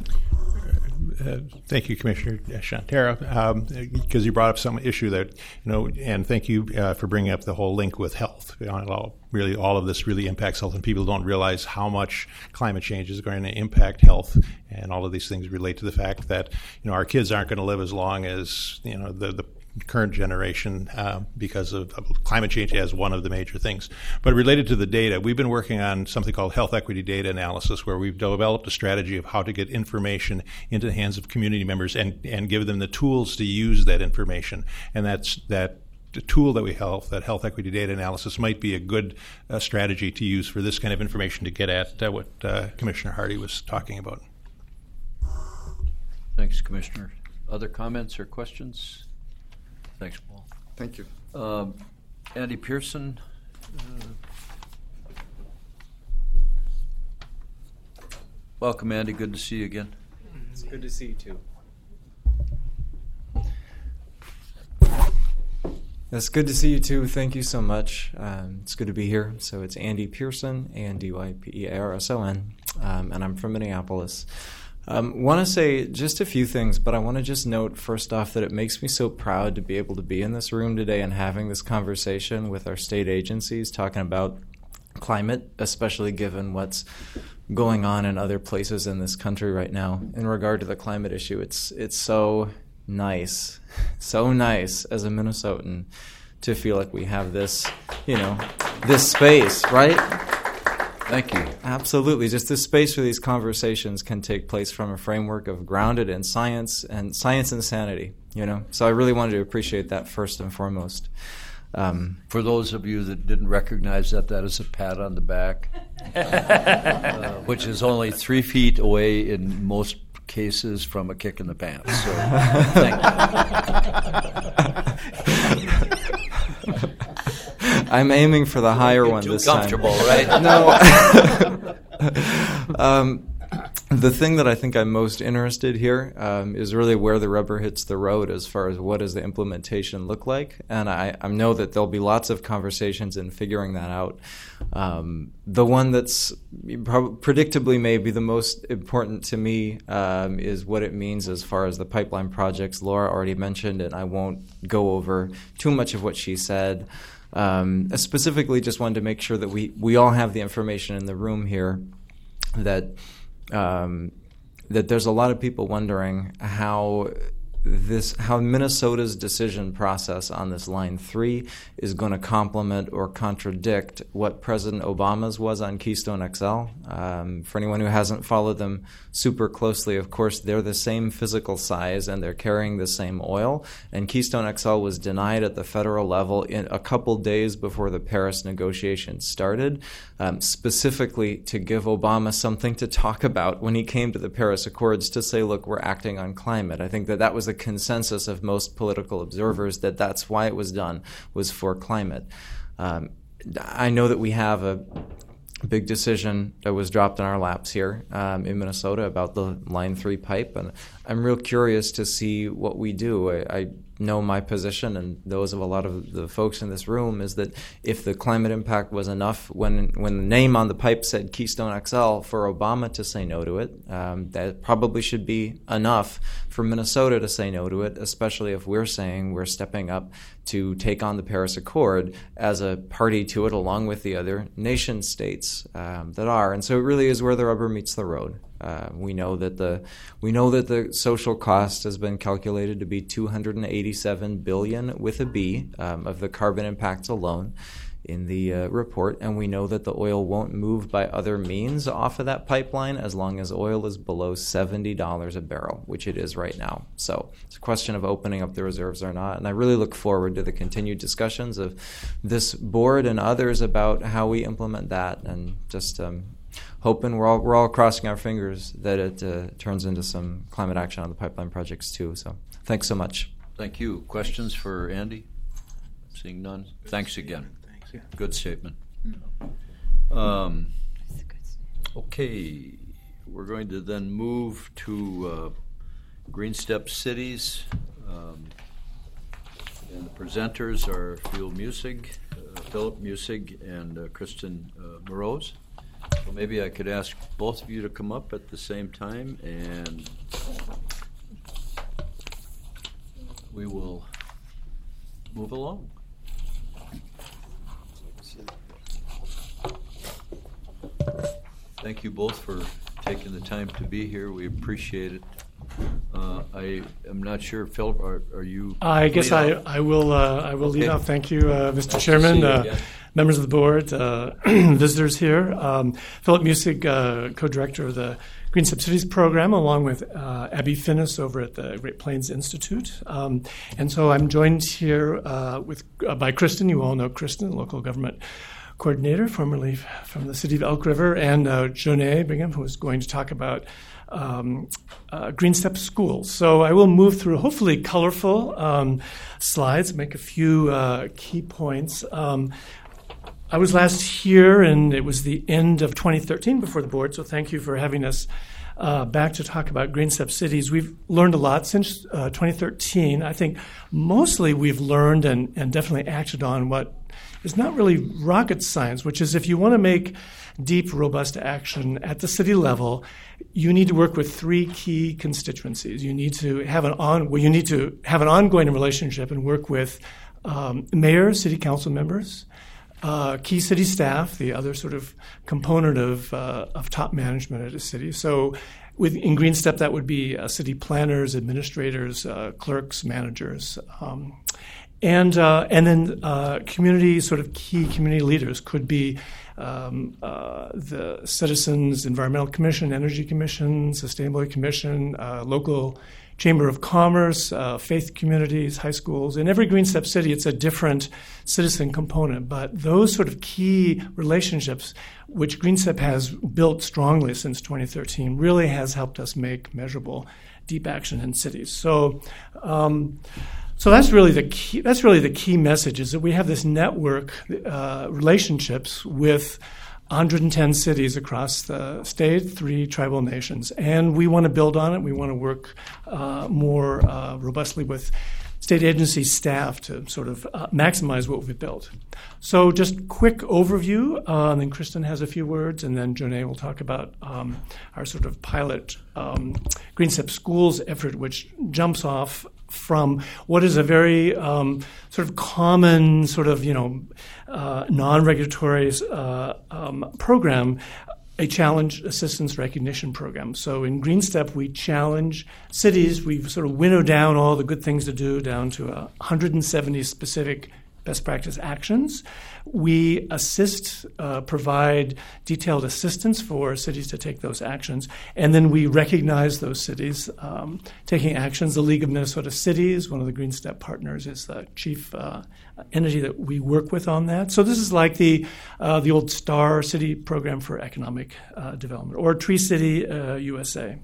Speaker 3: Uh, thank you, Commissioner Shantera, because um, you brought up some issue that, you know, and thank you uh, for bringing up the whole link with health. You know, all, really, all of this really impacts health, and people don't realize how much climate change is going to impact health, and all of these things relate to the fact that, you know, our kids aren't going to live as long as, you know, the, the current generation uh, because of, of climate change as one of the major things. But related to the data, we've been working on something called health equity data analysis, where we've developed a strategy of how to get information into the hands of community members and, and give them the tools to use that information. And that's that the tool that we have, that health equity data analysis, might be a good uh, strategy to use for this kind of information to get at uh, what uh, Commissioner Hardy was talking about.
Speaker 2: Thanks, Commissioner. Other comments or questions? Thanks, Paul.
Speaker 21: Thank you.
Speaker 2: Um, Andy Pearson. Uh, welcome, Andy. Good to see you again.
Speaker 22: It's good to see you, too. It's good to see you, too. Thank you so much. Um, it's good to be here. So it's Andy Pearson, A N D Y P E A R S O N, um, and I'm from Minneapolis. Um, want to say just a few things, but I want to just note first off that it makes me so proud to be able to be in this room today and having this conversation with our state agencies talking about climate, especially given what's going on in other places in this country right now in regard to the climate issue. It's it's so nice, so nice as a Minnesotan to feel like we have this, you know, this space, right?
Speaker 2: Thank you.
Speaker 22: Absolutely. Just this space where these conversations can take place from a framework of grounded in science and science and sanity, you know? So I really wanted to appreciate that first and foremost. Um,
Speaker 2: For those of you that didn't recognize that, that is a pat on the back, uh, which is only three feet away in most cases from a kick in the pants. So, thank
Speaker 22: you. I'm aiming for the higher one
Speaker 2: too
Speaker 22: this time.
Speaker 2: Comfortable, right?
Speaker 22: No. um, the thing that I think I'm most interested here um, is really where the rubber hits the road as far as what does the implementation look like. And I, I know that there'll be lots of conversations in figuring that out. Um, the one that's prob- predictably maybe the most important to me um, is what it means as far as the pipeline projects. Laura already mentioned, and I won't go over too much of what she said. Um, I specifically just wanted to make sure that we, we all have the information in the room here that um, that there's a lot of people wondering how this how Minnesota's decision process on this Line three is going to complement or contradict what President Obama's was on Keystone X L. Um, for anyone who hasn't followed them super closely, of course, they're the same physical size and they're carrying the same oil. And Keystone X L was denied at the federal level in a couple days before the Paris negotiations started, um, specifically to give Obama something to talk about when he came to the Paris Accords to say, look, we're acting on climate. I think that that was the consensus of most political observers, that that's why it was done, was for climate. Um, I know that we have a big decision that was dropped in our laps here um, in Minnesota about the Line three pipe, and I'm real curious to see what we do. I, I know my position and those of a lot of the folks in this room is that if the climate impact was enough when when the name on the pipe said Keystone X L for Obama to say no to it, um, that probably should be enough for Minnesota to say no to it, especially if we're saying we're stepping up to take on the Paris Accord as a party to it along with the other nation states um, that are. And so it really is where the rubber meets the road. Uh, we know that the we know that the social cost has been calculated to be two hundred eighty-seven billion dollars with a B um, of the carbon impacts alone in the uh, report, and we know that the oil won't move by other means off of that pipeline as long as oil is below seventy dollars a barrel, which it is right now. So it's a question of opening up the reserves or not, and I really look forward to the continued discussions of this board and others about how we implement that, and just um, hoping we're all we're all crossing our fingers that it uh, turns into some climate action on the pipeline projects too. So thanks so much.
Speaker 2: Thank you. Questions for Andy? Seeing none. Thanks again. Good statement. Um, okay, we're going to then move to uh, Green Step Cities. Um, and the presenters are Phil Musig, uh, Philip Musig, and uh, Kristen uh, Moroz. So maybe I could ask both of you to come up at the same time, and we will move along. Thank you both for taking the time to be here. We appreciate it. Uh, I am not sure, Philip, are, are you?
Speaker 5: I guess I, I will uh, I will
Speaker 2: Okay.
Speaker 5: lead off. Thank you, uh, Mister
Speaker 2: Nice to
Speaker 5: Chairman,
Speaker 2: see you
Speaker 5: uh,
Speaker 2: again.
Speaker 5: members of the board, uh, visitors here. Um, Philip Musig, uh, co-director of the Green Subsidies Program, along with uh, Abby Finnis over at the Great Plains Institute. Um, and so I'm joined here uh, with uh, by Kristen. You all know Kristen, local government coordinator, formerly from the city of Elk River, and uh, Jonae Bingham, who is going to talk about um, uh, Green Step Schools. So I will move through hopefully colorful um, slides, make a few uh, key points. Um, I was last here, and it was the end of twenty thirteen before the board, so thank you for having us uh, back to talk about Green Step Cities. We've learned a lot since uh, twenty thirteen. I think mostly we've learned and, and definitely acted on what is not really rocket science, which is if you want to make deep, robust action at the city level, you need to work with three key constituencies. You need to have an on well, you need to have an ongoing relationship and work with um, mayors, city council members, uh, key city staff, the other sort of component of uh, of top management at a city. So with in Green Step, that would be uh, city planners, administrators, uh, clerks, managers. Um, And uh, and then uh, community, sort of key community leaders could be um, uh, the Citizens Environmental Commission, Energy Commission, Sustainability Commission, uh, local Chamber of Commerce, uh, faith communities, high schools. In every Green Step city, it's a different citizen component. But those sort of key relationships, which Green Step has built strongly since twenty thirteen, really has helped us make measurable deep action in cities. So. Um, So that's really the key. That's really the key message: is that we have this network uh, relationships with one hundred ten cities across the state, three tribal nations, and we want to build on it. We want to work uh, more uh, robustly with state agency staff to sort of uh, maximize what we've built. So just quick overview, uh, and then Kristen has a few words, and then Jonae will talk about um, our sort of pilot um, Green Step Schools effort, which jumps off from what is a very um, sort of common sort of, you know, uh, non-regulatory uh, um, program, a challenge assistance recognition program. So in Green Step, we challenge cities. We've sort of winnowed down all the good things to do down to uh, one hundred seventy specific best practice actions. We assist, uh, provide detailed assistance for cities to take those actions, and then we recognize those cities um, taking actions. The League of Minnesota Cities, one of the Green Step partners, is the chief uh, entity that we work with on that. So this is like the uh, the old STAR City Program for Economic uh, Development, or Tree City uh, U S A.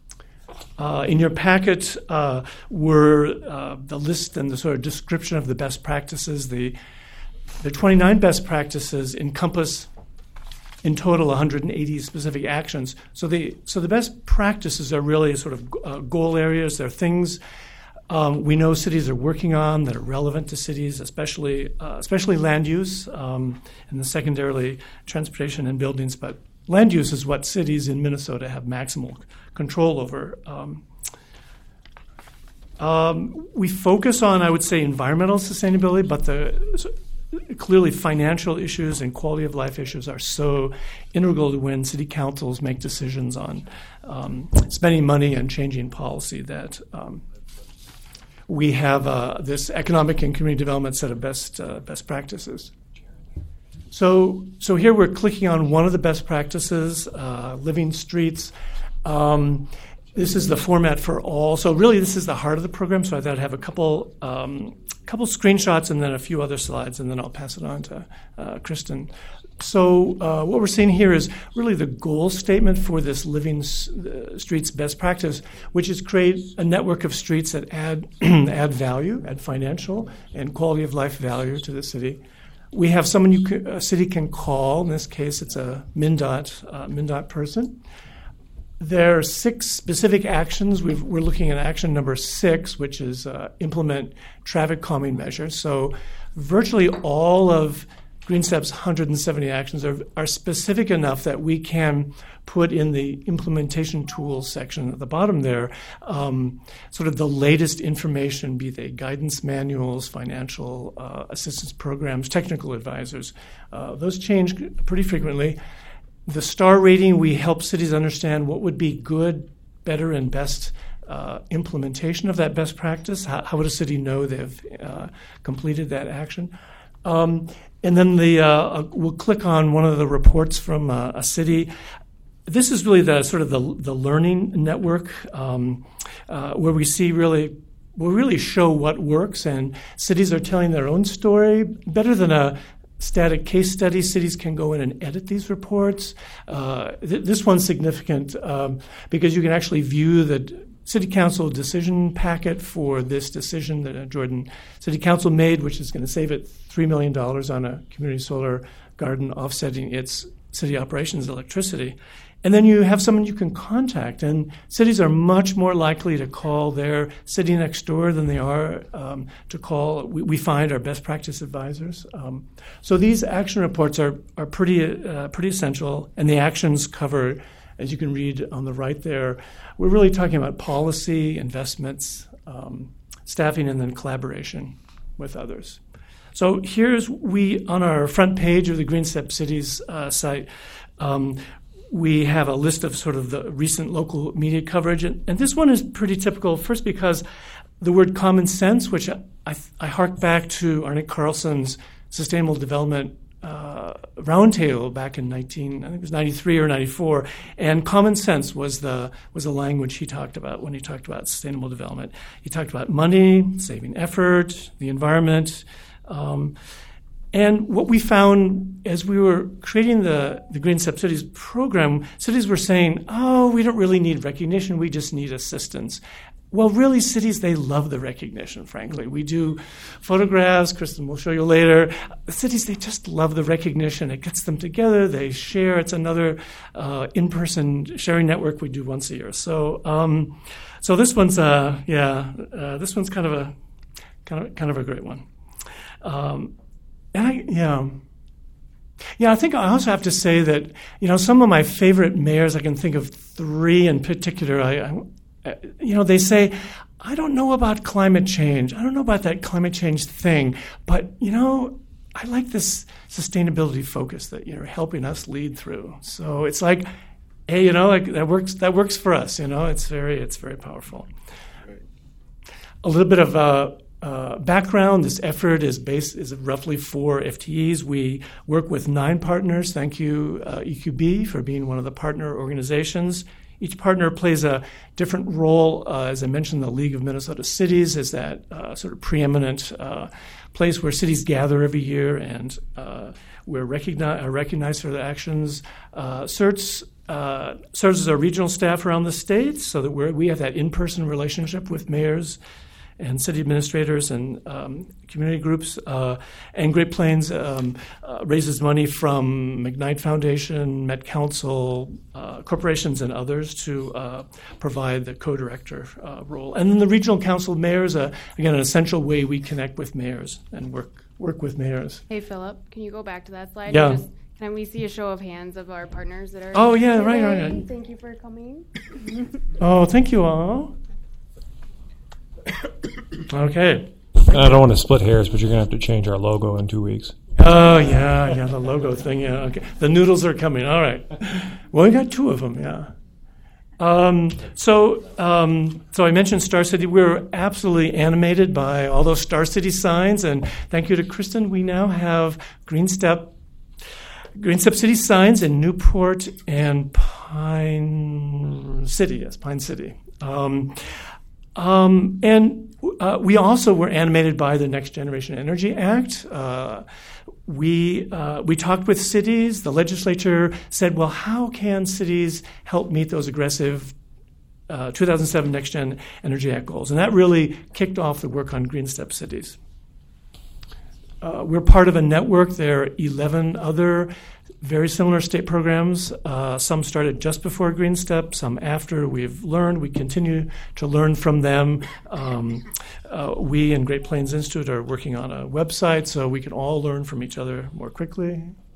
Speaker 5: Uh, in your packet uh, were uh, the list and the sort of description of the best practices. The the twenty-nine best practices encompass in total one hundred eighty specific actions. So the so the best practices are really sort of uh, goal areas. They're things um, we know cities are working on that are relevant to cities, especially uh, especially land use, um, and then secondarily transportation and buildings. But land use is what cities in Minnesota have maximal control over. Um, um, we focus on, I would say, environmental sustainability, but the clearly financial issues and quality of life issues are so integral to when city councils make decisions on um, spending money and changing policy that um, we have uh, this economic and community development set of best uh, best practices. So, so here we're clicking on one of the best practices, uh, living streets. Um, this is the format for all. So really, this is the heart of the program. So I thought I'd have a couple, um, couple screenshots and then a few other slides, and then I'll pass it on to uh, Kristen. So uh, what we're seeing here is really the goal statement for this Living S- Streets best practice, which is create a network of streets that add add value, add financial and quality of life value to the city. We have someone you can, a city can call. In this case, it's a MnDOT uh, MnDOT person. There are six specific actions. We've, we're looking at action number six, which is uh, implement traffic calming measures. So virtually all of Green Step's one hundred seventy actions are, are specific enough that we can put in the implementation tools section at the bottom there um, sort of the latest information, be they guidance manuals, financial uh, assistance programs, technical advisors. Uh, those change pretty frequently. The STAR rating, we help cities understand what would be good, better, and best uh, implementation of that best practice. How, how would a city know they've uh, completed that action? Um, and then the uh, we'll click on one of the reports from uh, a city. This is really the sort of the, the learning network um, uh, where we see really we really show what works, and cities are telling their own story better than a static case study. Cities can go in and edit these reports. Uh, th- this one's significant um, because you can actually view the City Council decision packet for this decision that Jordan City Council made, which is going to save it three million dollars on a community solar garden, offsetting its city operations electricity. And then you have someone you can contact, and cities are much more likely to call their city next door than they are um, to call, we, we find, our best practice advisors. Um, so these action reports are, are pretty, uh, pretty essential, and the actions cover, as you can read on the right there, we're really talking about policy, investments, um, staffing, and then collaboration with others. So here's we, on our front page of the Green Step Cities uh, site, um, we have a list of sort of the recent local media coverage. And, and this one is pretty typical, first because the word common sense, which I, I, I hark back to Arne Carlson's Sustainable Development uh, Roundtable back in nineteen, I think it was ninety-three or ninety-four, and common sense was the was the language he talked about when he talked about sustainable development. He talked about money, saving effort, the environment. Um, And what we found as we were creating the, the Green Step Cities program, cities were saying, oh, we don't really need recognition, we just need assistance. Well, really, cities, they love the recognition, frankly. We do photographs, Kristen will show you later. The cities, they just love the recognition. It gets them together, they share. It's another uh, in-person sharing network we do once a year. So um, so this one's, uh, yeah, uh, this one's kind of a, kind of, kind of a great one. Um, And I, yeah, yeah. I think I also have to say that, you know, some of my favorite mayors, I can think of three in particular. I, I, you know, they say, I don't know about climate change. I don't know about that climate change thing, but you know, I like this sustainability focus that you're helping us lead through. So it's like, hey, you know, like that works. That works for us. You know, it's very, it's very powerful. Right. A little bit of. Uh, Uh, background, this effort is based is roughly four F T Es. We work with nine partners. Thank you, uh, E Q B, for being one of the partner organizations. Each partner plays a different role. Uh, as I mentioned, the League of Minnesota Cities is that uh, sort of preeminent uh, place where cities gather every year, and uh, we're recogni- are recognized for their actions. Uh, CERTS uh, serves as our regional staff around the state, so that we're, we have that in-person relationship with mayors and city administrators and um, community groups. Uh, and Great Plains um, uh, raises money from McKnight Foundation, Met Council, uh, corporations, and others to uh, provide the co-director uh, role. And then the Regional Council of Mayors, uh, again, an essential way we connect with mayors and work work with mayors.
Speaker 9: Hey, Philip, can you go back to that slide?
Speaker 5: Yeah.
Speaker 9: Just, can we see a show of hands of our partners that are
Speaker 5: Oh, yeah,
Speaker 9: today?
Speaker 5: right, right, right.
Speaker 9: Thank you for coming.
Speaker 5: Oh, thank you all. Okay.
Speaker 8: I don't want to split hairs, but you're going to have to change our logo in two weeks.
Speaker 5: Oh, yeah, yeah, the logo thing, yeah. Okay. The noodles are coming. All right. Well, we got two of them, yeah. Um, so, um, so I mentioned Star City. We're absolutely animated by all those Star City signs, and thank you to Kristen. We now have Green Step, Green Step City signs in Newport and Pine City. Yes, Pine City. Um, Um, and uh, we also were animated by the Next Generation Energy Act. Uh, we uh, we talked with cities. The legislature said, well, how can cities help meet those aggressive uh, two thousand seven Next Gen Energy Act goals? And that really kicked off the work on Green Step Cities. Uh, we're part of a network. There are eleven other very similar state programs. Uh, some started just before Green Step, some after. We've learned. We continue to learn from them. Um, uh, we and Great Plains Institute are working on a website so we can all learn from each other more quickly.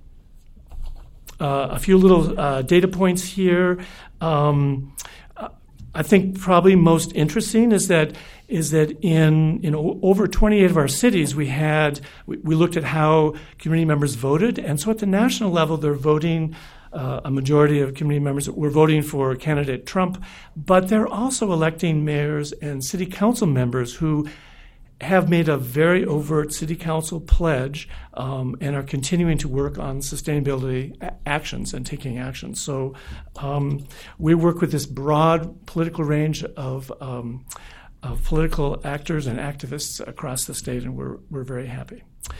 Speaker 5: Uh, a few little uh, data points here. Um, I think probably most interesting is that is that in in over twenty-eight of our cities we had we, we looked at how community members voted, and so at the national level they're voting. Uh, a majority of community members were voting for candidate Trump, but they're also electing mayors and city council members who have made a very overt city council pledge um, and are continuing to work on sustainability a- actions and taking action. So um, we work with this broad political range of, um, of political actors and activists across the state, and we're we're very happy.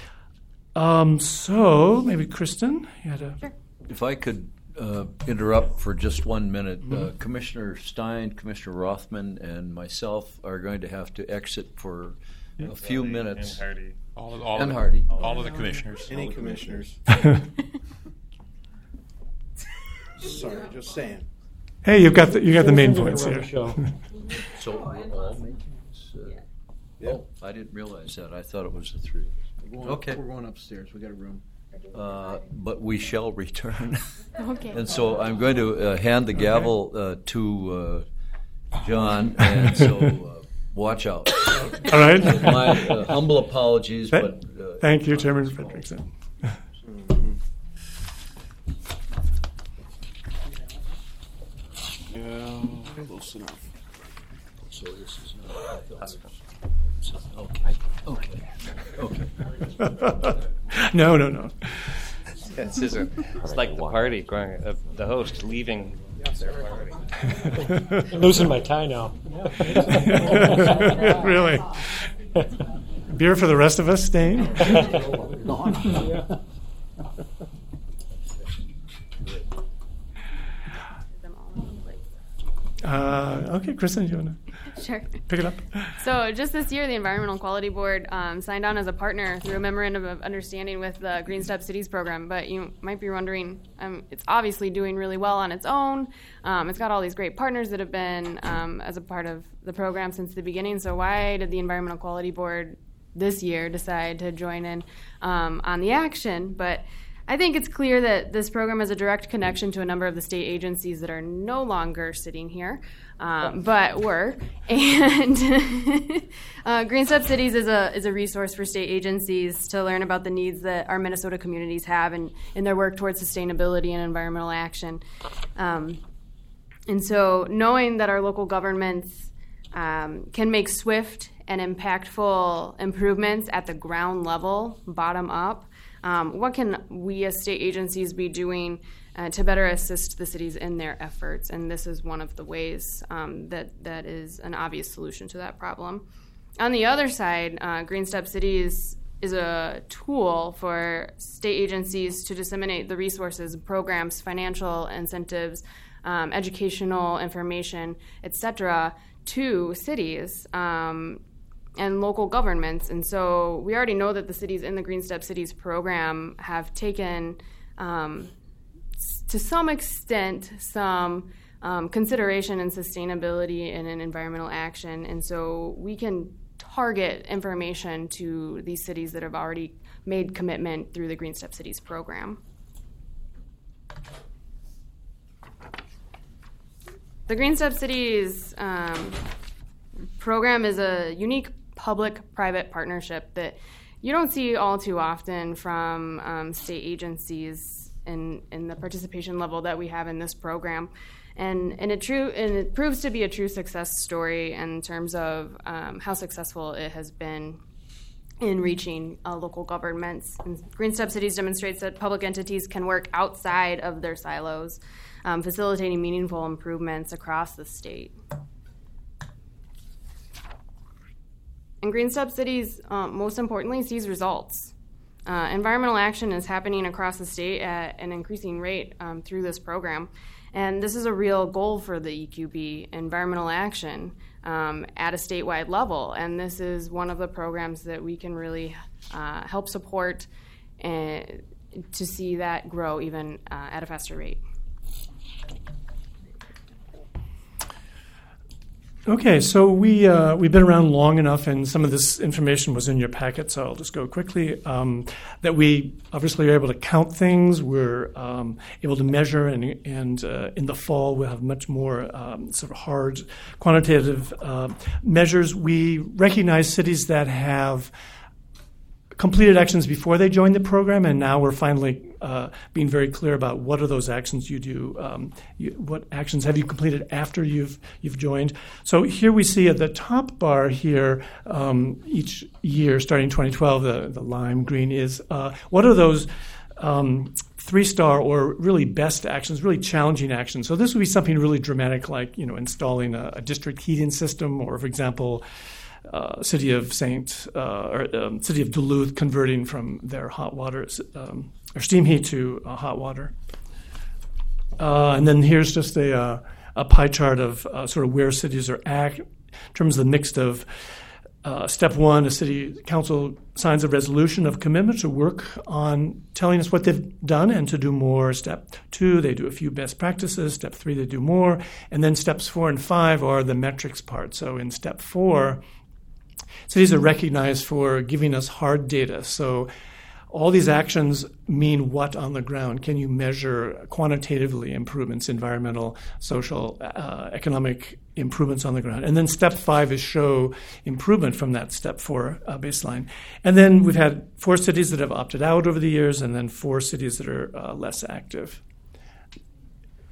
Speaker 5: Um, so maybe Kristen, you had a.
Speaker 9: Sure.
Speaker 2: If I could uh, interrupt for just one minute,
Speaker 5: Mm-hmm.
Speaker 2: uh, Commissioner Stein, Commissioner Rothman, and myself are going to have to exit for a few
Speaker 3: Hardy
Speaker 2: minutes.
Speaker 3: and Hardy. All of- all
Speaker 2: and
Speaker 3: of the-
Speaker 2: Hardy.
Speaker 3: all of the commissioners.
Speaker 15: Any commissioners. Sorry, just saying.
Speaker 5: Hey, you've got the, you got the main points here.
Speaker 2: So we're all making this? Uh, Oh, I didn't realize that. I thought it was the three.
Speaker 15: We're going,
Speaker 2: Okay.
Speaker 15: We're going upstairs. We got a room.
Speaker 2: Uh, but we shall return.
Speaker 9: Okay.
Speaker 2: And so I'm going to uh, hand the gavel uh, to uh, John, and so uh, watch out.
Speaker 5: All right.
Speaker 2: My uh, humble apologies,
Speaker 5: Th-
Speaker 2: but uh,
Speaker 5: thank you, Chairman Fredrickson.
Speaker 10: Yeah, close enough. So this is not.
Speaker 11: Okay. Okay. Okay.
Speaker 5: No, no, no.
Speaker 11: Yeah, this is a, it's like the party going, uh, the host leaving their party.
Speaker 8: I'm losing my tie now.
Speaker 5: Really? Beer for the rest of us, Stain? Uh, okay, Kristen, you want to
Speaker 9: Sure.
Speaker 5: pick it up?
Speaker 9: So just this year, the Environmental Quality Board um, signed on as a partner through a memorandum of understanding with the Green Step Cities program. But you might be wondering, um, it's obviously doing really well on its own. Um, it's got all these great partners that have been um, as a part of the program since the beginning. So why did the Environmental Quality Board this year decide to join in um, on the action? But I think it's clear that this program has a direct connection to a number of the state agencies that are no longer sitting here, um, but were. And uh, Green Step Cities is a is a resource for state agencies to learn about the needs that our Minnesota communities have in, in their work towards sustainability and environmental action. Um, and so knowing that our local governments um, can make swift and impactful improvements at the ground level, bottom up, Um, what can we as state agencies be doing uh, to better assist the cities in their efforts? And this is one of the ways um, that that is an obvious solution to that problem. On the other side, uh, Green Step Cities is a tool for state agencies to disseminate the resources, programs, financial incentives, um, educational information, et cetera, to cities. Um, and local governments. And so we already know that the cities in the Green Step Cities program have taken, um, s- to some extent, some um, consideration in sustainability and in environmental action. And so we can target information to these cities that have already made commitment through the Green Step Cities program. The Green Step Cities um, program is a unique public-private partnership that you don't see all too often from um, state agencies in, in the participation level that we have in this program. And, and, it true, and it proves to be a true success story in terms of um, how successful it has been in reaching uh, local governments. And Green Step Cities demonstrates that public entities can work outside of their silos, um, facilitating meaningful improvements across the state. And Green Step Cities, uh, most importantly, sees results. Uh, environmental action is happening across the state at an increasing rate um, through this program. And this is a real goal for the E Q B, environmental action, um, at a statewide level. And this is one of the programs that we can really uh, help support uh, to see that grow even uh, at a faster rate.
Speaker 5: Okay, so we, uh, we've been around long enough, and some of this information was in your packet, so I'll just go quickly, um, that we obviously are able to count things. We're um, able to measure, and, and uh, in the fall we'll have much more um, sort of hard quantitative uh, measures. We recognize cities that have completed actions before they joined the program, and now we're finally uh, being very clear about what are those actions you do. Um, you, what actions have you completed after you've you've joined? So here we see at the top bar here, um, each year starting twenty twelve, the, the lime green is uh, what are those um, three-star or really best actions, really challenging actions. So this would be something really dramatic, like you know installing a, a district heating system, or for example, Uh, city of Saint uh, or um, city of Duluth converting from their hot water um, or steam heat to uh, hot water. Uh, and then here's just a uh, a pie chart of uh, sort of where cities are at in terms of the mix of uh, step one, a city council signs a resolution of commitment to work on telling us what they've done and to do more. Step two, they do a few best practices. Step three, they do more. And then steps four and five are the metrics part. So in step four, cities are recognized for giving us hard data. So all these actions mean what on the ground? Can you measure quantitatively improvements, environmental, social, uh, economic improvements on the ground? And then step five is show improvement from that step four uh, baseline. And then we've had four cities that have opted out over the years, and then four cities that are uh, less active.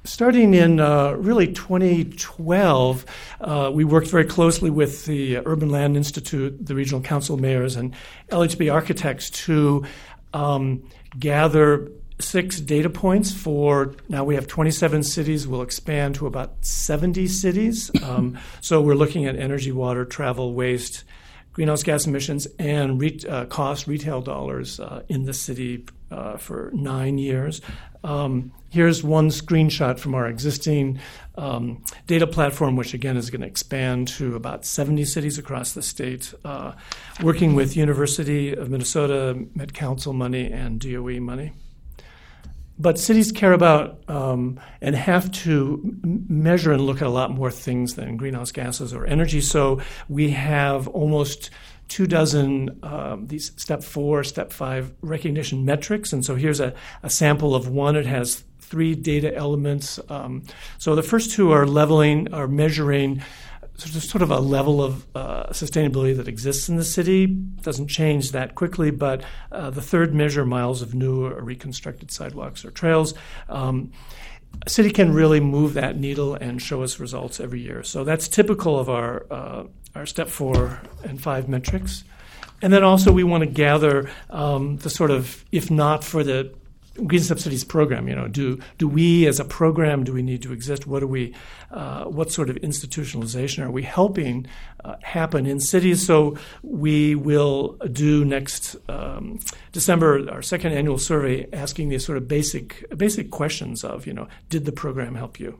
Speaker 5: starting in uh, really twenty twelve, uh, we worked very closely with the Urban Land Institute, the Regional Council Mayors, and L H B Architects to um, gather six data points for, now we have twenty-seven cities. We'll expand to about seventy cities. Um, so we're looking at energy, water, travel, waste, greenhouse gas emissions, and re- uh, cost retail dollars uh, in the city uh, for nine years. Um, here's one screenshot from our existing um, data platform, which again is going to expand to about seventy cities across the state, uh, working with University of Minnesota, Met Council money, and D O E money. But cities care about um, and have to m- measure and look at a lot more things than greenhouse gases or energy. So we have almost two dozen um, these step four, step five recognition metrics. And so here's a, a sample of one. It has three data elements. Um, so the first two are leveling, are measuring sort of a level of uh, sustainability that exists in the city. Doesn't change that quickly, but uh, the third measure, miles of new or reconstructed sidewalks or trails. Um, a city can really move that needle and show us results every year. So that's typical of our uh, our step four and five metrics. And then also we want to gather um, the sort of, if not for the Green Step Cities program, you know, do do we as a program, do we need to exist? What do we, uh, what sort of institutionalization are we helping uh, happen in cities? So we will do next um, December our second annual survey, asking these sort of basic basic questions of, you know, did the program help you?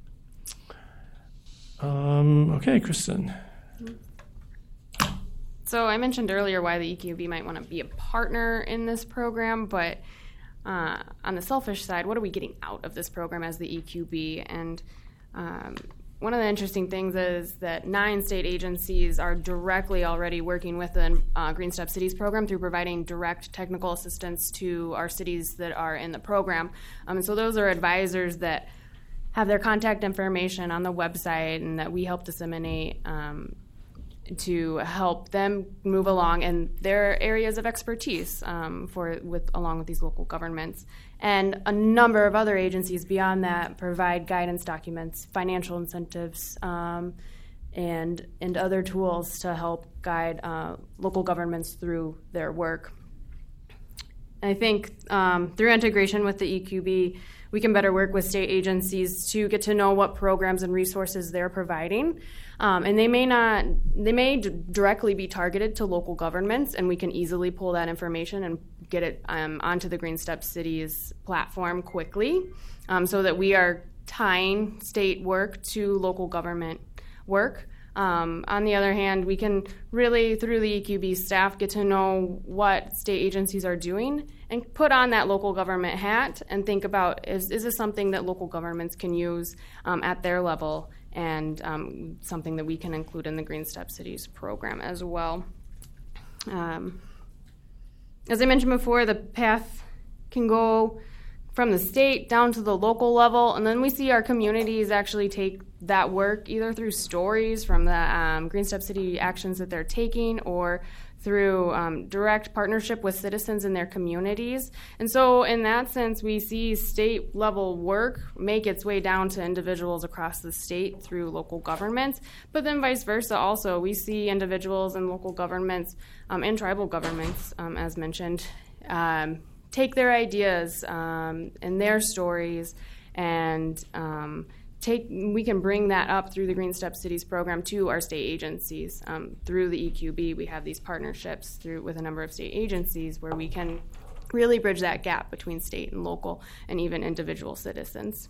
Speaker 5: Um, okay, Kristen.
Speaker 9: So I mentioned earlier why the E Q B might want to be a partner in this program, but Uh, on the selfish side, what are we getting out of this program as the E Q B? And um, one of the interesting things is that nine state agencies are directly already working with the uh, Green Step Cities program through providing direct technical assistance to our cities that are in the program. Um, and so those are advisors that have their contact information on the website and that we help disseminate um, to help them move along in their areas of expertise um, for with along with these local governments. And a number of other agencies beyond that provide guidance documents, financial incentives, um, and and other tools to help guide uh, local governments through their work. And I think um, through integration with the E Q B, we can better work with state agencies to get to know what programs and resources they're providing. Um, and they may not, they may d- directly be targeted to local governments, and we can easily pull that information and get it um, onto the Green Step Cities platform quickly, um, so that we are tying state work to local government work. Um, on the other hand, we can really, through the E Q B staff, get to know what state agencies are doing and put on that local government hat and think about, is, is this something that local governments can use um, at their level, and um, something that we can include in the Green Step Cities program as well. Um, as I mentioned before, the path can go from the state down to the local level, and then we see our communities actually take that work either through stories from the um, Green Step City actions that they're taking, or through um, direct partnership with citizens in their communities. And so in that sense, we see state level work make its way down to individuals across the state through local governments, but then vice versa also. We see individuals and local governments um, and tribal governments, um, as mentioned, um, take their ideas um, and their stories, and um, take. we can bring that up through the Green Step Cities program to our state agencies. Um, through the E Q B, we have these partnerships through with a number of state agencies where we can really bridge that gap between state and local and even individual citizens.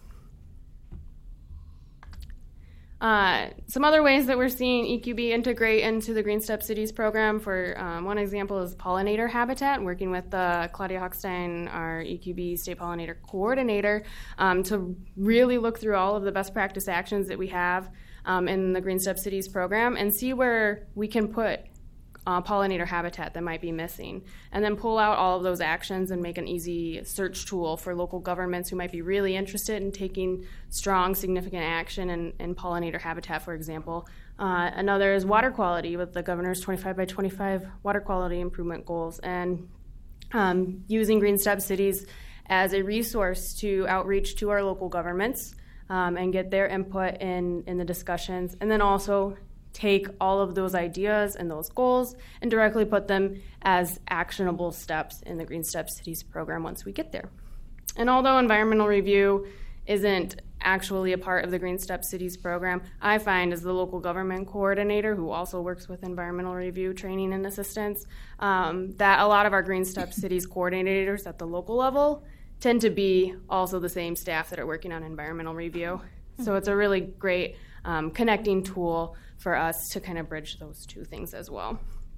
Speaker 9: Uh, some other ways that we're seeing E Q B integrate into the Green Step Cities program, for um, one example is pollinator habitat, working with uh, Claudia Hochstein, our E Q B state pollinator coordinator, um, to really look through all of the best practice actions that we have um, in the Green Step Cities program and see where we can put Uh, pollinator habitat that might be missing, and then pull out all of those actions and make an easy search tool for local governments who might be really interested in taking strong, significant action in, in pollinator habitat, for example. Uh, another is water quality with the governor's twenty-five by twenty-five water quality improvement goals, and um, using Green Step Cities as a resource to outreach to our local governments um, and get their input in, in the discussions, and then also take all of those ideas and those goals and directly put them as actionable steps in the Green Step Cities program once we get there. And although environmental review isn't actually a part of the Green Step Cities program, I find as the local government coordinator who also works with environmental review training and assistance, um, that a lot of our Green Step Cities coordinators at the local level tend to be also the same staff that are working on environmental review. So it's a really great um, connecting tool for us to kind of bridge those two things as well.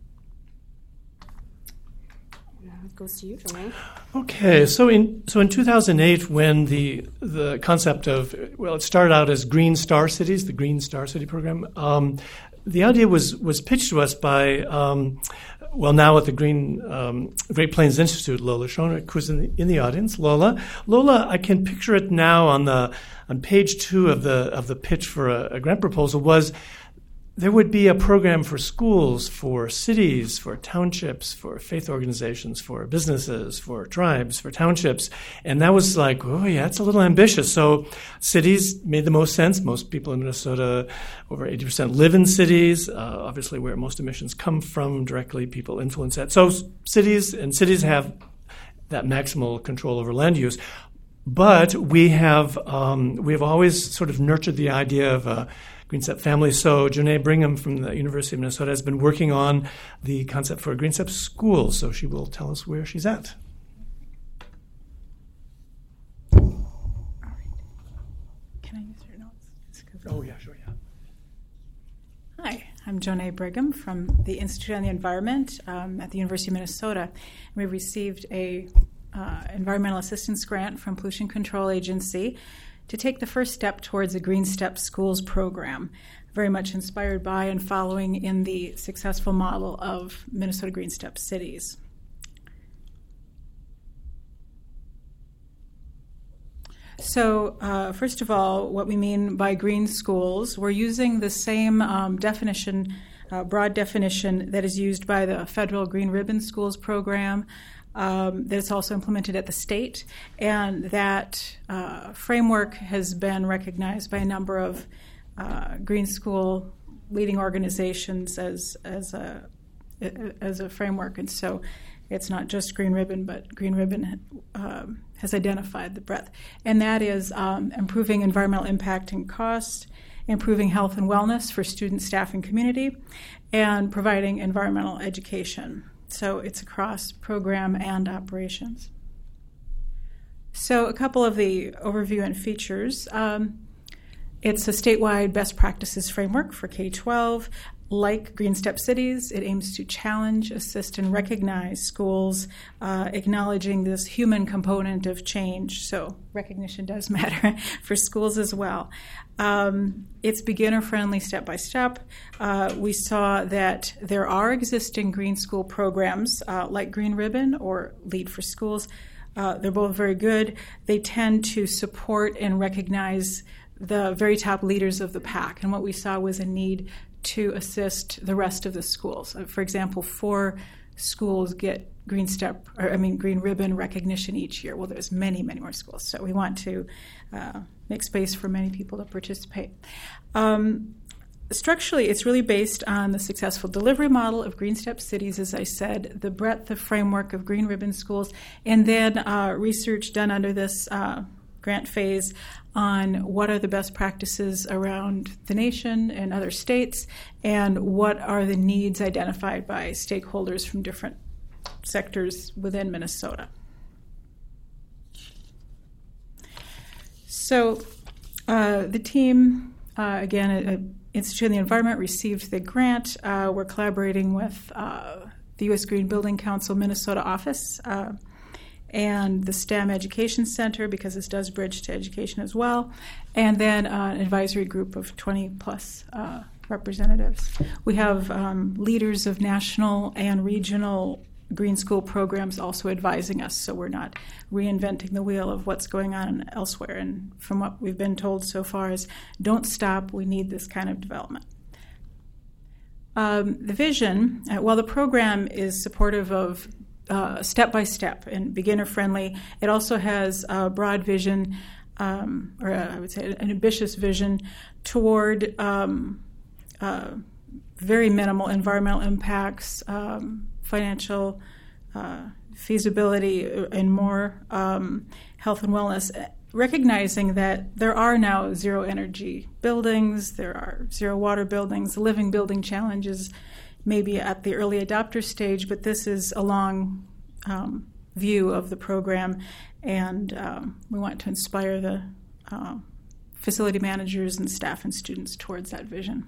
Speaker 9: It goes to you, Joanne.
Speaker 5: Okay, so in so in two thousand eight, when the the concept of, well, it started out as Green Star Cities, the Green Star City program. Um, the idea was was pitched to us by, um, well, now at the Green um, Great Plains Institute, Lola Schoenrick, who's in the, in the audience. Lola, Lola, I can picture it now on the on page two of the of the pitch for a, a grant proposal was. There would be a program for schools, for cities, for townships, for faith organizations, for businesses, for tribes, for townships. And that was like, oh, yeah, it's a little ambitious. So cities made the most sense. Most people in Minnesota, over eighty percent, live in cities, uh, obviously where most emissions come from directly. People influence that. So cities, and cities have that maximal control over land use. But we have um, we have always sort of nurtured the idea of a Green Step family. So Janae Brigham from the University of Minnesota has been working on the concept for a Green Step school. So she will tell us where she's at.
Speaker 1: Can I use your notes?
Speaker 5: Oh, yeah, sure, yeah.
Speaker 1: Hi, I'm Janae Brigham from the Institute on the Environment um, at the University of Minnesota. We received a uh, environmental assistance grant from Pollution Control Agency to take the first step towards a Green Step Schools program, very much inspired by and following in the successful model of Minnesota Green Step Cities. So uh, first of all, what we mean by green schools, we're using the same um, definition, uh, broad definition that is used by the federal Green Ribbon Schools program, Um, that it's also implemented at the state, and that uh, framework has been recognized by a number of uh, green school leading organizations as as a as a framework. And so, it's not just Green Ribbon, but Green Ribbon um, has identified the breadth, and that is um, improving environmental impact and cost, improving health and wellness for students, staff, and community, and providing environmental education. So it's across program and operations. So a couple of the overview and features. Um, it's a statewide best practices framework for K twelve. Like Green Step Cities, it aims to challenge, assist, and recognize schools, uh, acknowledging this human component of change. So recognition does matter for schools as well. Um, it's beginner-friendly step-by-step. Uh, we saw that there are existing green school programs uh, like Green Ribbon or Lead for Schools. Uh, they're both very good. They tend to support and recognize the very top leaders of the pack. And what we saw was a need to assist the rest of the schools. For example, four schools get Green Step, or I mean Green Ribbon recognition each year. Well, there's many, many more schools. So we want to uh, make space for many people to participate. Um, structurally, it's really based on the successful delivery model of Green Step Cities, as I said, the breadth of framework of Green Ribbon schools, and then uh, research done under this uh, grant phase on what are the best practices around the nation and other states, and what are the needs identified by stakeholders from different sectors within Minnesota. So uh, the team, uh, again, at Institute of the Environment, received the grant. Uh, we're collaborating with uh, the U S Green Building Council Minnesota office uh, and the STEM Education Center, because this does bridge to education as well, and then uh, an advisory group of twenty plus uh, representatives. We have um, leaders of national and regional green school programs also advising us, so we're not reinventing the wheel of what's going on elsewhere. And from what we've been told so far is, don't stop, we need this kind of development. Um, the vision, uh, while the program is supportive of Uh, step-by-step and beginner-friendly, it also has a broad vision um, or uh, I would say an ambitious vision toward um, uh, very minimal environmental impacts, um, financial uh, feasibility, and more um, health and wellness, recognizing that there are now zero energy buildings, there are zero water buildings, living building challenges maybe at the early adopter stage, but this is a long um, view of the program, and um, we want to inspire the uh, facility managers and staff and students towards that vision.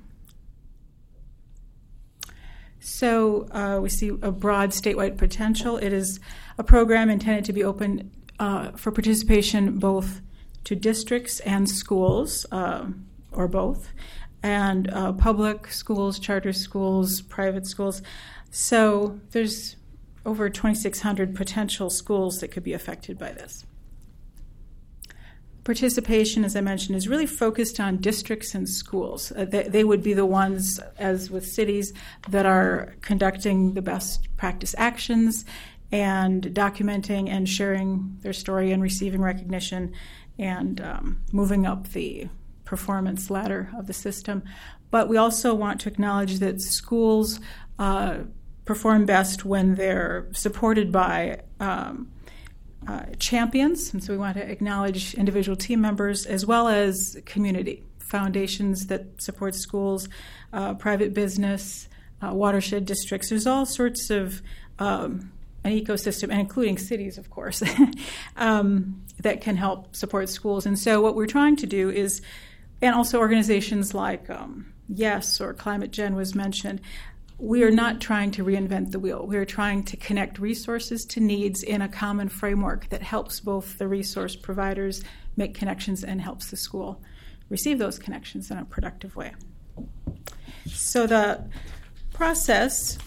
Speaker 1: So uh, we see a broad statewide potential. It is a program intended to be open uh, for participation both to districts and schools, uh, or both, and uh, public schools, charter schools, private schools. So there's over twenty-six hundred potential schools that could be affected by this. Participation, as I mentioned, is really focused on districts and schools. Uh, they, they would be the ones, as with cities, that are conducting the best practice actions and documenting and sharing their story and receiving recognition and um, moving up the performance ladder of the system. But we also want to acknowledge that schools uh, perform best when they're supported by um, uh, champions, and so we want to acknowledge individual team members as well as community foundations that support schools, uh, private business, uh, watershed districts. There's all sorts of um, an ecosystem, and including cities, of course, um, that can help support schools. And so what we're trying to do is, and also organizations like um, YES or Climate Gen was mentioned, we are not trying to reinvent the wheel. We are trying to connect resources to needs in a common framework that helps both the resource providers make connections and helps the school receive those connections in a productive way. So the process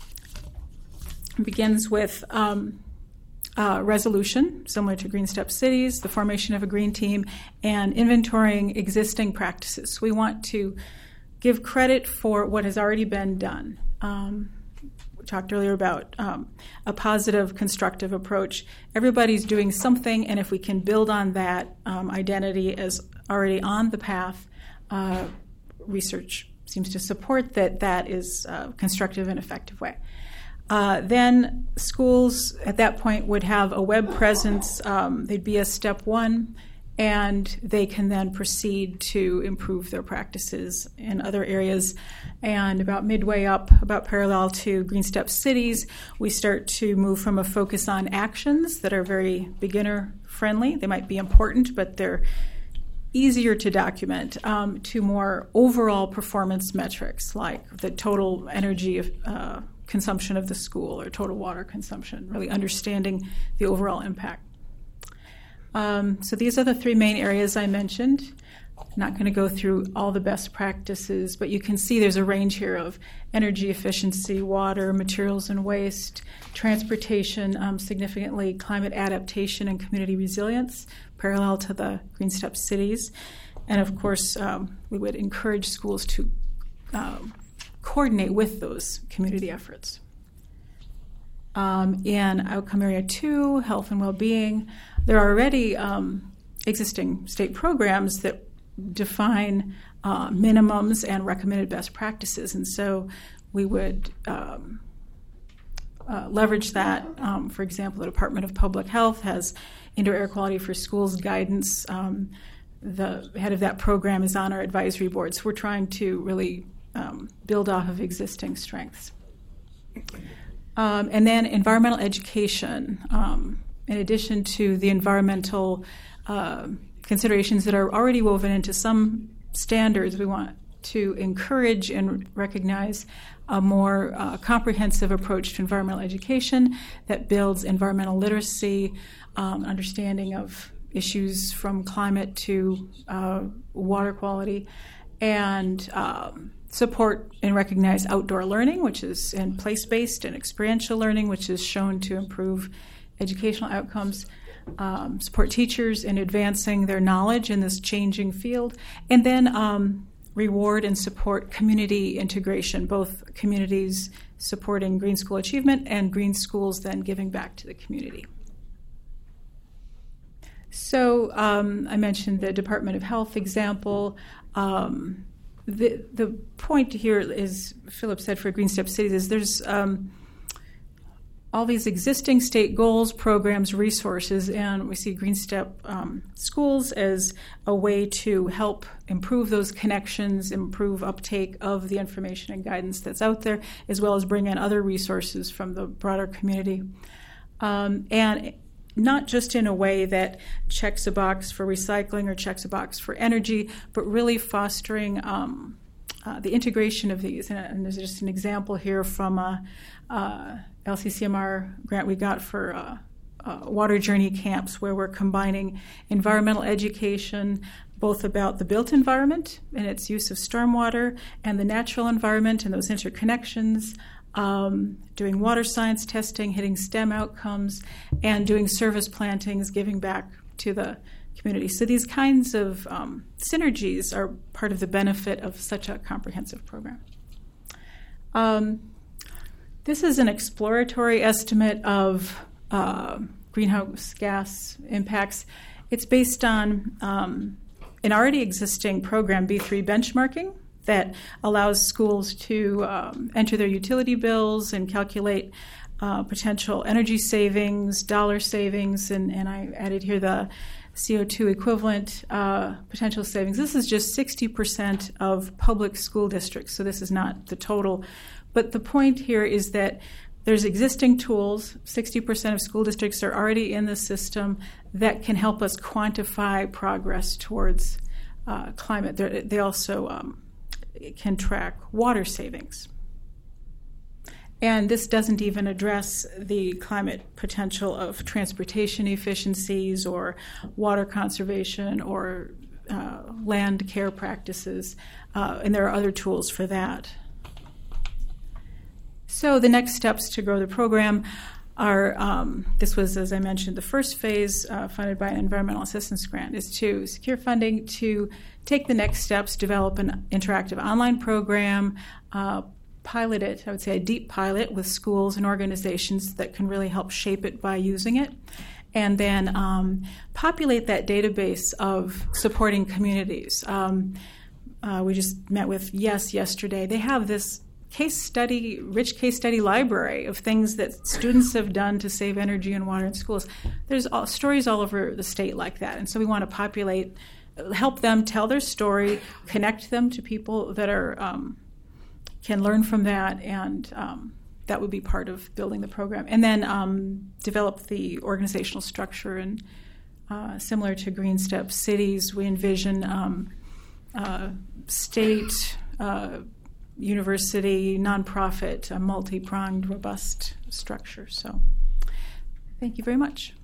Speaker 1: begins with um, uh, resolution, similar to Green Step Cities, the formation of a green team, and inventorying existing practices. So we want to give credit for what has already been done. Um, we talked earlier about um, a positive, constructive approach. Everybody's doing something, and if we can build on that um, identity as already on the path, uh, research seems to support that that is a constructive and effective way. Uh, then schools at that point would have a web presence. Um, they'd be a step one, and they can then proceed to improve their practices in other areas. And about midway up, about parallel to Green Step Cities, we start to move from a focus on actions that are very beginner-friendly. They might be important, but they're easier to document, um, to more overall performance metrics, like the total energy of, uh, consumption of the school or total water consumption, really understanding the overall impact. Um, so these are the three main areas I mentioned. I'm not going to go through all the best practices, but you can see there's a range here of energy efficiency, water, materials and waste, transportation, um, significantly climate adaptation and community resilience, parallel to the Green Step Cities. And of course, um, we would encourage schools to um, coordinate with those community efforts. Um, in Outcome Area two, health and well-being, there are already um, existing state programs that define uh, minimums and recommended best practices, and so we would um, uh, leverage that. Um, for example, the Department of Public Health has Indoor Air Quality for Schools guidance. Um, the head of that program is on our advisory board, so we're trying to really um, build off of existing strengths. Um, and then environmental education. Um, in addition to the environmental uh, considerations that are already woven into some standards, we want to encourage and recognize a more uh, comprehensive approach to environmental education that builds environmental literacy, um, understanding of issues from climate to uh, water quality, and um, support and recognize outdoor learning, which is and place-based and experiential learning, which is shown to improve educational outcomes, um, support teachers in advancing their knowledge in this changing field, and then um, reward and support community integration, both communities supporting green school achievement and green schools then giving back to the community. So um, I mentioned the Department of Health example. Um, the the point here is, Philip said for Green Step Cities, is there's um, all these existing state goals, programs, resources, and we see Green Step um, schools as a way to help improve those connections, improve uptake of the information and guidance that's out there, as well as bring in other resources from the broader community. Um, and not just in a way that checks a box for recycling or checks a box for energy, but really fostering um, uh, the integration of these. And, and there's just an example here from a, uh, L C C M R grant we got for uh, uh, water journey camps, where we're combining environmental education, both about the built environment and its use of stormwater, and the natural environment and those interconnections, um, doing water science testing, hitting STEM outcomes, and doing service plantings, giving back to the community. So these kinds of um, synergies are part of the benefit of such a comprehensive program. Um, This is an exploratory estimate of uh, greenhouse gas impacts. It's based on um, an already existing program, B three benchmarking, that allows schools to um, enter their utility bills and calculate uh, potential energy savings, dollar savings, and, and I added here the C O two equivalent uh, potential savings. This is just sixty percent of public school districts, so this is not the total. But the point here is that there's existing tools, sixty percent of school districts are already in the system, that can help us quantify progress towards uh, climate. They're, they also um, can track water savings. And this doesn't even address the climate potential of transportation efficiencies or water conservation or uh, land care practices, uh, and there are other tools for that. So the next steps to grow the program are, um, this was, as I mentioned, the first phase uh, funded by an environmental assistance grant, is to secure funding to take the next steps, develop an interactive online program, uh, pilot it, I would say a deep pilot with schools and organizations that can really help shape it by using it, and then um, populate that database of supporting communities. Um, uh, we just met with YES yesterday. They have this case study, rich case study library of things that students have done to save energy and water in schools. There's all, stories all over the state like that, and so we want to populate, help them tell their story, connect them to people that are um, can learn from that, and um, that would be part of building the program. And then um, develop the organizational structure, and uh, similar to Green Step Cities, we envision um, uh, state, uh, university, nonprofit, a multi-pronged, robust structure. So thank you very much.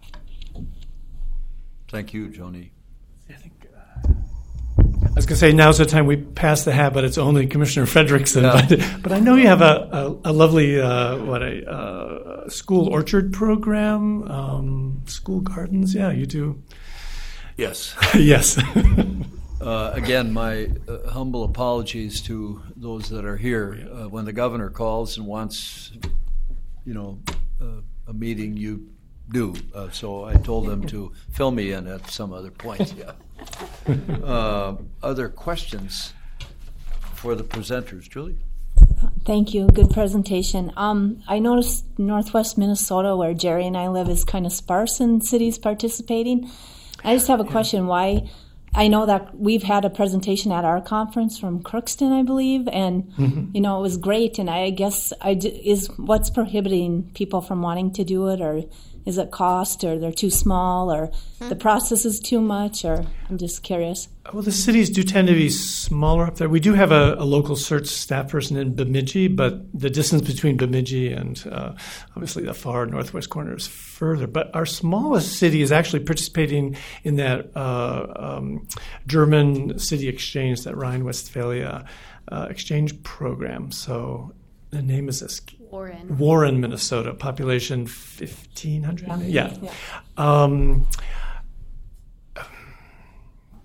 Speaker 2: Thank you, Joni.
Speaker 5: I think uh, I was going to say, now's the time we pass the hat, but it's only Commissioner Frederickson.
Speaker 2: Yeah.
Speaker 5: But, but I know you have a, a, a lovely uh, what a uh, school orchard program, um, school gardens. Yeah, you do.
Speaker 2: Yes.
Speaker 5: Yes.
Speaker 2: Uh, again, my uh, humble apologies to those that are here. Uh, when the governor calls and wants, you know, uh, a meeting, you do. Uh, so I told them to fill me in at some other point. Yeah. Uh, other questions for the presenters, Julie?
Speaker 4: Thank you. Good presentation. Um, I noticed Northwest Minnesota, where Jerry and I live, is kind of sparse in cities participating. I just have a question. Why? I know that we've had a presentation at our conference from Crookston, I believe, and mm-hmm. you know, it was great. And I guess I d- is what's prohibiting people from wanting to do it, or is it cost, or they're too small, or the process is too much, or I'm just curious.
Speaker 5: Well, the cities do tend to be smaller up there. We do have a, a local search staff person in Bemidji, but the distance between Bemidji and uh, obviously the far northwest corner is further. But our smallest city is actually participating in that uh, um, German city exchange, that Rhine-Westphalia uh, exchange program. So the name is this.
Speaker 9: Warren.
Speaker 5: Warren, Minnesota, population fifteen hundred.
Speaker 4: Yeah.
Speaker 5: Yeah. yeah. Um,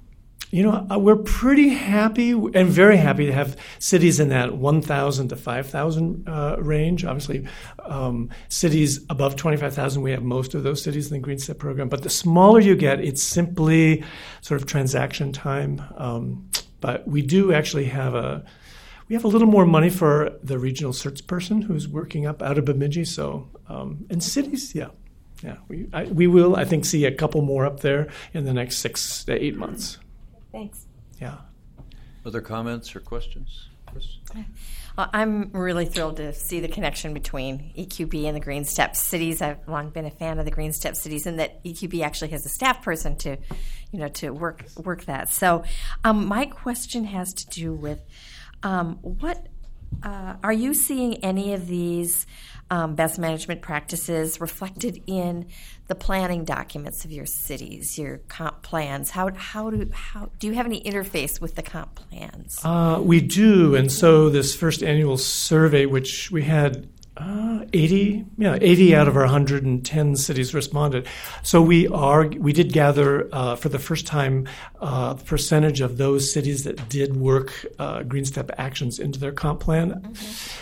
Speaker 5: You know, we're pretty happy and very happy to have cities in that one thousand to five thousand uh, range. Obviously, um, cities above twenty-five thousand, we have most of those cities in the Green Step program. But the smaller you get, it's simply sort of transaction time. Um, but we do actually have a we have a little more money for the regional search person who's working up out of Bemidji. So, um, in cities, yeah. Yeah, we I, we will, I think, see a couple more up there in the next six to eight months.
Speaker 7: Thanks.
Speaker 5: Yeah.
Speaker 2: Other comments or questions? Chris?
Speaker 7: Well, I'm really thrilled to see the connection between E Q B and the Green Step Cities. I've long been a fan of the Green Step Cities, and that E Q B actually has a staff person to, you know, to work work that. So, um, my question has to do with um, what uh, are you seeing any of these Um, best management practices reflected in the planning documents of your cities, your comp plans? How how do how do you have any interface with the comp plans?
Speaker 5: Uh, we do, and so this first annual survey, which we had uh, eighty, yeah, eighty out of our one hundred ten cities responded. So we are we did gather uh, for the first time uh, the percentage of those cities that did work uh, Green Step actions into their comp plan. Mm-hmm.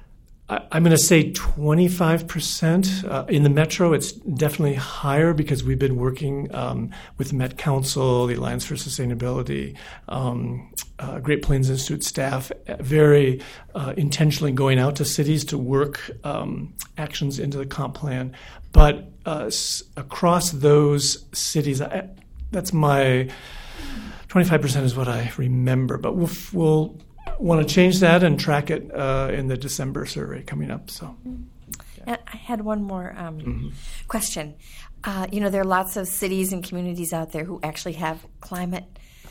Speaker 5: I'm going to say twenty-five percent. Uh, in the metro, it's definitely higher because we've been working um, with the Met Council, the Alliance for Sustainability, um, uh, Great Plains Institute staff, very uh, intentionally going out to cities to work um, actions into the comp plan. But uh, s- across those cities, I, that's my twenty-five percent is what I remember. But we'll, we'll want to change that and track it uh, in the December survey coming up. So,
Speaker 7: yeah. I had one more um,
Speaker 5: mm-hmm.
Speaker 7: question. Uh, you know, there are lots of cities and communities out there who actually have climate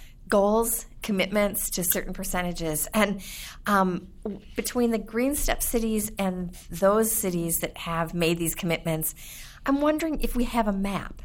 Speaker 7: goals, commitments to certain percentages. And um, between the Green Step cities and those cities that have made these commitments, I'm wondering if we have a map.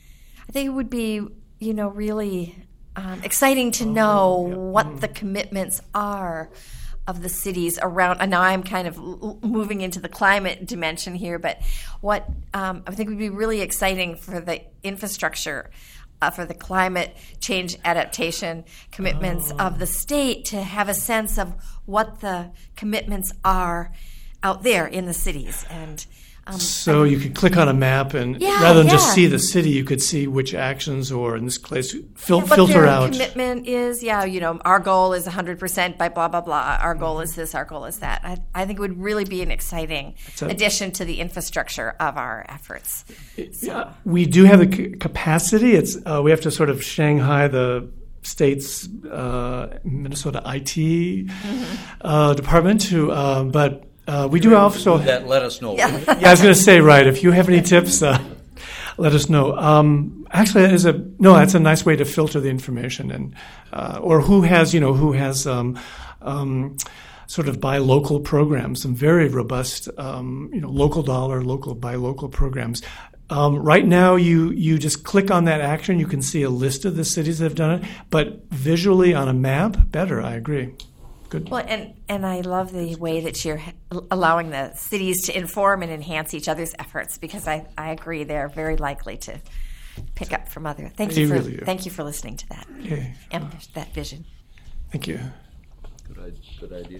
Speaker 7: I think it would be, you know, really Um, exciting to know what the commitments are of the cities around. And now I'm kind of l- moving into the climate dimension here, but what um, I think would be really exciting for the infrastructure, uh, for the climate change adaptation commitments
Speaker 5: oh.
Speaker 7: of the state to have a sense of what the commitments are out there in the cities. And Um,
Speaker 5: so you could click on a map, and
Speaker 7: yeah,
Speaker 5: rather than
Speaker 7: yeah.
Speaker 5: just see the city, you could see which actions, or in this case, fil-
Speaker 7: yeah, what
Speaker 5: filter
Speaker 7: their
Speaker 5: out.
Speaker 7: commitment is. Yeah, you know, our goal is one hundred percent by blah, blah, blah. Our goal is this, our goal is that. I, I think it would really be an exciting
Speaker 5: a,
Speaker 7: addition to the infrastructure of our efforts. So.
Speaker 5: Yeah, we do have the c- capacity. It's uh, we have to sort of Shanghai the state's uh, Minnesota I T mm-hmm. uh, department to, uh, but Uh, we do also
Speaker 2: that. Let us know.
Speaker 7: Yeah,
Speaker 5: yeah I was going to say, right. If you have any tips, uh, let us know. Um, actually, that is a no. That's a nice way to filter the information, and uh, or who has you know who has um, um, sort of buy local programs, some very robust um, you know local dollar, local buy local programs. Um, right now, you you just click on that action. You can see a list of the cities that have done it, but visually on a map, better. I agree. Good.
Speaker 7: Well, and, and I love the way that you're allowing the cities to inform and enhance each other's efforts, because I, I agree they're very likely to pick up from other. Thank you for
Speaker 5: really
Speaker 7: thank you for listening to that
Speaker 5: okay.
Speaker 7: and that vision.
Speaker 5: Thank you.
Speaker 2: Good, good idea.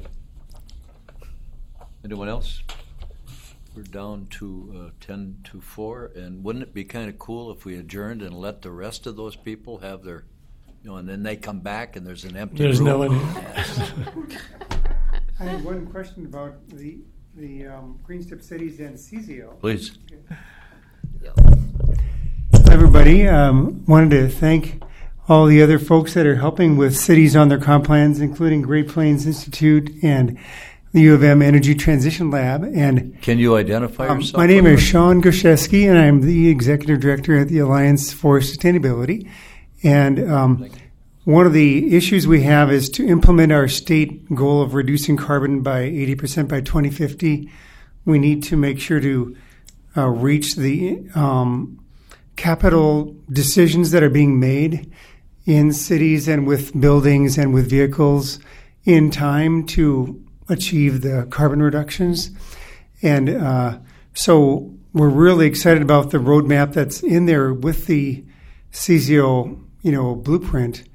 Speaker 2: Anyone else? We're down to uh, ten to four, and wouldn't it be kind of cool if we adjourned and let the rest of those people have their. You know, and then they come back and there's an empty
Speaker 5: There's
Speaker 2: room.
Speaker 5: no one here.
Speaker 12: I have one question about the the um, Green Step Cities and C Z O.
Speaker 2: Please.
Speaker 12: Hi, everybody. Um, wanted to thank all the other folks that are helping with cities on their comp plans, including Great Plains Institute and the U of M Energy Transition Lab. And
Speaker 2: can you identify
Speaker 12: um,
Speaker 2: yourself?
Speaker 12: My name is Sean Goszewski, and I'm the Executive Director at the Alliance for Sustainability. And um, one of the issues we have is to implement our state goal of reducing carbon by eighty percent by twenty fifty. We need to make sure to uh, reach the um, capital decisions that are being made in cities and with buildings and with vehicles in time to achieve the carbon reductions. And uh, so we're really excited about the roadmap that's in there with the C Z O, you know, blueprint.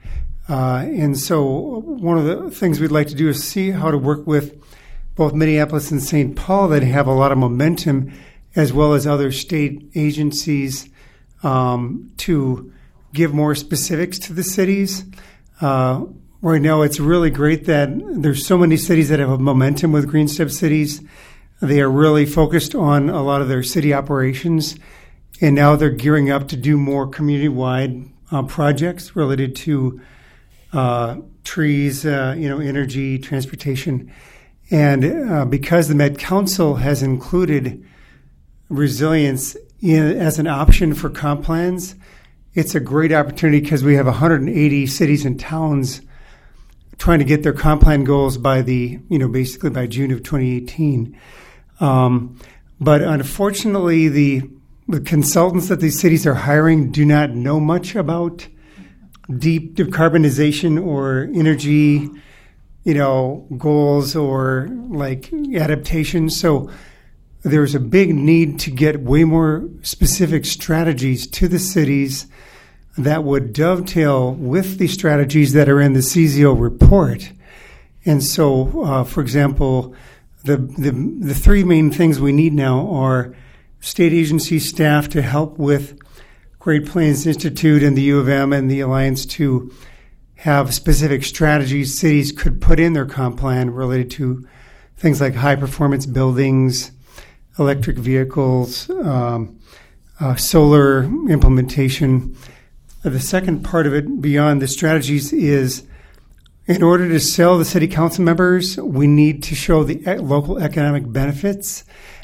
Speaker 12: Uh, and so one of the things we'd like to do is see how to work with both Minneapolis and Saint Paul that have a lot of momentum, as well as other state agencies, um, to give more specifics to the cities. Uh, right now, it's really great that there's so many cities that have a momentum with Green Step Cities. They are really focused on a lot of their city operations, and now they're gearing up to do more community-wide uh, projects related to uh, trees, uh, you know, energy, transportation. And uh, because the Met Council has included resilience in, as an option for comp plans, it's a great opportunity because we have one hundred eighty cities and towns trying to get their comp plan goals by the, you know, basically by June of twenty eighteen. Um, but unfortunately, the, the consultants that these cities are hiring do not know much about deep decarbonization or energy, you know, goals or like adaptation. So there's a big need to get way more specific strategies to the cities that would dovetail with the strategies that are in the C Z O report. And so, uh, for example, the, the the three main things we need now are state agency staff to help with Great Plains Institute and the U of M and the Alliance to have specific strategies cities could put in their comp plan related to things like high-performance buildings, electric vehicles, um, uh, solar implementation. The second part of it, beyond the strategies, is in order to sell the city council members, we need to show the local economic benefits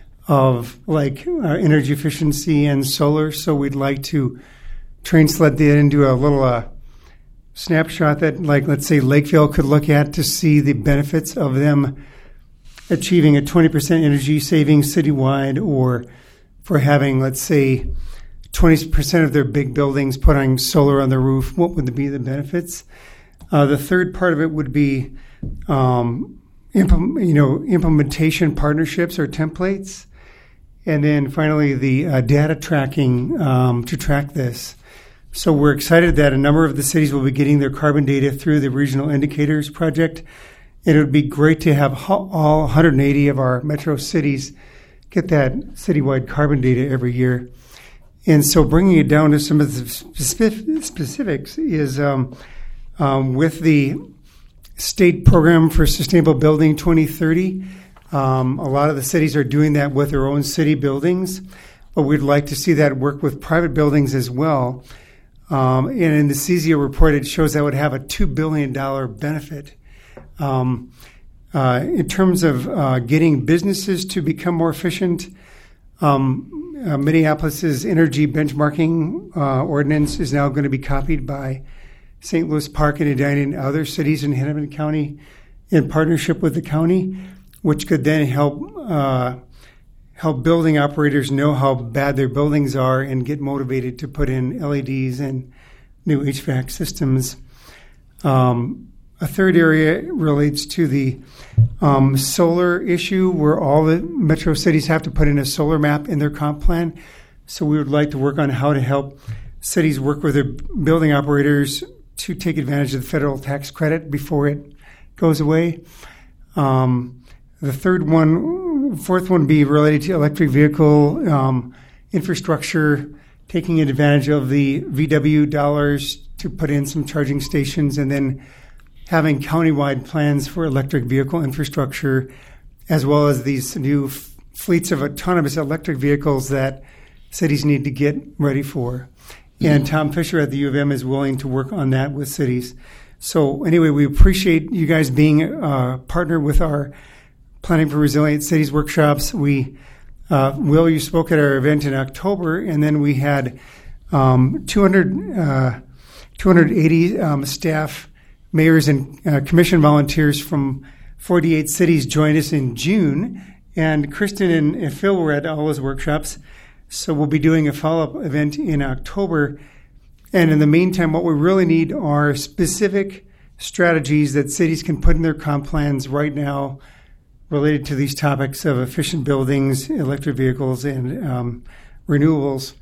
Speaker 12: of like uh, energy efficiency and solar. So we'd like to translate that into a little uh, snapshot that, like, let's say Lakeville could look at to see the benefits of them achieving a twenty percent energy savings citywide, or for having, let's say, twenty percent of their big buildings putting solar on the roof. What would be the benefits? Uh, the third part of it would be, um, implement, you know, implementation partnerships or templates. And then finally, the uh, data tracking um, to track this. So we're excited that a number of the cities will be getting their carbon data through the Regional Indicators Project. And it would be great to have all one hundred eighty of our metro cities get that citywide carbon data every year. And so bringing it down to some of the specific, specifics is um, um, with the state program for sustainable building twenty thirty, um, a lot of the cities are doing that with their own city buildings, but we'd like to see that work with private buildings as well. Um, and in the C Z O report, it shows that would have a two billion dollars benefit. Um, uh, in terms of uh, getting businesses to become more efficient, um, uh, Minneapolis's energy benchmarking uh, ordinance is now going to be copied by Saint Louis Park and Edina and other cities in Hennepin County in partnership with the county, which could then help uh, help building operators know how bad their buildings are and get motivated to put in L E Ds and new H V A C systems. Um, A third area relates to the um, solar issue, where all the metro cities have to put in a solar map in their comp plan. So we would like to work on how to help cities work with their building operators to take advantage of the federal tax credit before it goes away. Um, the third one, fourth one would be related to electric vehicle um, infrastructure, taking advantage of the V W dollars to put in some charging stations, and then having countywide plans for electric vehicle infrastructure, as well as these new f- fleets of autonomous electric vehicles that cities need to get ready for. And Tom Fisher at the U of M is willing to work on that with cities. So anyway, we appreciate you guys being a partner with our Planning for Resilient Cities workshops. We, uh, Will, you spoke at our event in October, and then we had um, two hundred, uh, two hundred eighty um, staff, mayors, and uh, commission volunteers from forty-eight cities joined us in June. And Kristen and, and Phil were at all those workshops. So we'll be doing a follow-up event in October. And in the meantime, what we really need are specific strategies that cities can put in their comp plans right now related to these topics of efficient buildings, electric vehicles, and um, renewables.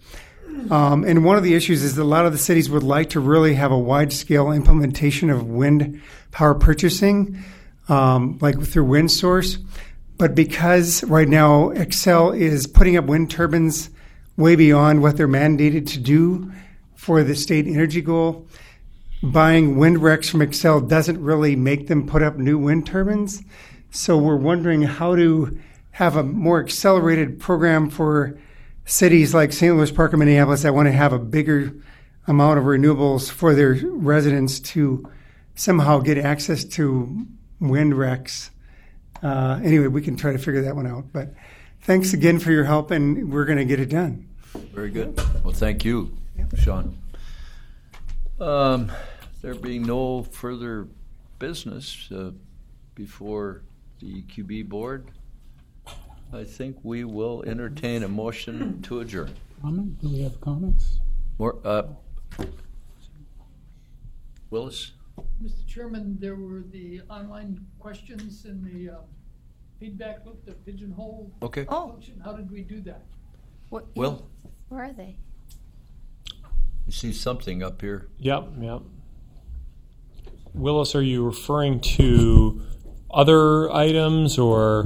Speaker 12: Um, and one of the issues is that a lot of the cities would like to really have a wide-scale implementation of wind power purchasing, um, like through WindSource. But because right now Xcel is putting up wind turbines way beyond what they're mandated to do for the state energy goal, buying wind recs from Xcel doesn't really make them put up new wind turbines. So we're wondering how to have a more accelerated program for cities like Saint Louis Park and Minneapolis that want to have a bigger amount of renewables for their residents to somehow get access to wind recs. Uh, anyway, we can try to figure that one out. But thanks again for your help, and we're going to get it done.
Speaker 2: Very good. Well, thank you, yep. Sean. Um, there being no further business uh, before the Q B board, I think we will entertain a motion to adjourn.
Speaker 13: Comment? Do we have comments?
Speaker 2: More, uh, Willis?
Speaker 16: Mister Chairman, there were the online questions in the uh, feedback loop, the pigeonhole
Speaker 2: okay.
Speaker 16: function. How did we do that?
Speaker 7: What,
Speaker 2: Will?
Speaker 7: Where are they?
Speaker 2: You see something up here?
Speaker 8: Yep, yep. Willis, are you referring to other items or?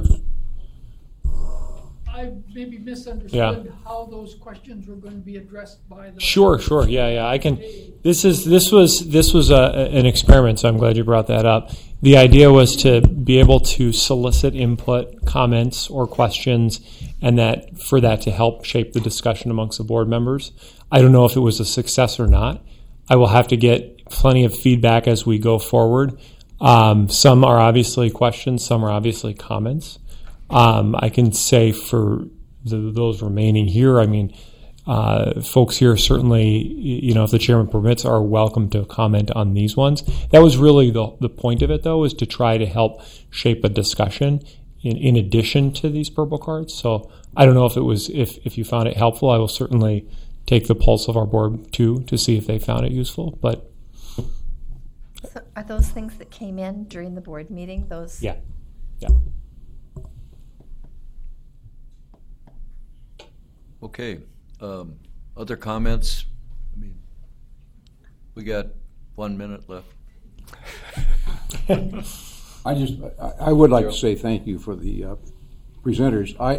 Speaker 16: I maybe misunderstood
Speaker 8: yeah.
Speaker 16: how those questions were going to be addressed by the.
Speaker 8: Sure, sure, yeah, yeah. I can. This is this was this was a, an experiment, so I'm glad you brought that up. The idea was to be able to solicit input, comments, or questions, and that for that to help shape the discussion amongst the board members. I don't know if it was a success or not. I will have to get plenty of feedback as we go forward. Um, some are obviously questions, some are obviously comments. Um, I can say for the, those remaining here, I mean, uh, folks here certainly, you know, if the chairman permits, are welcome to comment on these ones. That was really the the point of it, though, is to try to help shape a discussion in, in addition to these purple cards. So I don't know if it was if if you found it helpful. I will certainly take the pulse of our board too to see if they found it useful. But
Speaker 7: so are those things that came in during the board meeting? Those
Speaker 8: yeah, yeah.
Speaker 2: Okay. Um, other comments? I mean, we got one minute left.
Speaker 10: I just, I, I would like to say thank you for the uh, presenters. I,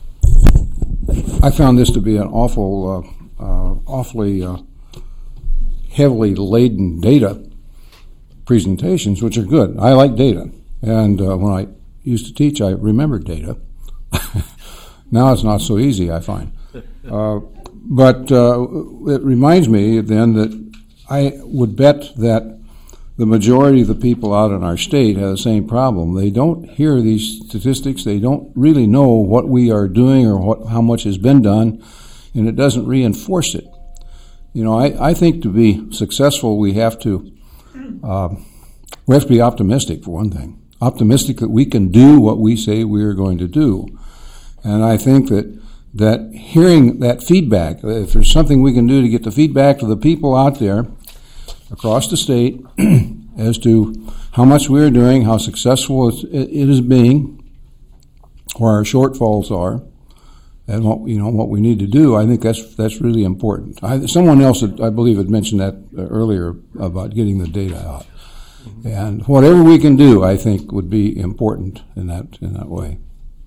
Speaker 10: I found this to be an awful, uh, uh, awfully uh, heavily laden data presentations, which are good. I like data, and uh, when I used to teach, I remembered data. Now it's not so easy, I find. Uh, but uh, it reminds me then that I would bet that the majority of the people out in our state have the same problem. They don't hear these statistics. They don't really know what we are doing or what, how much has been done, and it doesn't reinforce it. You know, I, I think to be successful, we have to uh, we have to be optimistic, for one thing. Optimistic that we can do what we say we are going to do. And I think that that hearing that feedback, if there's something we can do to get the feedback to the people out there across the state as to how much we're doing, how successful it is being, where our shortfalls are, and what you know what we need to do, I think that's that's really important. I, someone else, had, I believe, had mentioned that earlier about getting the data out, mm-hmm. and whatever we can do, I think, would be important in that in that way.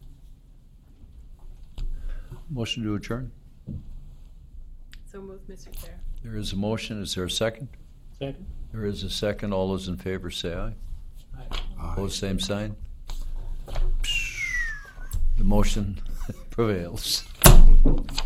Speaker 2: Motion to adjourn.
Speaker 9: So moved, Mister Chair.
Speaker 2: There is a motion. Is there a second?
Speaker 13: Second.
Speaker 2: There is a second. All those in favor say aye.
Speaker 13: Aye.
Speaker 2: Opposed, same sign. The motion prevails.